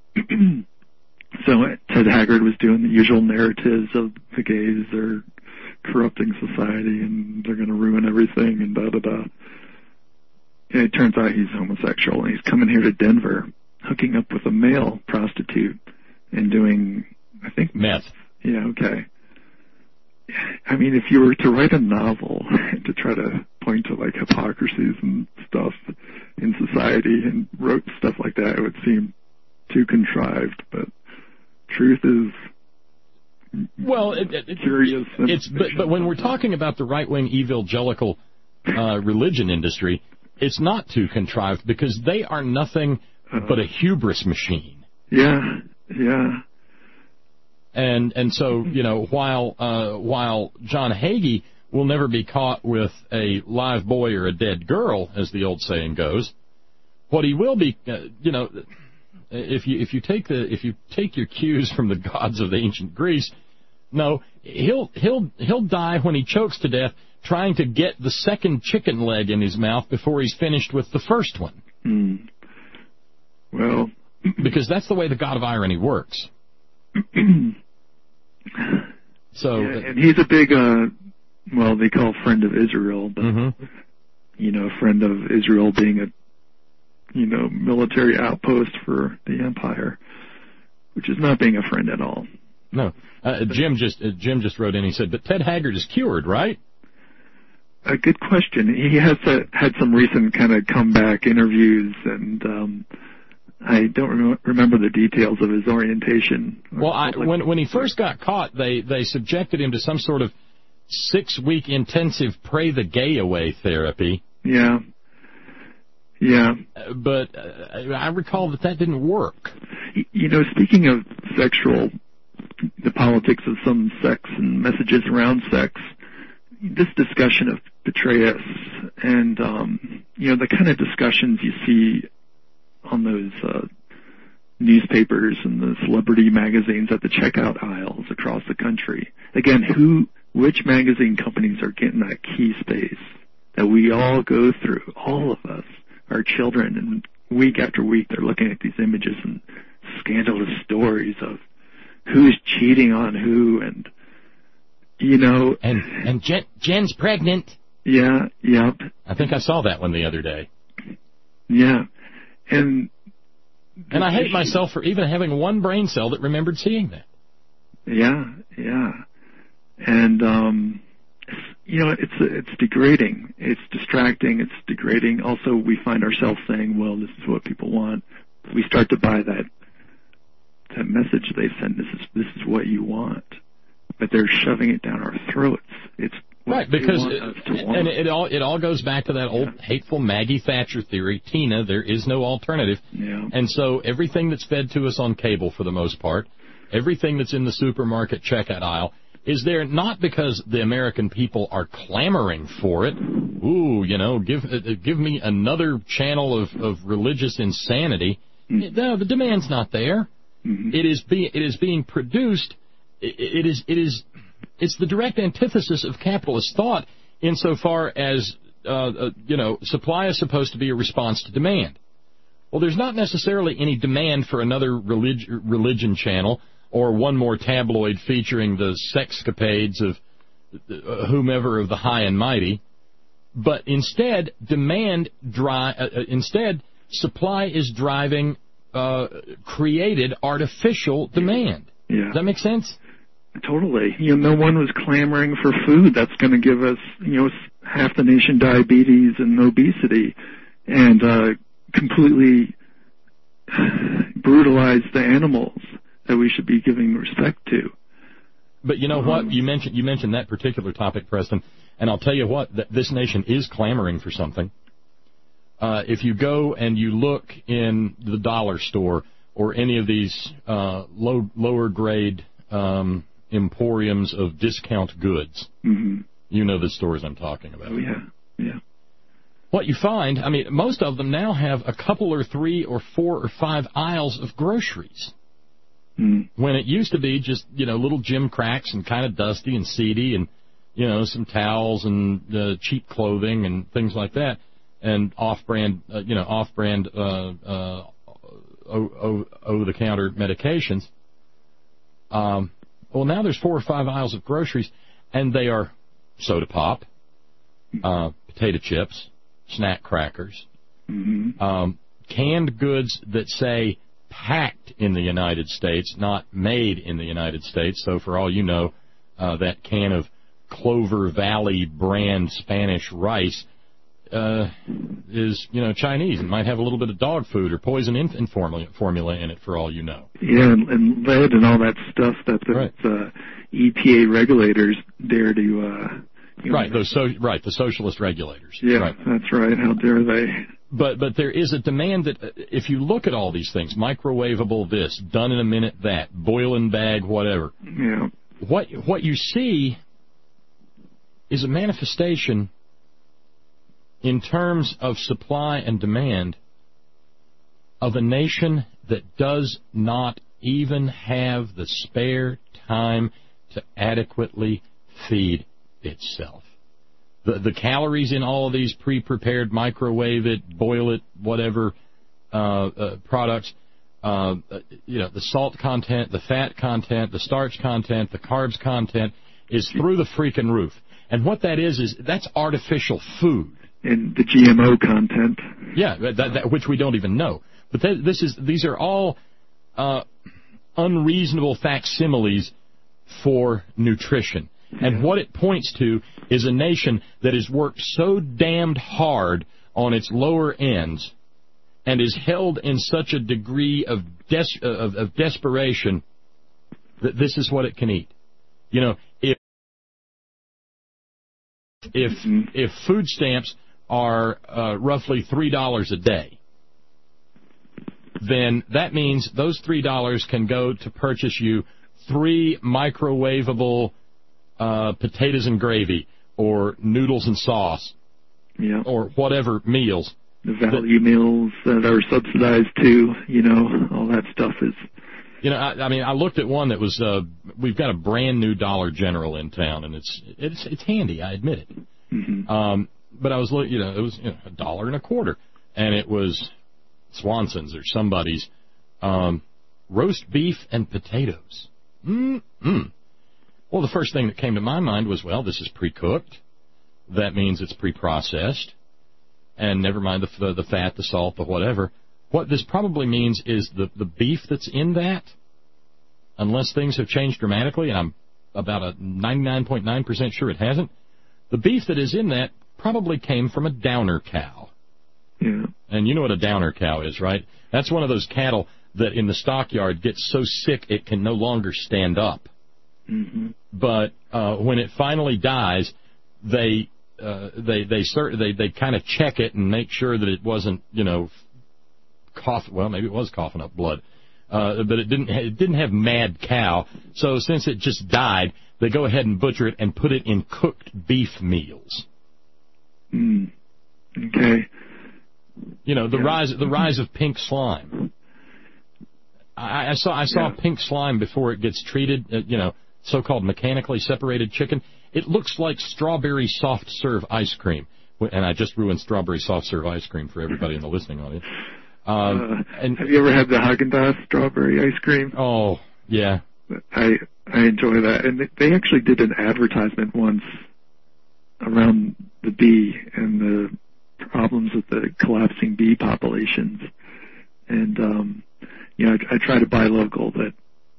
S11: So Ted Haggard was doing the usual narratives of the gays are corrupting society and they're going to ruin everything and da-da-da. And it turns out he's homosexual, and he's coming here to Denver, hooking up with a male prostitute and doing, I think...
S1: Meth.
S11: Yeah, okay. I mean, if you were to write a novel to try to point to, like, hypocrisies and stuff in society and wrote stuff like that, it would seem too contrived, but truth is
S1: well, it, it,
S11: curious.
S1: It's but, but when we're talking about the right-wing evangelical uh, religion industry, it's not too contrived because they are nothing uh, but a hubris machine.
S11: Yeah, yeah.
S1: And and so, you know, while uh, while John Hagee will never be caught with a live boy or a dead girl, as the old saying goes, what he will be, uh, you know, if you if you take the if you take your cues from the gods of the ancient Greece, no, he'll he'll he'll die when he chokes to death trying to get the second chicken leg in his mouth before he's finished with the first one.
S11: Mm. Well,
S1: because that's the way the god of irony works. So,
S11: yeah, and he's a big, uh, well, they call friend of Israel, but
S1: mm-hmm.
S11: you know, friend of Israel being a, you know, military outpost for the empire, which is not being a friend at all.
S1: No, uh, Jim just uh, Jim just wrote in. He said, "But Ted Haggard is cured, right?"
S11: A good question. He has uh, had some recent kind of comeback interviews, and um, I don't rem- remember the details of his orientation.
S1: Well, I, when when he first got caught, they, they subjected him to some sort of six-week intensive pray the gay away therapy.
S11: Yeah. Yeah.
S1: Uh, but uh, I recall that that didn't work.
S11: You know, speaking of sexual, the politics of some sex and messages around sex, this discussion of Petraeus and, um, you know, the kind of discussions you see on those uh, newspapers and the celebrity magazines at the checkout aisles across the country. Again, who, which magazine companies are getting that key space that we all go through, all of us, our children, and week after week they're looking at these images and scandalous stories of who's cheating on who, and, you know...
S1: And, and Jen, Jen's pregnant.
S11: Yeah, yep.
S1: I think I saw that one the other day.
S11: Yeah. And
S1: and I hate myself for even having one brain cell that remembered seeing that.
S11: Yeah, yeah. And, um, you know, it's it's degrading. It's distracting. It's degrading. Also, we find ourselves saying, well, this is what people want. We start to buy that that message they send. This is this is what you want. But they're shoving it down our throats. It's
S1: right, because it, and it all it all goes back to that old yeah. hateful Maggie Thatcher theory, Tina, there is no alternative.
S11: Yeah.
S1: And so everything that's fed to us on cable for the most part, everything that's in the supermarket checkout aisle, is there not because the American people are clamoring for it. Ooh, you know, give uh, give me another channel of, of religious insanity. Mm. No, the demand's not there.
S11: Mm-hmm.
S1: It is be it is being produced. It, it is it is it's the direct antithesis of capitalist thought insofar as uh, uh, you know, supply is supposed to be a response to demand. Well, there's not necessarily any demand for another relig- religion channel or one more tabloid featuring the sexcapades of uh, whomever of the high and mighty, but instead demand dri- uh, instead supply is driving uh, created artificial demand.
S11: Yeah.
S1: Does that make sense?
S11: Totally. You know, no one was clamoring for food that's going to give us, you know, half the nation diabetes and obesity, and uh, completely brutalize the animals that we should be giving respect to.
S1: But you know um, what? You mentioned you mentioned that particular topic, Preston, and I'll tell you what, th- this nation is clamoring for something. Uh, if you go and you look in the dollar store or any of these uh, low lower grade um, emporiums of discount goods,
S11: mm-hmm.
S1: you know the stores I'm talking about.
S11: Oh, yeah, yeah.
S1: What you find, I mean, most of them now have a couple or three or four or five aisles of groceries.
S11: Mm.
S1: When it used to be just, you know, little gym cracks and kind of dusty and seedy and, you know, some towels and uh, cheap clothing and things like that. and off-brand, uh, you know, off-brand uh, uh, over-the-counter medications. Um, well, now there's four or five aisles of groceries, and they are soda pop, uh, potato chips, snack crackers,
S11: Mm-hmm.
S1: um, canned goods that say packed in the United States, not made in the United States. So for all you know, uh, that can of Clover Valley brand Spanish rice uh, is, you know, Chinese. It might have a little bit of dog food or poison infant formula, formula in it for all you know.
S11: Yeah, and, and lead and all that stuff that the
S1: right.
S11: uh, E P A regulators dare to... Uh, you know,
S1: right, those so, right, the socialist regulators.
S11: Yeah,
S1: right.
S11: That's right. How dare they?
S1: But but there is a demand that, uh, if you look at all these things, microwavable this, done in a minute that, boil and bag whatever,
S11: yeah.
S1: what what you see is a manifestation in terms of supply and demand of a nation that does not even have the spare time to adequately feed itself. The, the calories in all of these pre-prepared, microwave it, boil it, whatever uh, uh, products, uh, you know, the salt content, the fat content, the starch content, the carbs content is through the freaking roof. And what that is is that's artificial food.
S11: And the G M O content.
S1: Yeah, that, that, which we don't even know. But that, this is these are all uh, unreasonable facsimiles for nutrition. And yeah. What it points to is a nation that has worked so damned hard on its lower ends and is held in such a degree of, des- of, of desperation that this is what it can eat. You know, if if mm-hmm. if food stamps are uh, roughly three dollars a day, then that means those three dollars can go to purchase you three microwavable Uh, potatoes and gravy, or noodles and sauce,
S11: yeah.
S1: or whatever meals.
S11: The value that, meals that are subsidized too, you know, all that stuff is...
S1: You know, I, I mean, I looked at one that was, uh, we've got a brand new Dollar General in town, and it's it's it's handy, I admit it.
S11: Mm-hmm.
S1: Um, but I was looking, you know, it was you know, a dollar and a quarter, and it was Swanson's or somebody's um, roast beef and potatoes. Mm-mm. Well, the first thing that came to my mind was, well, this is pre-cooked. That means it's pre-processed. And never mind the, the, the fat, the salt, the whatever. What this probably means is the, the beef that's in that, unless things have changed dramatically, and I'm about a ninety-nine point nine percent sure it hasn't, the beef that is in that probably came from a downer cow.
S11: Yeah.
S1: And you know what a downer cow is, right? That's one of those cattle that in the stockyard gets so sick it can no longer stand up.
S11: Mm-hmm.
S1: But uh, when it finally dies, they uh, they they cert- they they kind of check it and make sure that it wasn't, you know, cough. Well, maybe it was coughing up blood, uh, but it didn't. Ha- it didn't have mad cow. So since it just died, they go ahead and butcher it and put it in cooked beef meals.
S11: Mm. Okay.
S1: You know the
S11: yeah.
S1: rise the rise of pink slime. I, I saw I saw
S11: yeah.
S1: pink slime before it gets treated. Uh, you know. So-called mechanically separated chicken. It looks like strawberry soft serve ice cream, and I just ruined strawberry soft serve ice cream for everybody in the listening audience. Um,
S11: uh,
S1: and,
S11: have you ever had the Haagen-Dazs strawberry ice cream?
S1: Oh, yeah.
S11: I I enjoy that, and they actually did an advertisement once around the bee and the problems with the collapsing bee populations, and um, you know, I, I try to buy local, but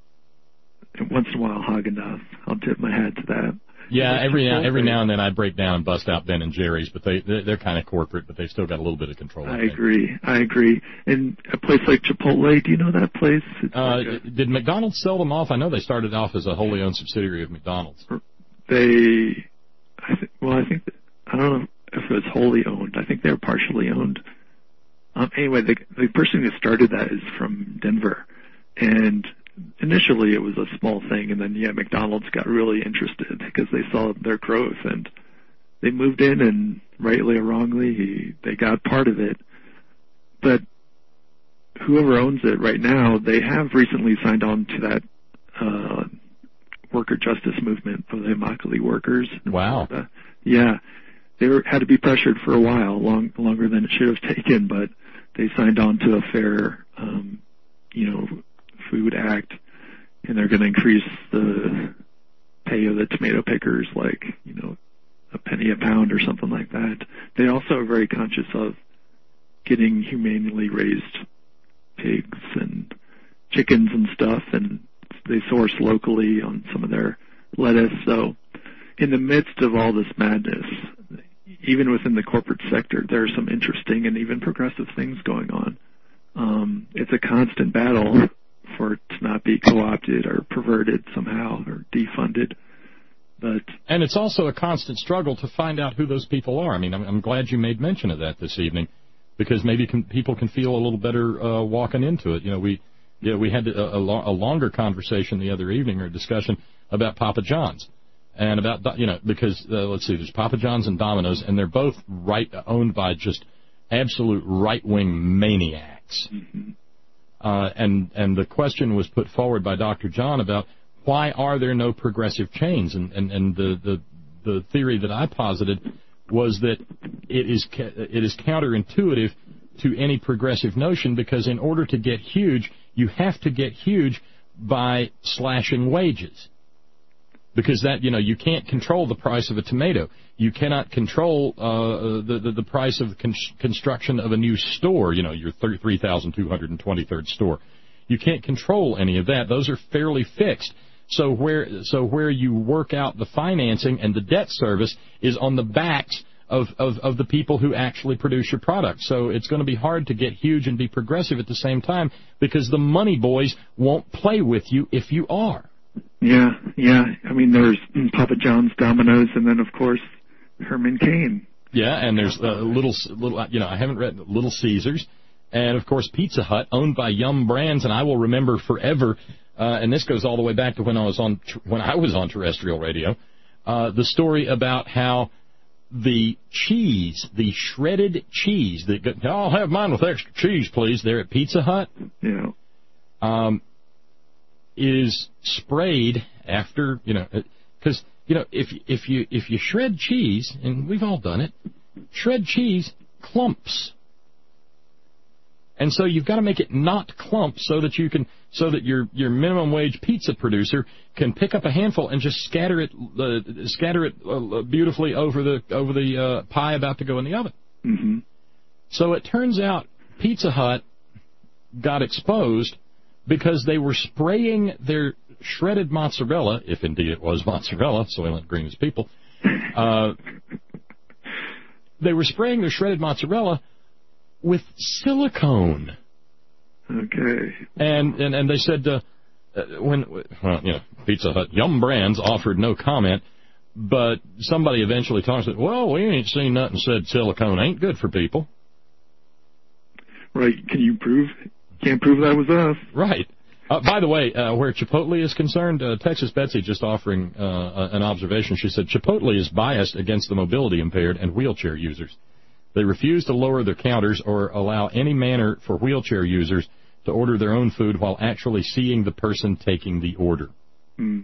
S11: once in a while, Haagen-Dazs. I'll tip my hat to that.
S1: Yeah, every now every now and then I break down and bust out Ben and Jerry's, but they they're, they're kind of corporate, but they've still got a little bit of control.
S11: I, I agree. I agree. And a place like Chipotle, do you know that place? It's
S1: uh,
S11: like a,
S1: did McDonald's sell them off? I know they started off as a wholly owned subsidiary of McDonald's.
S11: They, I th- well, I think that, I don't know if it was wholly owned. I think they were partially owned. Um, anyway, the the person who started that is from Denver, and initially it was a small thing, and then, yeah, McDonald's got really interested because they saw their growth, and they moved in, and rightly or wrongly, he, they got part of it. But whoever owns it right now, they have recently signed on to that uh, worker justice movement of the Immokalee workers.
S1: Wow.
S11: Florida. Yeah. they were, had to be pressured for a while, long, longer than it should have taken, but they signed on to a fair, um, you know, food act, and they're going to increase the pay of the tomato pickers, like, you know, a penny a pound or something like that. They also are very conscious of getting humanely raised pigs and chickens and stuff, and they source locally on some of their lettuce. So in the midst of all this madness, even within the corporate sector, there are some interesting and even progressive things going on. Um, it's a constant battle for it to not be co-opted or perverted somehow or defunded. But
S1: and it's also a constant struggle to find out who those people are. I mean, I'm, I'm glad you made mention of that this evening, because maybe can, people can feel a little better uh, walking into it. You know, we yeah, we had a, a, lo- a longer conversation the other evening, or discussion about Papa John's, and about, you know, because uh, let's see, there's Papa John's and Domino's, and they're both right owned by just absolute right-wing maniacs.
S11: Mm-hmm.
S1: Uh, and and the question was put forward by Doctor John about why are there no progressive chains, and and, and the, the the theory that I posited was that it is it is counterintuitive to any progressive notion, because in order to get huge, you have to get huge by slashing wages. Because that, you know, you can't control the price of a tomato. You cannot control uh, the, the the price of con- construction of a new store, you know, your three thousand two hundred twenty-third store. You can't control any of that. Those are fairly fixed. So where so where you work out the financing and the debt service is on the backs of, of, of the people who actually produce your product. So it's going to be hard to get huge and be progressive at the same time, because the money boys won't play with you if you are.
S11: Yeah, yeah. I mean, there's Papa John's, Domino's, and then, of course, Herman Cain.
S1: Yeah, and there's uh, little, little, you know, I haven't read Little Caesars, and, of course, Pizza Hut, owned by Yum Brands, and I will remember forever, uh, and this goes all the way back to when I was on when I was on terrestrial radio, uh, the story about how the cheese, the shredded cheese, that I'll have mine with extra cheese, please, there at Pizza Hut.
S11: Yeah.
S1: Um, is sprayed after, you know, because, you know, if if you if you shred cheese, and we've all done it, shred cheese clumps. And so you've got to make it not clump so that you can, so that your, your minimum wage pizza producer can pick up a handful and just scatter it, uh, scatter it uh, beautifully over the over the uh, pie about to go in the oven.
S11: Mm-hmm.
S1: So it turns out Pizza Hut got exposed because they were spraying their shredded mozzarella, if indeed it was mozzarella, Soylent Green's people. Uh, they were spraying their shredded mozzarella with silicone.
S11: Okay.
S1: And and, and they said, uh, when, well, you know, Pizza Hut, Yum Brands offered no comment, but somebody eventually talked and said, well, we ain't seen nothing said silicone ain't good for people.
S11: Right. Can you prove? Can't prove that was us.
S1: Right. Uh, by the way, uh, where Chipotle is concerned, uh, Texas Betsy just offering uh, an observation. She said, Chipotle is biased against the mobility impaired and wheelchair users. They refuse to lower their counters or allow any manner for wheelchair users to order their own food while actually seeing the person taking the order.
S11: Hmm.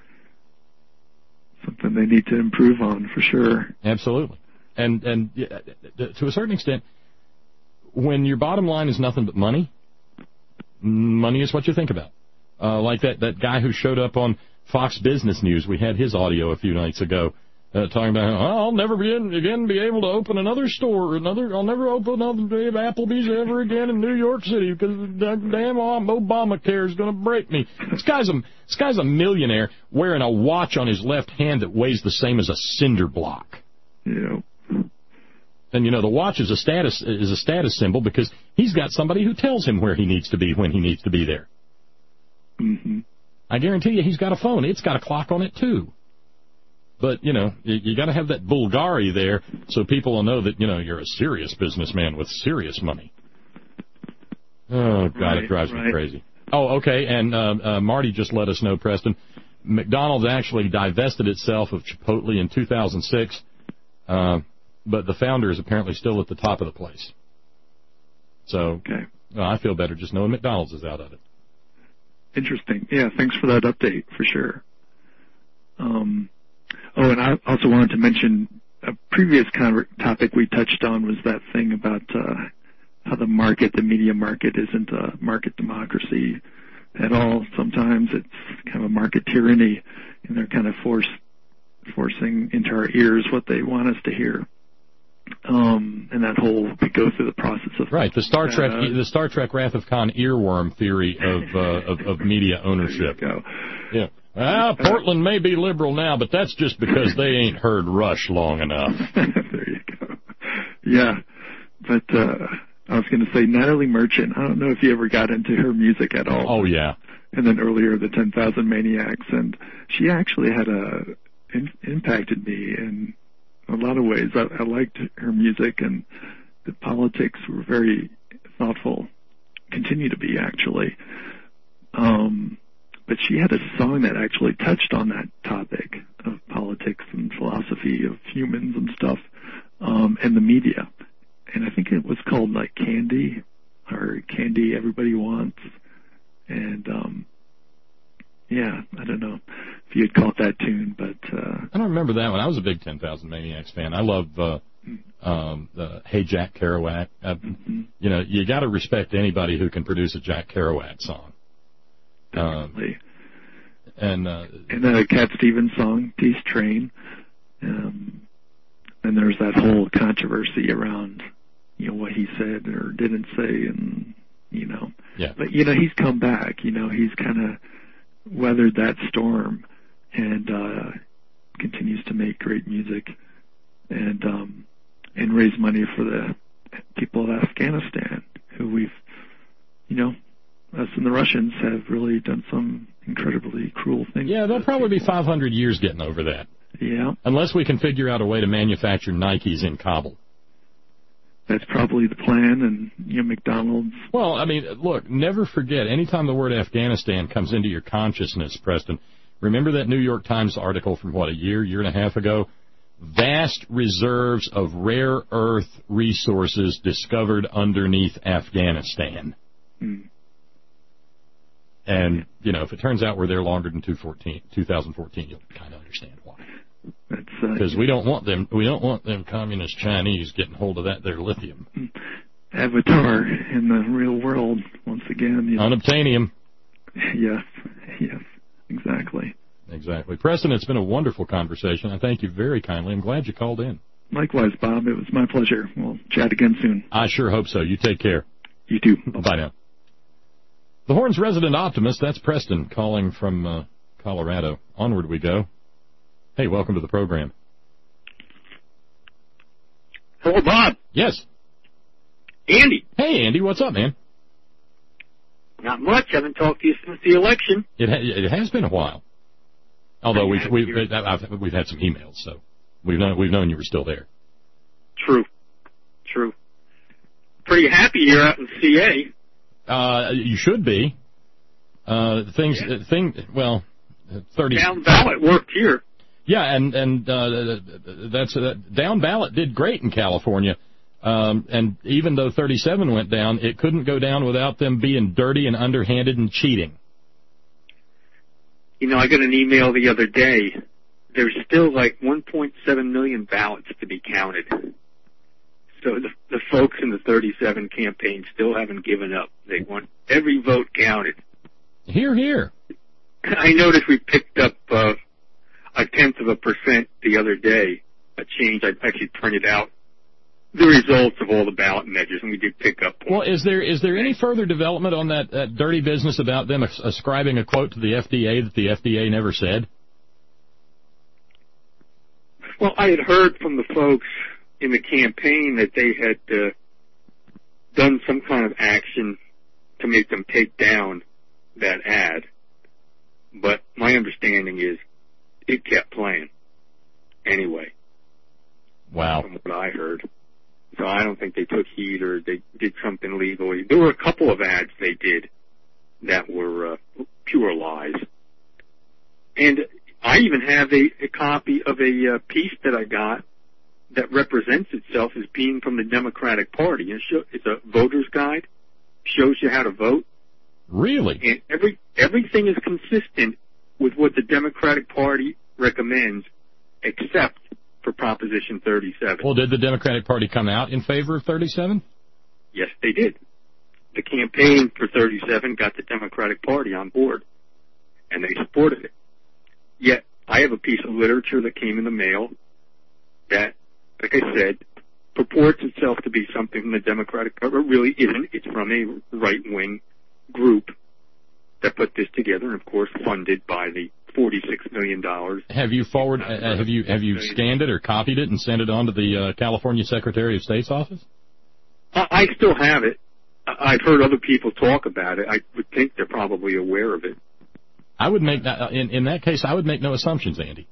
S11: Something they need to improve on, for sure.
S1: Absolutely. And, and uh, to a certain extent, when your bottom line is nothing but money, money is what you think about. Uh, like that, that guy who showed up on Fox Business News. We had his audio a few nights ago uh, talking about, oh, I'll never be in, again be able to open another store. Another, I'll never open another Applebee's ever again in New York City because damn Obamacare is going to break me. This guy's, a, this guy's a millionaire wearing a watch on his left hand that weighs the same as a cinder block.
S11: Yeah.
S1: And, you know, the watch is a status is a status symbol because he's got somebody who tells him where he needs to be when he needs to be there.
S11: Mm-hmm.
S1: I guarantee you he's got a phone. It's got a clock on it, too. But, you know, you, you got to have that Bulgari there so people will know that, you know, you're a serious businessman with serious money. Oh, God, right, it drives right. me crazy. Oh, okay, and uh, uh, Marty just let us know, Preston, McDonald's actually divested itself of Chipotle in two thousand six. Uh But the founder is apparently still at the top of the place. So
S11: okay.
S1: well, I feel better just knowing McDonald's is out of it.
S11: Interesting. Yeah, thanks for that update, for sure. Um, oh, and I also wanted to mention, uh, previous con- topic we touched on was that thing about uh, how the market, the media market, isn't a market democracy at all. Sometimes it's kind of a market tyranny, and they're kind of forced, forcing into our ears what they want us to hear. Um, and that whole, we go through the process of...
S1: Right, the Star Trek
S11: uh,
S1: the Star Trek Wrath of Khan earworm theory of, uh, of, of media ownership.
S11: There you go.
S1: Yeah. Well, Portland may be liberal now, but that's just because they ain't heard Rush long enough.
S11: There you go. Yeah, but uh, I was going to say Natalie Merchant. I don't know if you ever got into her music at all.
S1: Oh, yeah.
S11: And then earlier, the ten thousand Maniacs, and she actually had a in, impacted me in a lot of ways. I, I liked her music, and the politics were very thoughtful, continue to be, actually. Um... But she had a song that actually touched on that topic of politics and philosophy of humans and stuff, um, and the media. And I think it was called like Candy, or Candy Everybody Wants. And, um, yeah, I don't know if you'd call it that tune, but, uh.
S1: I don't remember that one. I was a big ten thousand Maniacs fan. I love, uh, um, uh, Hey Jack Kerouac. Uh, mm-hmm. You know, you gotta respect anybody who can produce a Jack Kerouac song.
S11: Definitely.
S1: Um, and uh,
S11: and then a Cat Stevens song, Peace Train. Um, and there's that whole controversy around, you know, what he said or didn't say, and you know.
S1: Yeah.
S11: But you know, he's come back. You know, he's kind of weathered that storm, and uh, continues to make great music, and um, and raise money for the people of Afghanistan, who we've, you know. Us and the Russians have really done some incredibly cruel things.
S1: Yeah, they'll probably be five hundred years getting over that.
S11: Yeah.
S1: Unless we can figure out a way to manufacture Nikes in Kabul.
S11: That's probably the plan, and, you know, McDonald's.
S1: Well, I mean, look, never forget, anytime the word Afghanistan comes into your consciousness, Preston, remember that New York Times article from, what, a year, year and a half ago? Vast reserves of rare earth resources discovered underneath Afghanistan.
S11: Hmm.
S1: And, you know, if it turns out we're there longer than two thousand fourteen, you'll kind of understand why. Because uh, we don't want them, we don't want them communist Chinese getting hold of that there lithium.
S11: Avatar in the real world, once again. You know.
S1: Unobtainium.
S11: Yes, yes, exactly.
S1: Exactly. Preston, it's been a wonderful conversation. I thank you very kindly. I'm glad you called in.
S11: Likewise, Bob. It was my pleasure. We'll chat again soon.
S1: I sure hope so. You take care.
S11: You too.
S1: Bye now. The Horn's resident optimist, that's Preston, calling from uh, Colorado. Onward we go. Hey, welcome to the program.
S12: Hello, Bob.
S1: Yes.
S12: Andy.
S1: Hey, Andy, what's up, man?
S12: Not much. Haven't talked to you since the election.
S1: It, ha- it has been a while. Although we've we've I've, we've had some emails, so we've known we've known you were still there.
S12: True. True. Pretty happy you're out in C A.
S1: Uh, you should be. Uh, things, yeah. thing, well, thirty.
S12: Down ballot worked here.
S1: Yeah, and and uh, that's uh, down ballot did great in California. Um, and even though thirty-seven went down, it couldn't go down without them being dirty and underhanded and cheating.
S12: You know, I got an email the other day. There's still like one point seven million ballots to be counted. So the, the folks in the thirty-seven campaign still haven't given up. They want every vote counted.
S1: Hear, hear.
S12: I noticed we picked up uh, a tenth of a percent the other day, a change. I actually printed out the results of all the ballot measures, and we did pick up.
S1: Well, is there is there any further development on that, that dirty business about them ascribing a quote to the F D A that the F D A never said?
S12: Well, I had heard from the folks in the campaign that they had uh, done some kind of action to make them take down that ad. But my understanding is it kept playing anyway.
S1: Wow.
S12: From what I heard. So I don't think they took heed or they did something legally. There were a couple of ads they did that were uh, pure lies. And I even have a, a copy of a uh, piece that I got that represents itself as being from the Democratic Party. It's, show, it's a voter's guide, shows you how to vote.
S1: Really?
S12: And every everything is consistent with what the Democratic Party recommends, except for Proposition thirty-seven.
S1: Well, did the Democratic Party come out in favor of thirty-seven?
S12: Yes, they did. The campaign for thirty-seven got the Democratic Party on board, and they supported it. Yet, I have a piece of literature that came in the mail that, like I said, purports itself to be something from the Democratic Party, but really isn't. It's from a right-wing group that put this together, and of course funded by the forty-six million dollars.
S1: Have you forward? Uh, have you have you scanned it or copied it and sent it on to the uh, California Secretary of State's office?
S12: I, I still have it. I've heard other people talk about it. I would think they're probably aware of it.
S1: I would make that, in in that case. I would make no assumptions, Andy.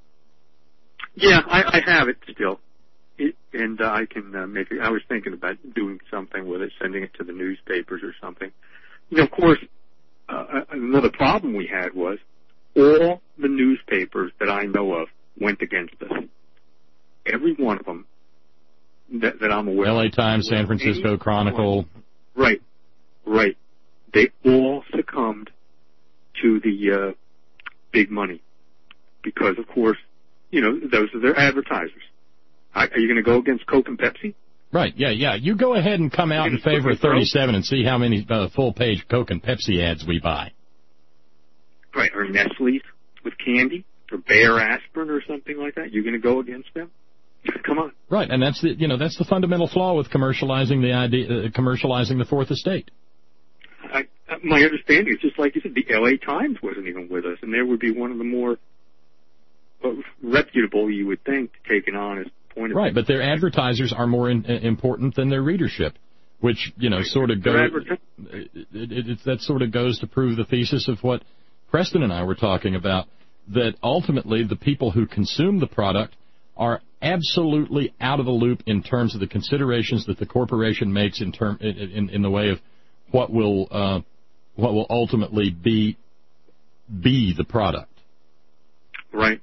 S12: Yeah, I, I have it still, it, and uh, I can uh, maybe. I was thinking about doing something with it, sending it to the newspapers or something. You know, of course, uh, another problem we had was all the newspapers that I know of went against us. Every one of them that, that I'm aware of.
S1: L A Times, San Francisco Chronicle.
S12: Right, right. They all succumbed to the uh, big money because, of course, you know, those are their advertisers. Are you going to go against Coke and Pepsi?
S1: Right, yeah, yeah. You go ahead and come out in favor of thirty-seven and see how many uh, full-page Coke and Pepsi ads we buy.
S12: Right, or Nestle's with candy, or Bayer aspirin or something like that. You're going to go against them? Come on.
S1: Right, and that's the you know that's the fundamental flaw with commercializing the idea, uh, commercializing the Fourth Estate.
S12: I, my understanding is just like you said, the L A Times wasn't even with us, and there would be one of the more uh, reputable, you would think, to take an honest point of view.
S1: Right, but their advertisers are more in, uh, important than their readership, which you know right. sort of goes. It, it, it, that sort of goes to prove the thesis of what Preston and I were talking about, that ultimately the people who consume the product are absolutely out of the loop in terms of the considerations that the corporation makes in term in, in, in the way of what will uh, what will ultimately be be the product.
S12: Right.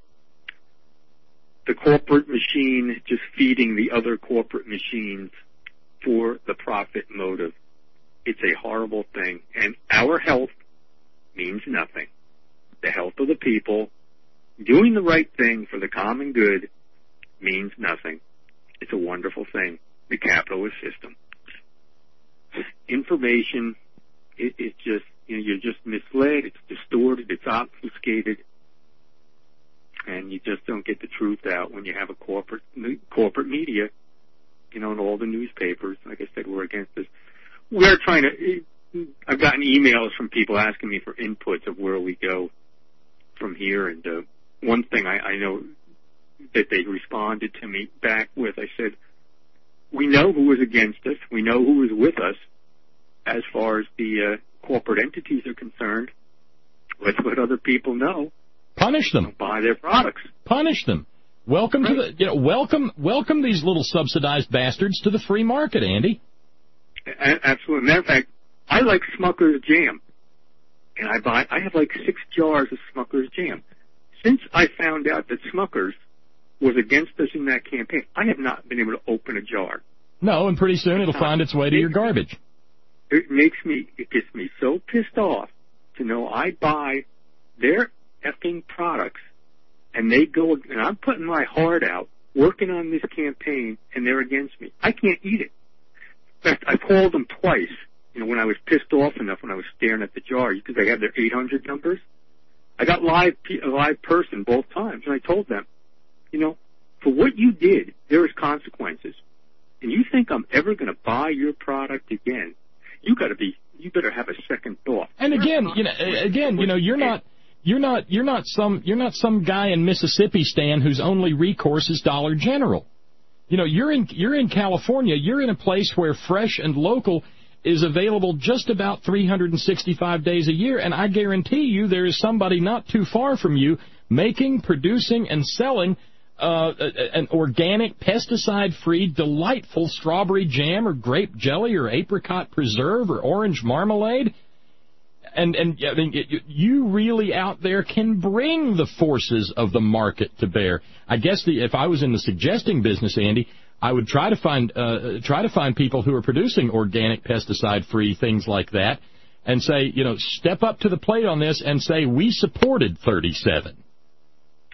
S12: The corporate machine just feeding the other corporate machines for the profit motive. It's a horrible thing, and our health means nothing. The health of the people, doing the right thing for the common good, means nothing. It's a wonderful thing, the capitalist system. Information, it, it just, you know, you're just misled, it's distorted, it's obfuscated, and you just don't get the truth out when you have a corporate corporate media, you know, and all the newspapers, like I said, we're against this. We're trying to, I've gotten emails from people asking me for inputs of where we go from here, and uh, one thing I, I know that they responded to me back with, I said, we know who is against us, we know who is with us as far as the uh, corporate entities are concerned. Let's let other people know.
S1: Punish them.
S12: Buy their products.
S1: Punish them. Welcome right. to the, you know, welcome, welcome these little subsidized bastards to the free market, Andy.
S12: A- absolutely. Matter of fact, I like Smucker's jam, and I buy, I have like six jars of Smucker's jam. Since I found out that Smucker's was against us in that campaign, I have not been able to open a jar.
S1: No, and pretty soon it'll find its way to your garbage.
S12: It makes me, it gets me so pissed off to know I buy their effing products, and they go, and I'm putting my heart out, working on this campaign, and they're against me. I can't eat it. In fact, I called them twice, you know, when I was pissed off enough when I was staring at the jar, because they have their eight hundred numbers. I got live, a live person both times, and I told them, you know, for what you did, there is consequences. And you think I'm ever going to buy your product again? You got to be, you better have a second thought.
S1: And again, you know, again, you know, you're not, you're not, you're not some, you're not some guy in Mississippi, Stan, whose only recourse is Dollar General. You know, you're in, you're in California. You're in a place where fresh and local is available just about three hundred sixty-five days a year, and I guarantee you there is somebody not too far from you making, producing, and selling Uh, an organic, pesticide-free, delightful strawberry jam or grape jelly or apricot preserve or orange marmalade. And, and I mean, it, you really out there can bring the forces of the market to bear. I guess the, if I was in the suggesting business, Andy, I would try to find uh, try to find people who are producing organic, pesticide-free things like that and say, you know, step up to the plate on this and say, we supported thirty-seven.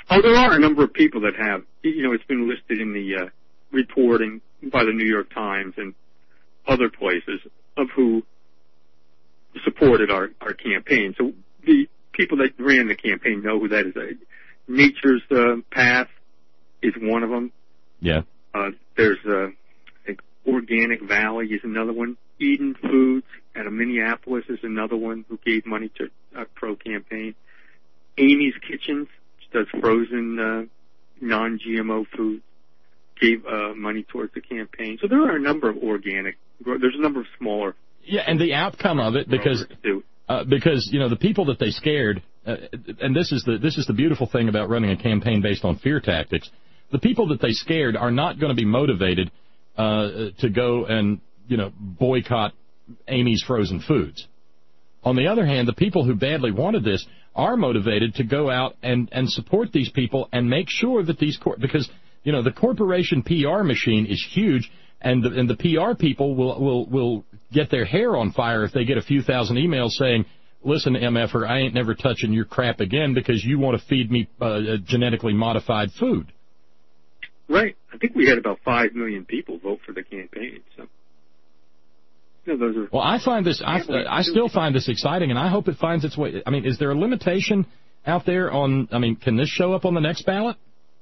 S12: Oh, there are a number of people that have. You know, it's been listed in the uh, reporting by the New York Times and other places of who supported our, our campaign. So the people that ran the campaign know who that is. Nature's uh, Path is one of them.
S1: Yeah.
S12: Uh, there's, uh, I think, Organic Valley is another one. Eden Foods out of Minneapolis is another one who gave money to a pro-campaign. Amy's Kitchens, which does frozen uh, non-G M O food, gave uh, money towards the campaign. So there are a number of organic. There's a number of smaller.
S1: Yeah, and the outcome of it, because uh, because you know the people that they scared, uh, and this is the this is the beautiful thing about running a campaign based on fear tactics. The people that they scared are not going to be motivated uh, to go and you know boycott Amy's Frozen Foods. On the other hand, the people who badly wanted this are motivated to go out and, and support these people and make sure that these cor- because you know the corporation P R machine is huge, and the, and the P R people will will will get their hair on fire if they get a few thousand emails saying, "Listen, M F er, I ain't never touching your crap again because you want to feed me uh, genetically modified food."
S12: Right. I think we had about five million people vote for the campaign. So. You know, those are
S1: well, I find this. I, I still find this exciting, and I hope it finds its way. I mean, is there a limitation out there on? I mean, can this show up on the next ballot?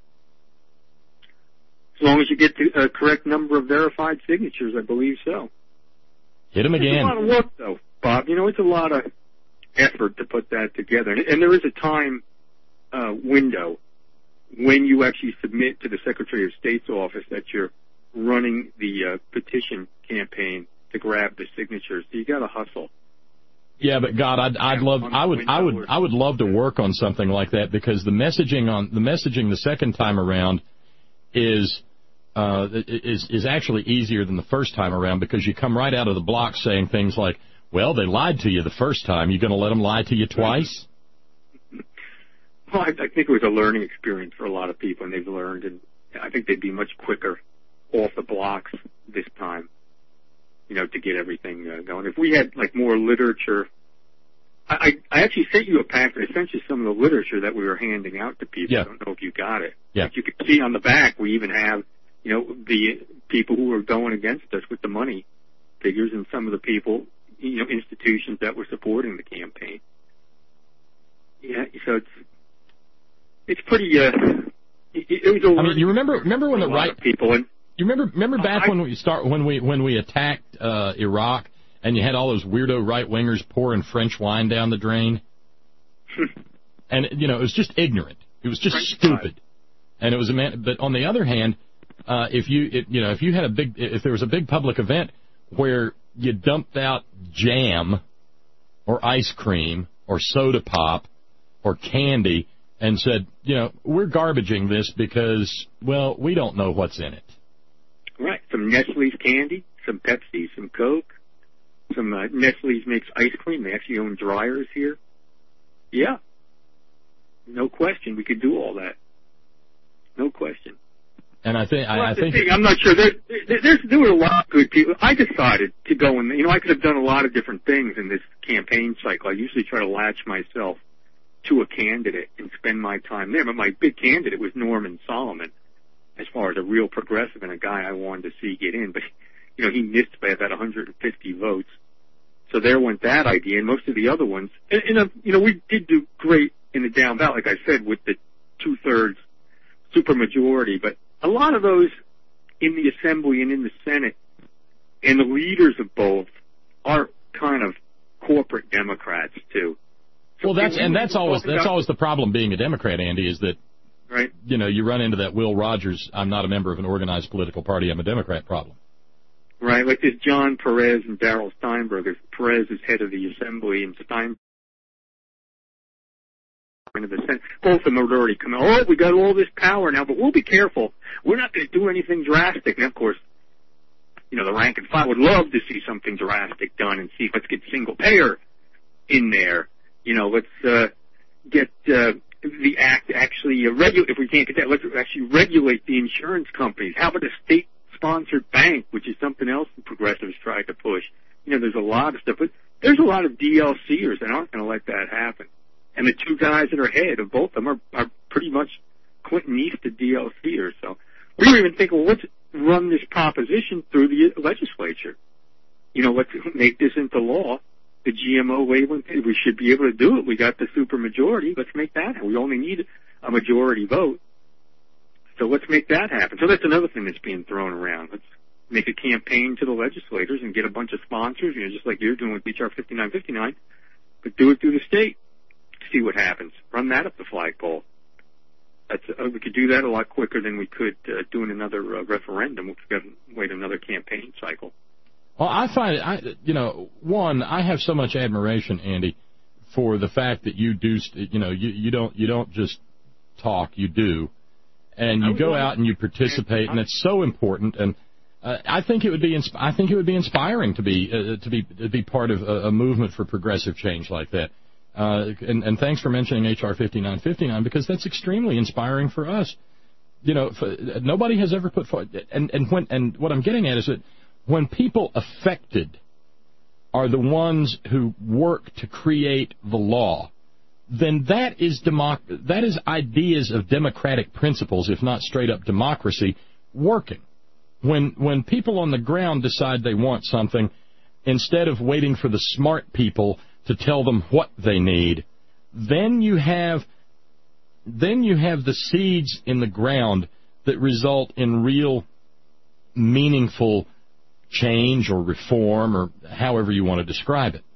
S12: As long as you get the uh, correct number of verified signatures, I believe so.
S1: Hit them again.
S12: It's a lot of work, though, Bob. You know, it's a lot of effort to put that together, and, and there is a time uh, window when you actually submit to the Secretary of State's office that you're running the uh, petition campaign to grab the signatures. So you got to hustle.
S1: Yeah, but God, I'd, I'd love, I would, I would, I would love to work on something like that because the messaging on the messaging the second time around is uh, is is actually easier than the first time around because you come right out of the block saying things like, "Well, they lied to you the first time. You going to let them lie to you twice?"
S12: Well, I, I think it was a learning experience for a lot of people, and they've learned, and I think they'd be much quicker off the blocks this time. You know, to get everything uh, going. If we had, like, more literature, I, I actually sent you a packet. I sent you some of the literature that we were handing out to people.
S1: Yeah.
S12: I don't know if you got it.
S1: Yeah.
S12: But you could see on the back, we even have, you know, the people who were going against us with the money figures and some of the people, you know, institutions that were supporting the campaign. Yeah, so it's, it's pretty, uh, it, it was a
S1: I mean, you remember, remember when the right
S12: people and,
S1: You remember remember back
S12: I,
S1: when we start when we when we attacked uh, Iraq and you had all those weirdo right wingers pouring French wine down the drain, and you know it was just ignorant. It was just
S12: French
S1: stupid,
S12: side.
S1: and it was a man. But on the other hand, uh, if you it, you know if you had a big if there was a big public event where you dumped out jam, or ice cream, or soda pop, or candy, and said you know we're garbaging this because well we don't know what's in it.
S12: Right, some Nestle's candy, some Pepsi, some Coke, some uh, Nestle's makes ice cream. They actually own dryers here. Yeah, no question, we could do all that. No question.
S1: And I think
S12: well,
S1: I, I think
S12: thing, I'm not sure. There, there, there's, there were a lot of good people. I decided to go in. You know, I could have done a lot of different things in this campaign cycle. I usually try to latch myself to a candidate and spend my time there. But my big candidate was Norman Solomon, as far as a real progressive and a guy I wanted to see get in. But, you know, he missed by about one hundred fifty votes. So there went that idea, and most of the other ones. And, and uh, you know, we did do great in the down ballot, like I said, with the two-thirds supermajority. But a lot of those in the Assembly and in the Senate, and the leaders of both, are kind of corporate Democrats, too. So
S1: well, that's and that's always that's
S12: about,
S1: always the problem being a Democrat, Andy, is that
S12: right.
S1: You know, you run into that Will Rogers, I'm not a member of an organized political party, I'm a Democrat problem.
S12: Right, like this John Perez and Darrell Steinberger. Perez is head of the Assembly, and Steinberger into the Senate. Both of them had already come out, oh, we got all this power now, but we'll be careful. We're not going to do anything drastic. And, of course, you know, the rank and file would love to see something drastic done and see, let's get single payer in there. You know, let's uh, get... Uh, the act actually uh, regulate, if we can't get that, let's actually regulate the insurance companies. How about a state-sponsored bank, which is something else the progressives tried to push? You know, there's a lot of stuff, but there's a lot of D L C ers that aren't going to let that happen. And the two guys that are ahead of both of them are, are pretty much Clinton East to D L C or so. We were even thinking, well, let's run this proposition through the legislature. You know, let's make this into law. The G M O labeling, we should be able to do it. We got the supermajority. Let's make that happen. We only need a majority vote. So let's make that happen. So that's another thing that's being thrown around. Let's make a campaign to the legislators and get a bunch of sponsors, you know, just like you're doing with H R fifty-nine fifty-nine, but do it through the state. See what happens. Run that up the flagpole. That's, uh, we could do that a lot quicker than we could uh, doing another uh, referendum. We've got to wait another campaign cycle.
S1: Well, I find, I, you know, one, I have so much admiration, Andy, for the fact that you do, you know, you, you don't, you don't just talk, you do, and you go out and you participate, and it's so important. And uh, I think it would be, insp- I think it would be inspiring to be, uh, to be, to be part of a, a movement for progressive change like that. Uh, and, and thanks for mentioning H R fifty-nine fifty-nine, because that's extremely inspiring for us. You know, for, nobody has ever put forward, and and when, and what I'm getting at is that when people affected are the ones who work to create the law, then that is democ- that is ideas of democratic principles, if not straight up democracy, working. When when people on the ground decide they want something, instead of waiting for the smart people to tell them what they need, then you have then you have the seeds in the ground that result in real meaningful change or reform, or however you want to describe it.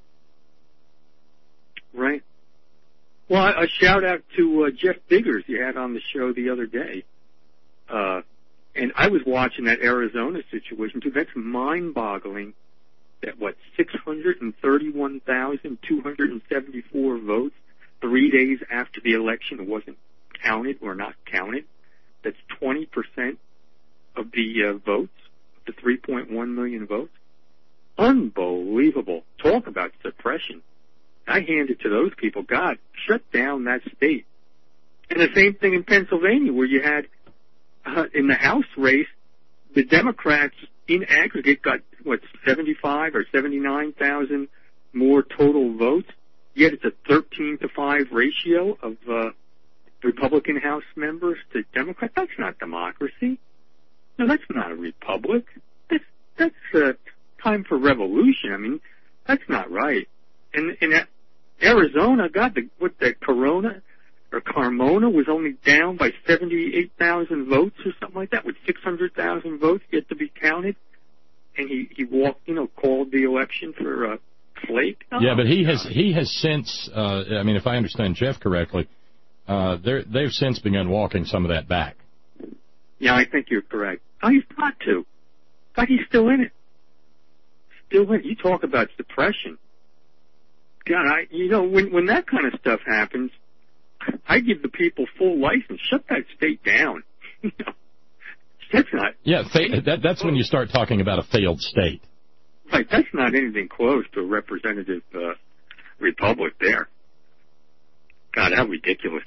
S12: Right. Well, a shout out to uh, Jeff Biggers you had on the show the other day. Uh, and I was watching that Arizona situation, too. That's mind-boggling that, what, six hundred thirty-one thousand two hundred seventy-four votes three days after the election wasn't counted or not counted. That's twenty percent of the uh, votes. The three point one million votes. Unbelievable. Talk about suppression. I hand it to those people. God, shut down that state. And the same thing in Pennsylvania, where you had, uh, in the House race, the Democrats in aggregate got, what, seventy-five or seventy-nine thousand more total votes, yet it's a thirteen to five ratio of uh, Republican House members to Democrats. That's not democracy. No, that's not a republic. That's that's uh, time for revolution. I mean, that's not right. And in Arizona, God, the, what the Corona or Carmona was only down by seventy-eight thousand votes or something like that, with six hundred thousand votes yet to be counted. And he he walked, you know, called the election for uh, Flake. Oh,
S1: yeah, but he God. has he has since. Uh, I mean, if I understand Jeff correctly, uh, they they've since begun walking some of that back.
S12: Yeah, I think you're correct. Oh, he's got to. But he's still in it. Still in it. You talk about suppression. God, I, you know, when, when that kind of stuff happens, I give the people full license. Shut that state down. You know, that's not.
S1: Yeah, fa- that, that's when you start talking about a failed state.
S12: Right, that's not anything close to a representative uh, republic there. God, how ridiculous.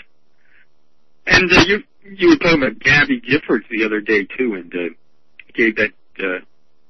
S12: And uh, you you were talking about Gabby Giffords the other day too, and uh, gave that uh,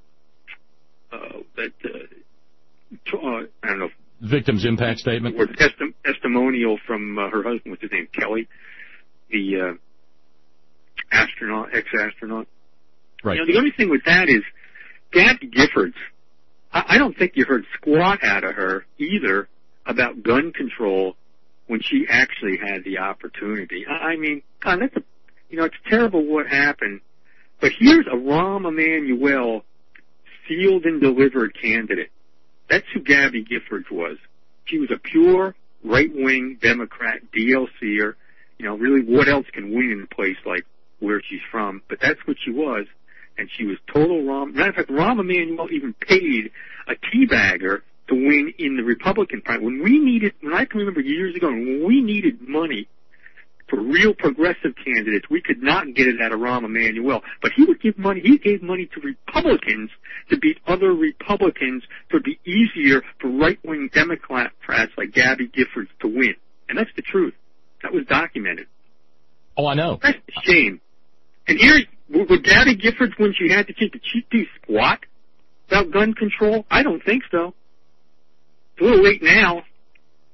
S12: uh, that uh, uh, I don't know
S1: victim's impact statement
S12: or testi- testimonial from uh, her husband. What's his name? Kelly, the uh, astronaut, ex-astronaut.
S1: Right.
S12: You know, the only thing with that is Gabby Giffords. I, I don't think you heard squat out of her either about gun control when she actually had the opportunity. I mean, God, that's a, you know, it's terrible what happened. But here's a Rahm Emanuel sealed and delivered candidate. That's who Gabby Giffords was. She was a pure right-wing Democrat, D L C-er. You know, really, what else can win in a place like where she's from? But that's what she was. And she was total Rahm. Matter of fact, Rahm Emanuel even paid a teabagger to win in the Republican Party. When we needed, when I can remember years ago, when we needed money for real progressive candidates, we could not get it out of Rahm Emanuel. But he would give money, he gave money to Republicans to beat other Republicans, so it would be easier for right-wing Democrats like Gabby Giffords to win. And that's the truth. That was documented.
S1: Oh, I know.
S12: That's a shame. And here, would Gabby Giffords, when she had to keep the cheap do squat about gun control? I don't think so. It's a little late now.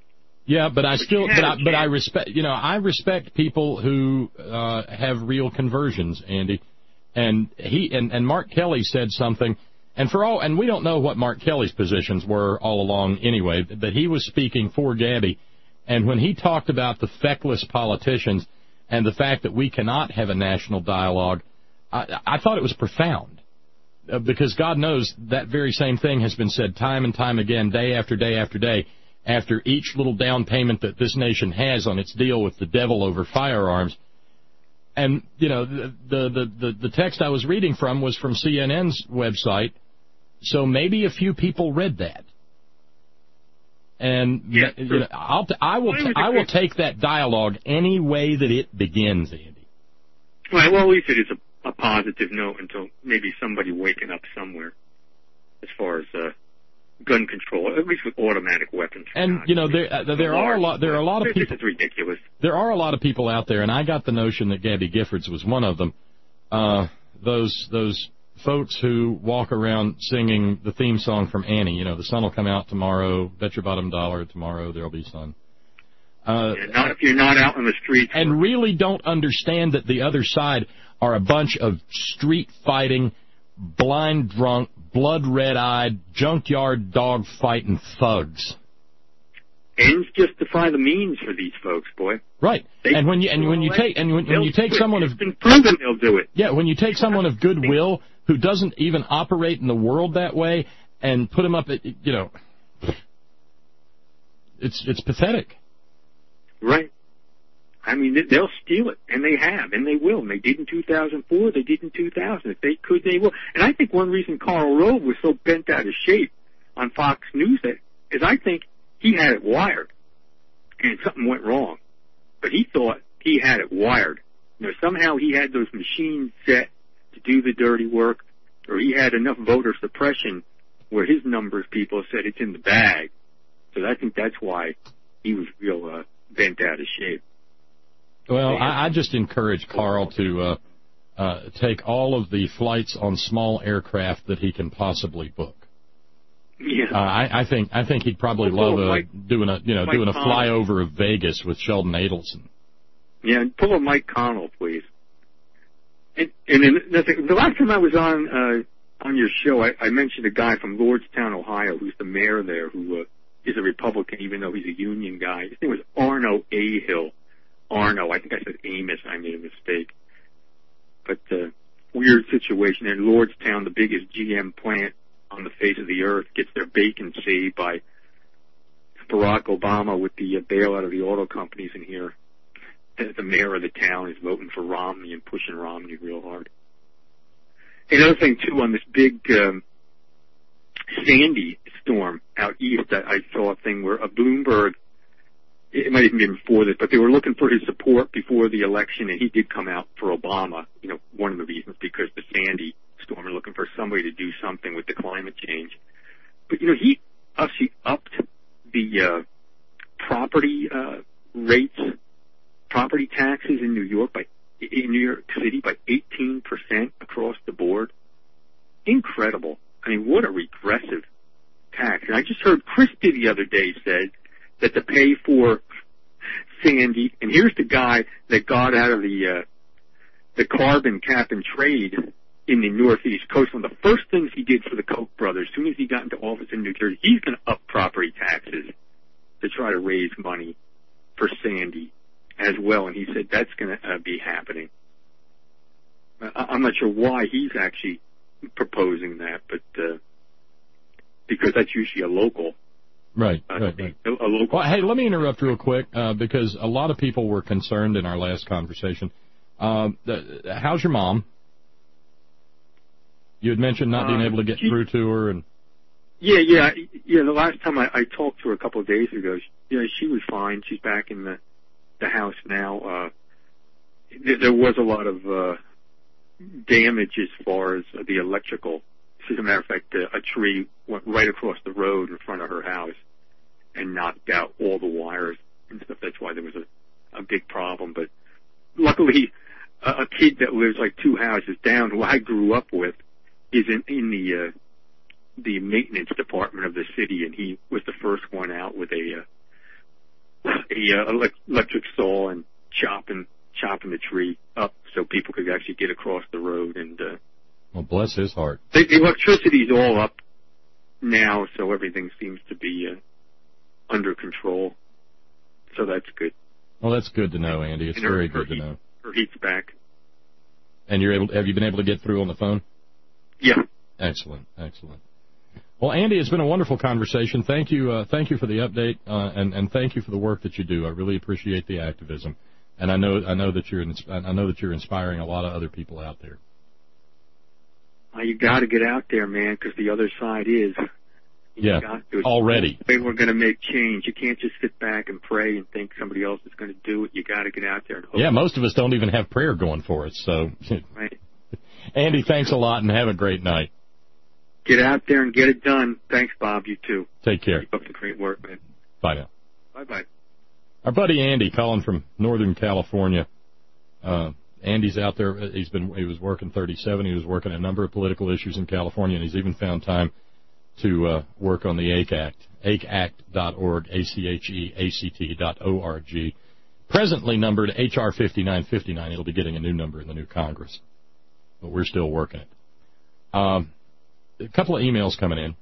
S1: Yeah, but I
S12: But
S1: still,
S12: you
S1: but
S12: had
S1: I,
S12: a
S1: but I
S12: chance.
S1: respect, you know, I respect people who uh, have real conversions, Andy. And he and, and Mark Kelly said something, and for all, and we don't know what Mark Kelly's positions were all along anyway, but he was speaking for Gabby, and when he talked about the feckless politicians and the fact that we cannot have a national dialogue, I, I thought it was profound, uh, because God knows that very same thing has been said time and time again, day after day after day, after each little down payment that this nation has on its deal with the devil over firearms. And, you know, the, the, the, the text I was reading from was from C N N's website, so maybe a few people read that. And
S12: Yeah,
S1: you know, I'll t- I will t- I will take that dialogue any way that it begins, Andy.
S12: Right, well, at least it is a, a positive note until maybe somebody waking up somewhere as far as uh, gun control, at least with automatic weapons.
S1: And, you know, there uh, there are a lot there are a lot of people.
S12: This is ridiculous.
S1: There are a lot of people out there, and I got the notion that Gabby Giffords was one of them. Uh, those those folks who walk around singing the theme song from Annie. You know, the sun will come out tomorrow. Bet your bottom dollar tomorrow there'll be sun. Uh,
S12: Yeah, not if you're not out on the streets.
S1: and really don't understand that the other side are a bunch of street fighting, blind drunk, blood red-eyed, junkyard dog fighting thugs.
S12: Ends justify the means for these folks, boy.
S1: Right.
S12: They,
S1: and when you and when you take and when, when you take someone of
S12: it's been proven they'll do it.
S1: yeah, when you take someone of goodwill who doesn't even operate in the world that way and put him up at, you know, it's it's pathetic.
S12: Right. I mean, they'll steal it, and they have, and they will. And they did in two thousand four. They did in two thousand. If they could, they will. And I think one reason Karl Rove was so bent out of shape on Fox News that is I think he had it wired, and something went wrong. But he thought he had it wired. You know, somehow he had those machines set to do the dirty work, or he had enough voter suppression where his numbers people said it's in the bag. So I think that's why he was real uh, bent out of shape.
S1: Well, I, I just encourage Carl to uh, uh, take all of the flights on small aircraft that he can possibly book.
S12: Yeah.
S1: Uh, I, I think I think he'd probably
S12: Well,
S1: love uh,
S12: Mike-
S1: doing a you know
S12: Mike
S1: doing a
S12: Connell.
S1: flyover of Vegas with Sheldon Adelson.
S12: Yeah, and pull a Mike Connell, please. And, and then the, thing, the last time I was on uh, on your show, I, I mentioned a guy from Lordstown, Ohio, who's the mayor there, who uh, is a Republican, even though he's a union guy. His name was Arno Ahill. Arno, I think I said Amos. I made a mistake. But uh, weird situation in Lordstown, the biggest G M plant on the face of the earth, gets their bacon saved by Barack Obama with the uh, bailout of the auto companies in here. The, the mayor of the town is voting for Romney and pushing Romney real hard. Another thing, too, on this big um, Sandy storm out east, I, I saw a thing where a Bloomberg, it might even be before this, but they were looking for his support before the election, and he did come out for Obama. You know, one of the reasons because the Sandy storm, are looking for somebody to do something with the climate change. But, you know, he actually upped the uh, property uh, rates, property taxes in New York by in New York City by eighteen percent across the board. Incredible. I mean, what a regressive tax. And I just heard Christie the other day said that to pay for Sandy, and here's the guy that got out of the uh, the carbon cap and trade in the Northeast Coast. One of the first things he did for the Koch brothers, as soon as he got into office in New Jersey, he's going to up property taxes to try to raise money for Sandy as well. And he said that's going to uh, be happening. I- I'm not sure why he's actually proposing that, but uh, because that's usually a local.
S1: Right,
S12: uh,
S1: right, right.
S12: A, a local.
S1: Well, hey, let me interrupt real quick uh, because a lot of people were concerned in our last conversation. Uh, the, how's your mom? You had mentioned not being
S12: Uh,
S1: able to get
S12: she-
S1: through to her, and
S12: Yeah, yeah, yeah. The last time I, I talked to her a couple of days ago, she, you know, she was fine. She's back in the the house now. Uh, there, there was a lot of uh, damage as far as the electrical. As a matter of fact, uh, a tree went right across the road in front of her house and knocked out all the wires and stuff. That's why there was a, a big problem. But luckily, a, a kid that lives like two houses down, who I grew up with, is in, in the uh, the maintenance department of the city, and he was the first one out with a uh, a uh, electric saw and chopping chopping the tree up so people could actually get across the road. And uh,
S1: well, bless his heart.
S12: The, the electricity's all up now, so everything seems to be uh, under control. So that's good.
S1: Well, that's good to know, Andy. It's
S12: and her,
S1: very
S12: her
S1: good
S12: heat,
S1: to know.
S12: Her heat's back.
S1: And you're able? Have you been able to get through on the phone?
S12: Yeah.
S1: Excellent, excellent. Well, Andy, it's been a wonderful conversation. Thank you, uh, thank you for the update, uh, and and thank you for the work that you do. I really appreciate the activism, and I know I know that you're I know that you're inspiring a lot of other people out there.
S12: Well, you got to get out there, man, because the other side is. You
S1: Yeah,
S12: got to.
S1: already.
S12: The way we're going to make change. You can't just sit back and pray and think somebody else is going to do it. You got to get out there and hope.
S1: Yeah, most of us don't even have prayer going for us. So,
S12: right.
S1: Andy, thanks a lot, and have a great night.
S12: Get out there and get it done. Thanks, Bob. You too.
S1: Take care.
S12: Keep up the great work, man.
S1: Bye now.
S12: Bye-bye.
S1: Our buddy Andy calling from Northern California. Uh, Andy's out there. He's been he was working thirty-seven. He was working a number of political issues in California, and he's even found time to uh, work on the A C A C T, A C A C T dot org, A C H E A C T dot O R G. Presently numbered H R fifty-nine fifty-nine. It'll be getting a new number in the new Congress, but we're still working it. Um, a couple of emails coming in.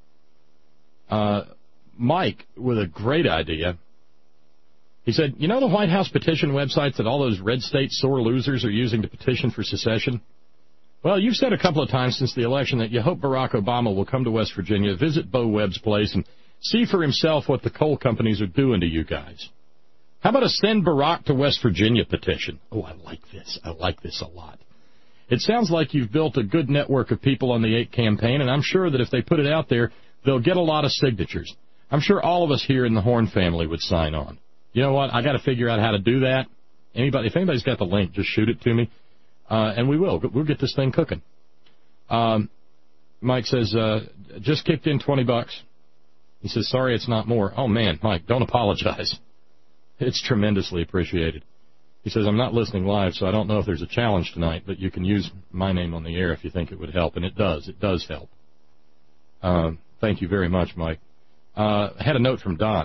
S1: Uh, Mike with a great idea. He said, you know the White House petition websites that all those red state sore losers are using to petition for secession? Well, you've said a couple of times since the election that you hope Barack Obama will come to West Virginia, visit Bo Webb's place, and see for himself what the coal companies are doing to you guys. How about a Send Barack to West Virginia petition? Oh, I like this. I like this a lot. It sounds like you've built a good network of people on the eight campaign, and I'm sure that if they put it out there, they'll get a lot of signatures. I'm sure all of us here in the Horn family would sign on. You know what? I got to figure out how to do that. Anybody, if anybody's got the link, just shoot it to me, uh, and we will. We'll get this thing cooking. Um, Mike says, uh, just kicked in twenty bucks. He says, sorry, it's not more. Oh, man, Mike, don't apologize. It's tremendously appreciated. He says, I'm not listening live, so I don't know if there's a challenge tonight, but you can use my name on the air if you think it would help, and it does. It does help. Uh, thank you very much, Mike. Uh, I had a note from Don.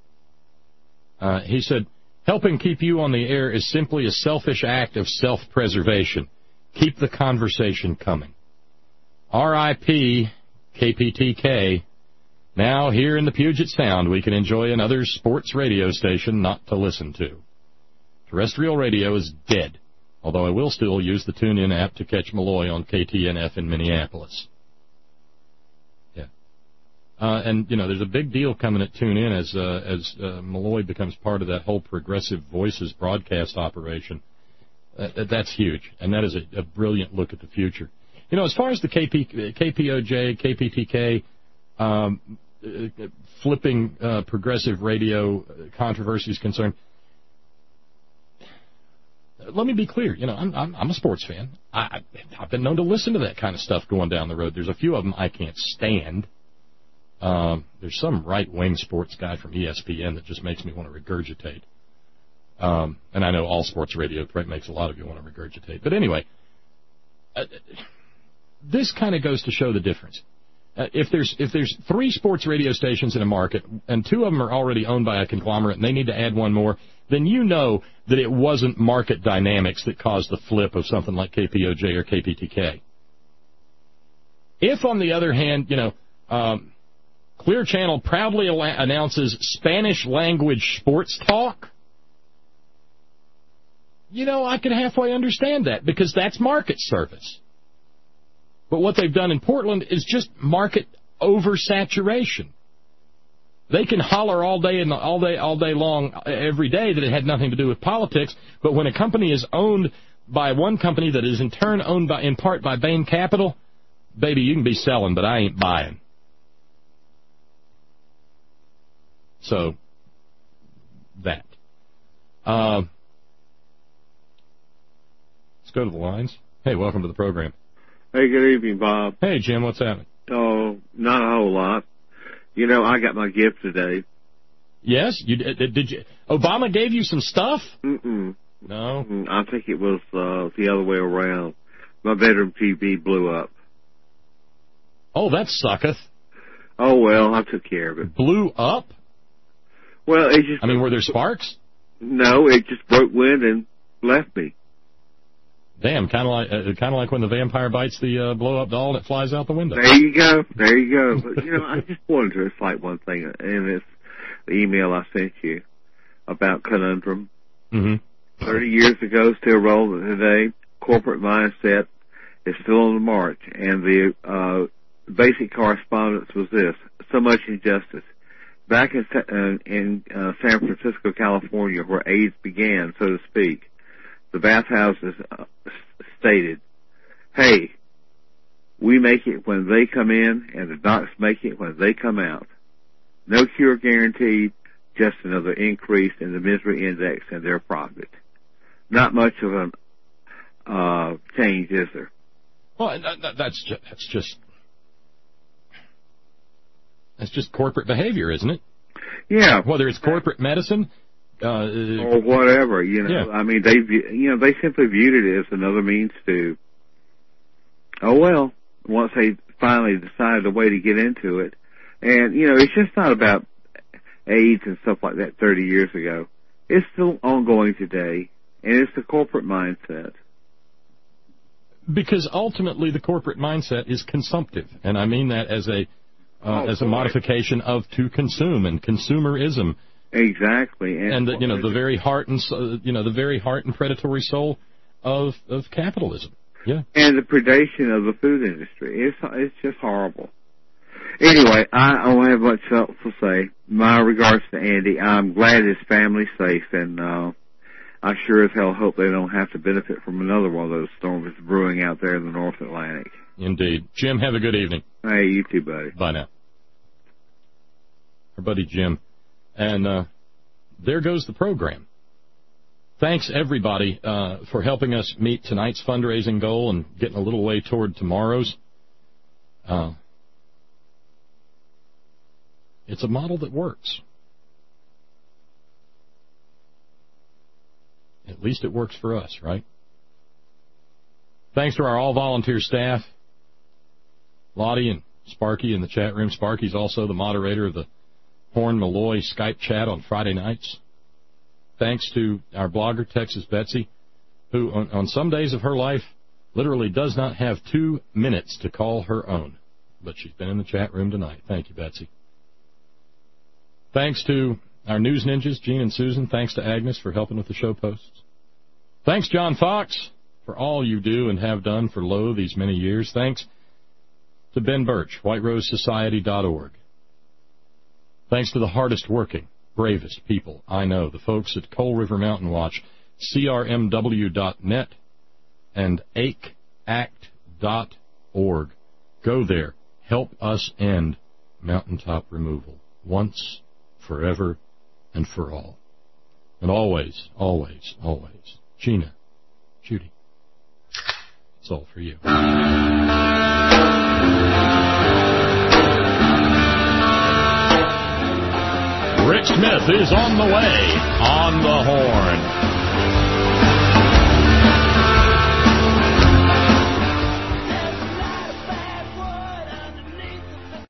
S1: Uh, he said, helping keep you on the air is simply a selfish act of self-preservation. Keep the conversation coming. R I P K P T K. Now, here in the Puget Sound, we can enjoy another sports radio station not to listen to. Terrestrial radio is dead, although I will still use the TuneIn app to catch Malloy on K T N F in Minneapolis. Yeah. Uh, and, you know, there's a big deal coming at TuneIn as, uh, as uh, Malloy becomes part of that whole Progressive Voices broadcast operation. Uh, that's huge, and that is a, a brilliant look at the future. You know, as far as the K P, K P O J, K P T K, um, uh, flipping uh, progressive radio controversy is concerned, let me be clear. You know, I'm, I'm, I'm a sports fan. I, I've been known to listen to that kind of stuff going down the road. There's a few of them I can't stand. Um, there's some right-wing sports guy from E S P N that just makes me want to regurgitate. Um, and I know all sports radio makes a lot of you want to regurgitate. But anyway, uh, this kind of goes to show the difference. Uh, if there's if there's three sports radio stations in a market, and two of them are already owned by a conglomerate, and they need to add one more, then you know that it wasn't market dynamics that caused the flip of something like K P O J or K P T K. If, on the other hand, you know, um, Clear Channel proudly al- announces Spanish-language sports talk, you know, I can halfway understand that, because that's market service. But what they've done in Portland is just market oversaturation. They can holler all day and all day, all day long, every day, that it had nothing to do with politics. But when a company is owned by one company that is in turn owned by, in part by Bain Capital, baby, you can be selling, but I ain't buying. So, that. Uh, let's go to the lines. Hey, welcome to the program.
S13: Hey, good evening, Bob.
S1: Hey, Jim, what's happening?
S13: Oh, not a whole lot. You know, I got my gift today.
S1: Yes? You did, did you? Obama gave you some stuff?
S13: Mm-mm.
S1: No?
S13: Mm-mm. I think it was uh, the other way around. My bedroom T V blew up.
S1: Oh, that sucketh.
S13: Oh, well, I took care of it.
S1: Blew up?
S13: Well, it just...
S1: I mean, were there sparks?
S13: No, it just broke wind and left me.
S1: Damn, kind of like uh, kind of like when the vampire bites the uh, blow-up doll and it flies out the window.
S13: There you go. There you go. But, you know, I just wanted to cite one thing, and it's the email I sent you about conundrum.
S1: Mm-hmm.
S13: Thirty years ago, still relevant today. Corporate mindset is still on the march, and the uh, basic correspondence was this: so much injustice. Back in, uh, in uh, San Francisco, California, where AIDS began, so to speak, the bathhouses uh, stated, "Hey, we make it when they come in, and the docs make it when they come out. No cure guaranteed, just another increase in the misery index and their profit." Not much of a uh, change, is there?
S1: Well, that's just, that's just that's just corporate behavior, isn't it?
S13: Yeah.
S1: Whether it's corporate medicine uh,
S13: or whatever, you know.
S1: Yeah.
S13: I mean, they you know they simply viewed it as another means to. Oh well, once they finally decided a way to get into it, and you know, it's just not about AIDS and stuff like that thirty years ago. It's still ongoing today. And it's the corporate mindset.
S1: Because ultimately the corporate mindset is consumptive. And I mean that as a uh,
S13: oh,
S1: as a modification of to consume and consumerism.
S13: Exactly. And,
S1: and the, you know, the very heart and uh, you know, the very heart and predatory soul of of capitalism. Yeah.
S13: And the predation of the food industry. It's it's just horrible. Anyway, I don't have much else to say. My regards to Andy. I'm glad his family's safe, and uh I sure as hell hope they don't have to benefit from another one of those storms that's brewing out there in the North Atlantic.
S1: Indeed. Jim, have a good evening.
S13: Hey, you too, buddy.
S1: Bye now. Our buddy Jim. And uh, there goes the program. Thanks, everybody, uh, for helping us meet tonight's fundraising goal and getting a little way toward tomorrow's. Uh, it's a model that works. At least it works for us, right? Thanks to our all-volunteer staff, Lottie and Sparky in the chat room. Sparky's also the moderator of the Horn-Malloy Skype chat on Friday nights. Thanks to our blogger, Texas Betsy, who on, on some days of her life literally does not have two minutes to call her own. But she's been in the chat room tonight. Thank you, Betsy. Thanks to our news ninjas, Gene and Susan. Thanks to Agnes for helping with the show posts. Thanks, John Fox, for all you do and have done for Lowe these many years. Thanks to Ben Birch, white rose society dot org. Thanks to the hardest working, bravest people I know, the folks at Coal River Mountain Watch, C R M W dot net, and A C act dot org. Go there. Help us end mountaintop removal once, forever, and for all. And always, always, always, Gina, Judy, it's all for you. Rick Smith is on the way on the Horn.